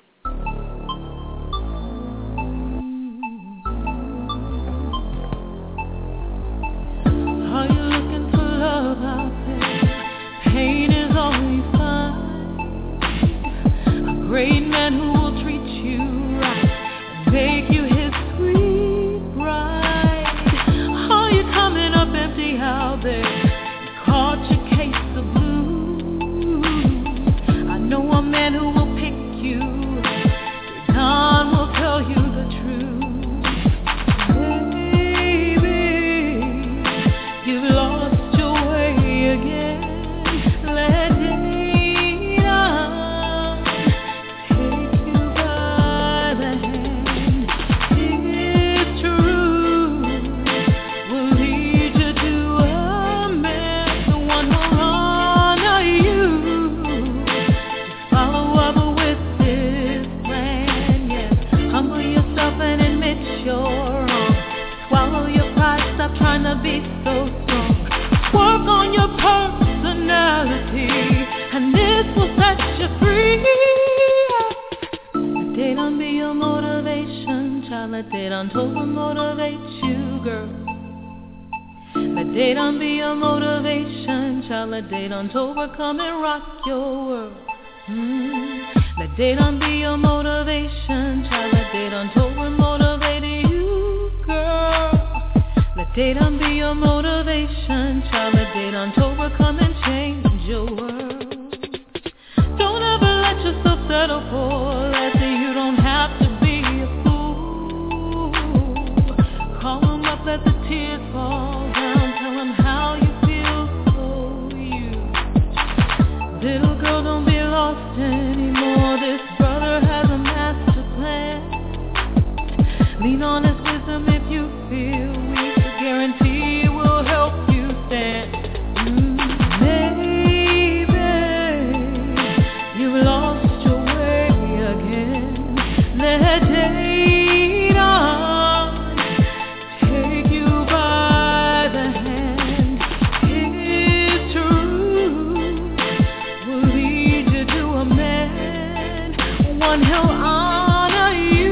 Are you looking for love out there? Pain is all you find. A great man who will treat you right and make you his sweet bride. Are you coming up empty out there? You caught your case of blues. I know a man who will pick you. God will tell you the truth. Baby, you've lost your way again. Let Dadon take you by the hand. It's true, will lead you to a man, the one who'll honor you. Follow up with his plan, yes. Humble yourself and admit you're wrong. Swallow your pride, stop trying to be so strong. Work on your personality, and this will set you free. Let Dadon be your motivation, child. Let Dadon totally motivate you, girl. Let Dadon be your motivation, child. Let Dadon totally come and rock your world. Let Dadon be your motivation, child. Let Dadon totally motivate you, girl. Let Dadon be your motivation, child. Let Dadon totally come and change your world. Don't ever let yourself settle for less. You don't have to be a fool. Call him up, let the tears fall down. Tell him how you feel so used. Little girl, don't be lost anymore. This brother has a master plan. Lean on his wisdom if you feel weak. I guarantee it will help you stand. Maybe you've lost your way again. Let Dadon take you by the hand. His truth will lead you to a man, one who'll honor you.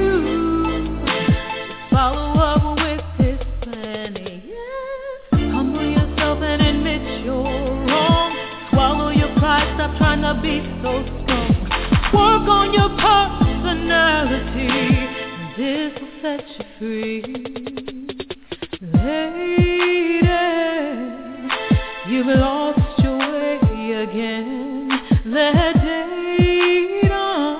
Follow up with his plan, yes. Humble yourself and admit you're wrong. Swallow your pride, stop trying to be so strong. Work on your personality, and this will set you free. Lady, you've lost your way again. Let Dadon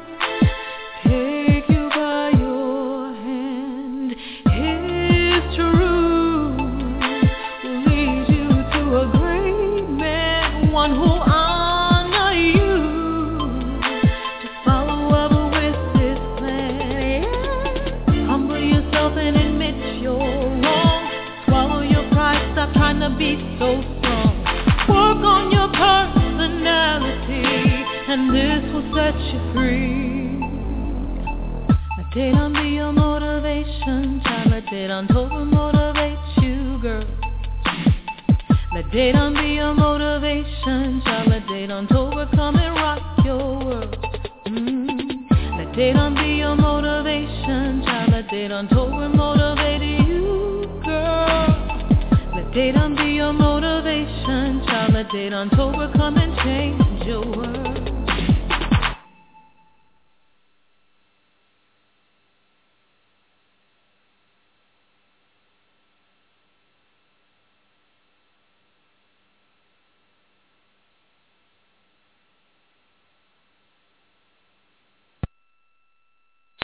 take you by your hand. His truth will lead you to a great man, one who'll honor you. Just follow up with his plan. Humble yourself and admit you're wrong. Swallow your pride, stop trying to be so strong. Work on your personality, and this will set you free. Let Dadon be your motivation, child. Let Dadon totally motivate you, girl. Let Dadon be your motivation, child. Let Dadon totally come and rock your world. Let Dadon be your motivation, child. Let Dadon totally motivate you, girl. Let Dadon be your motivation, child. Let Dadon totally come and change your world.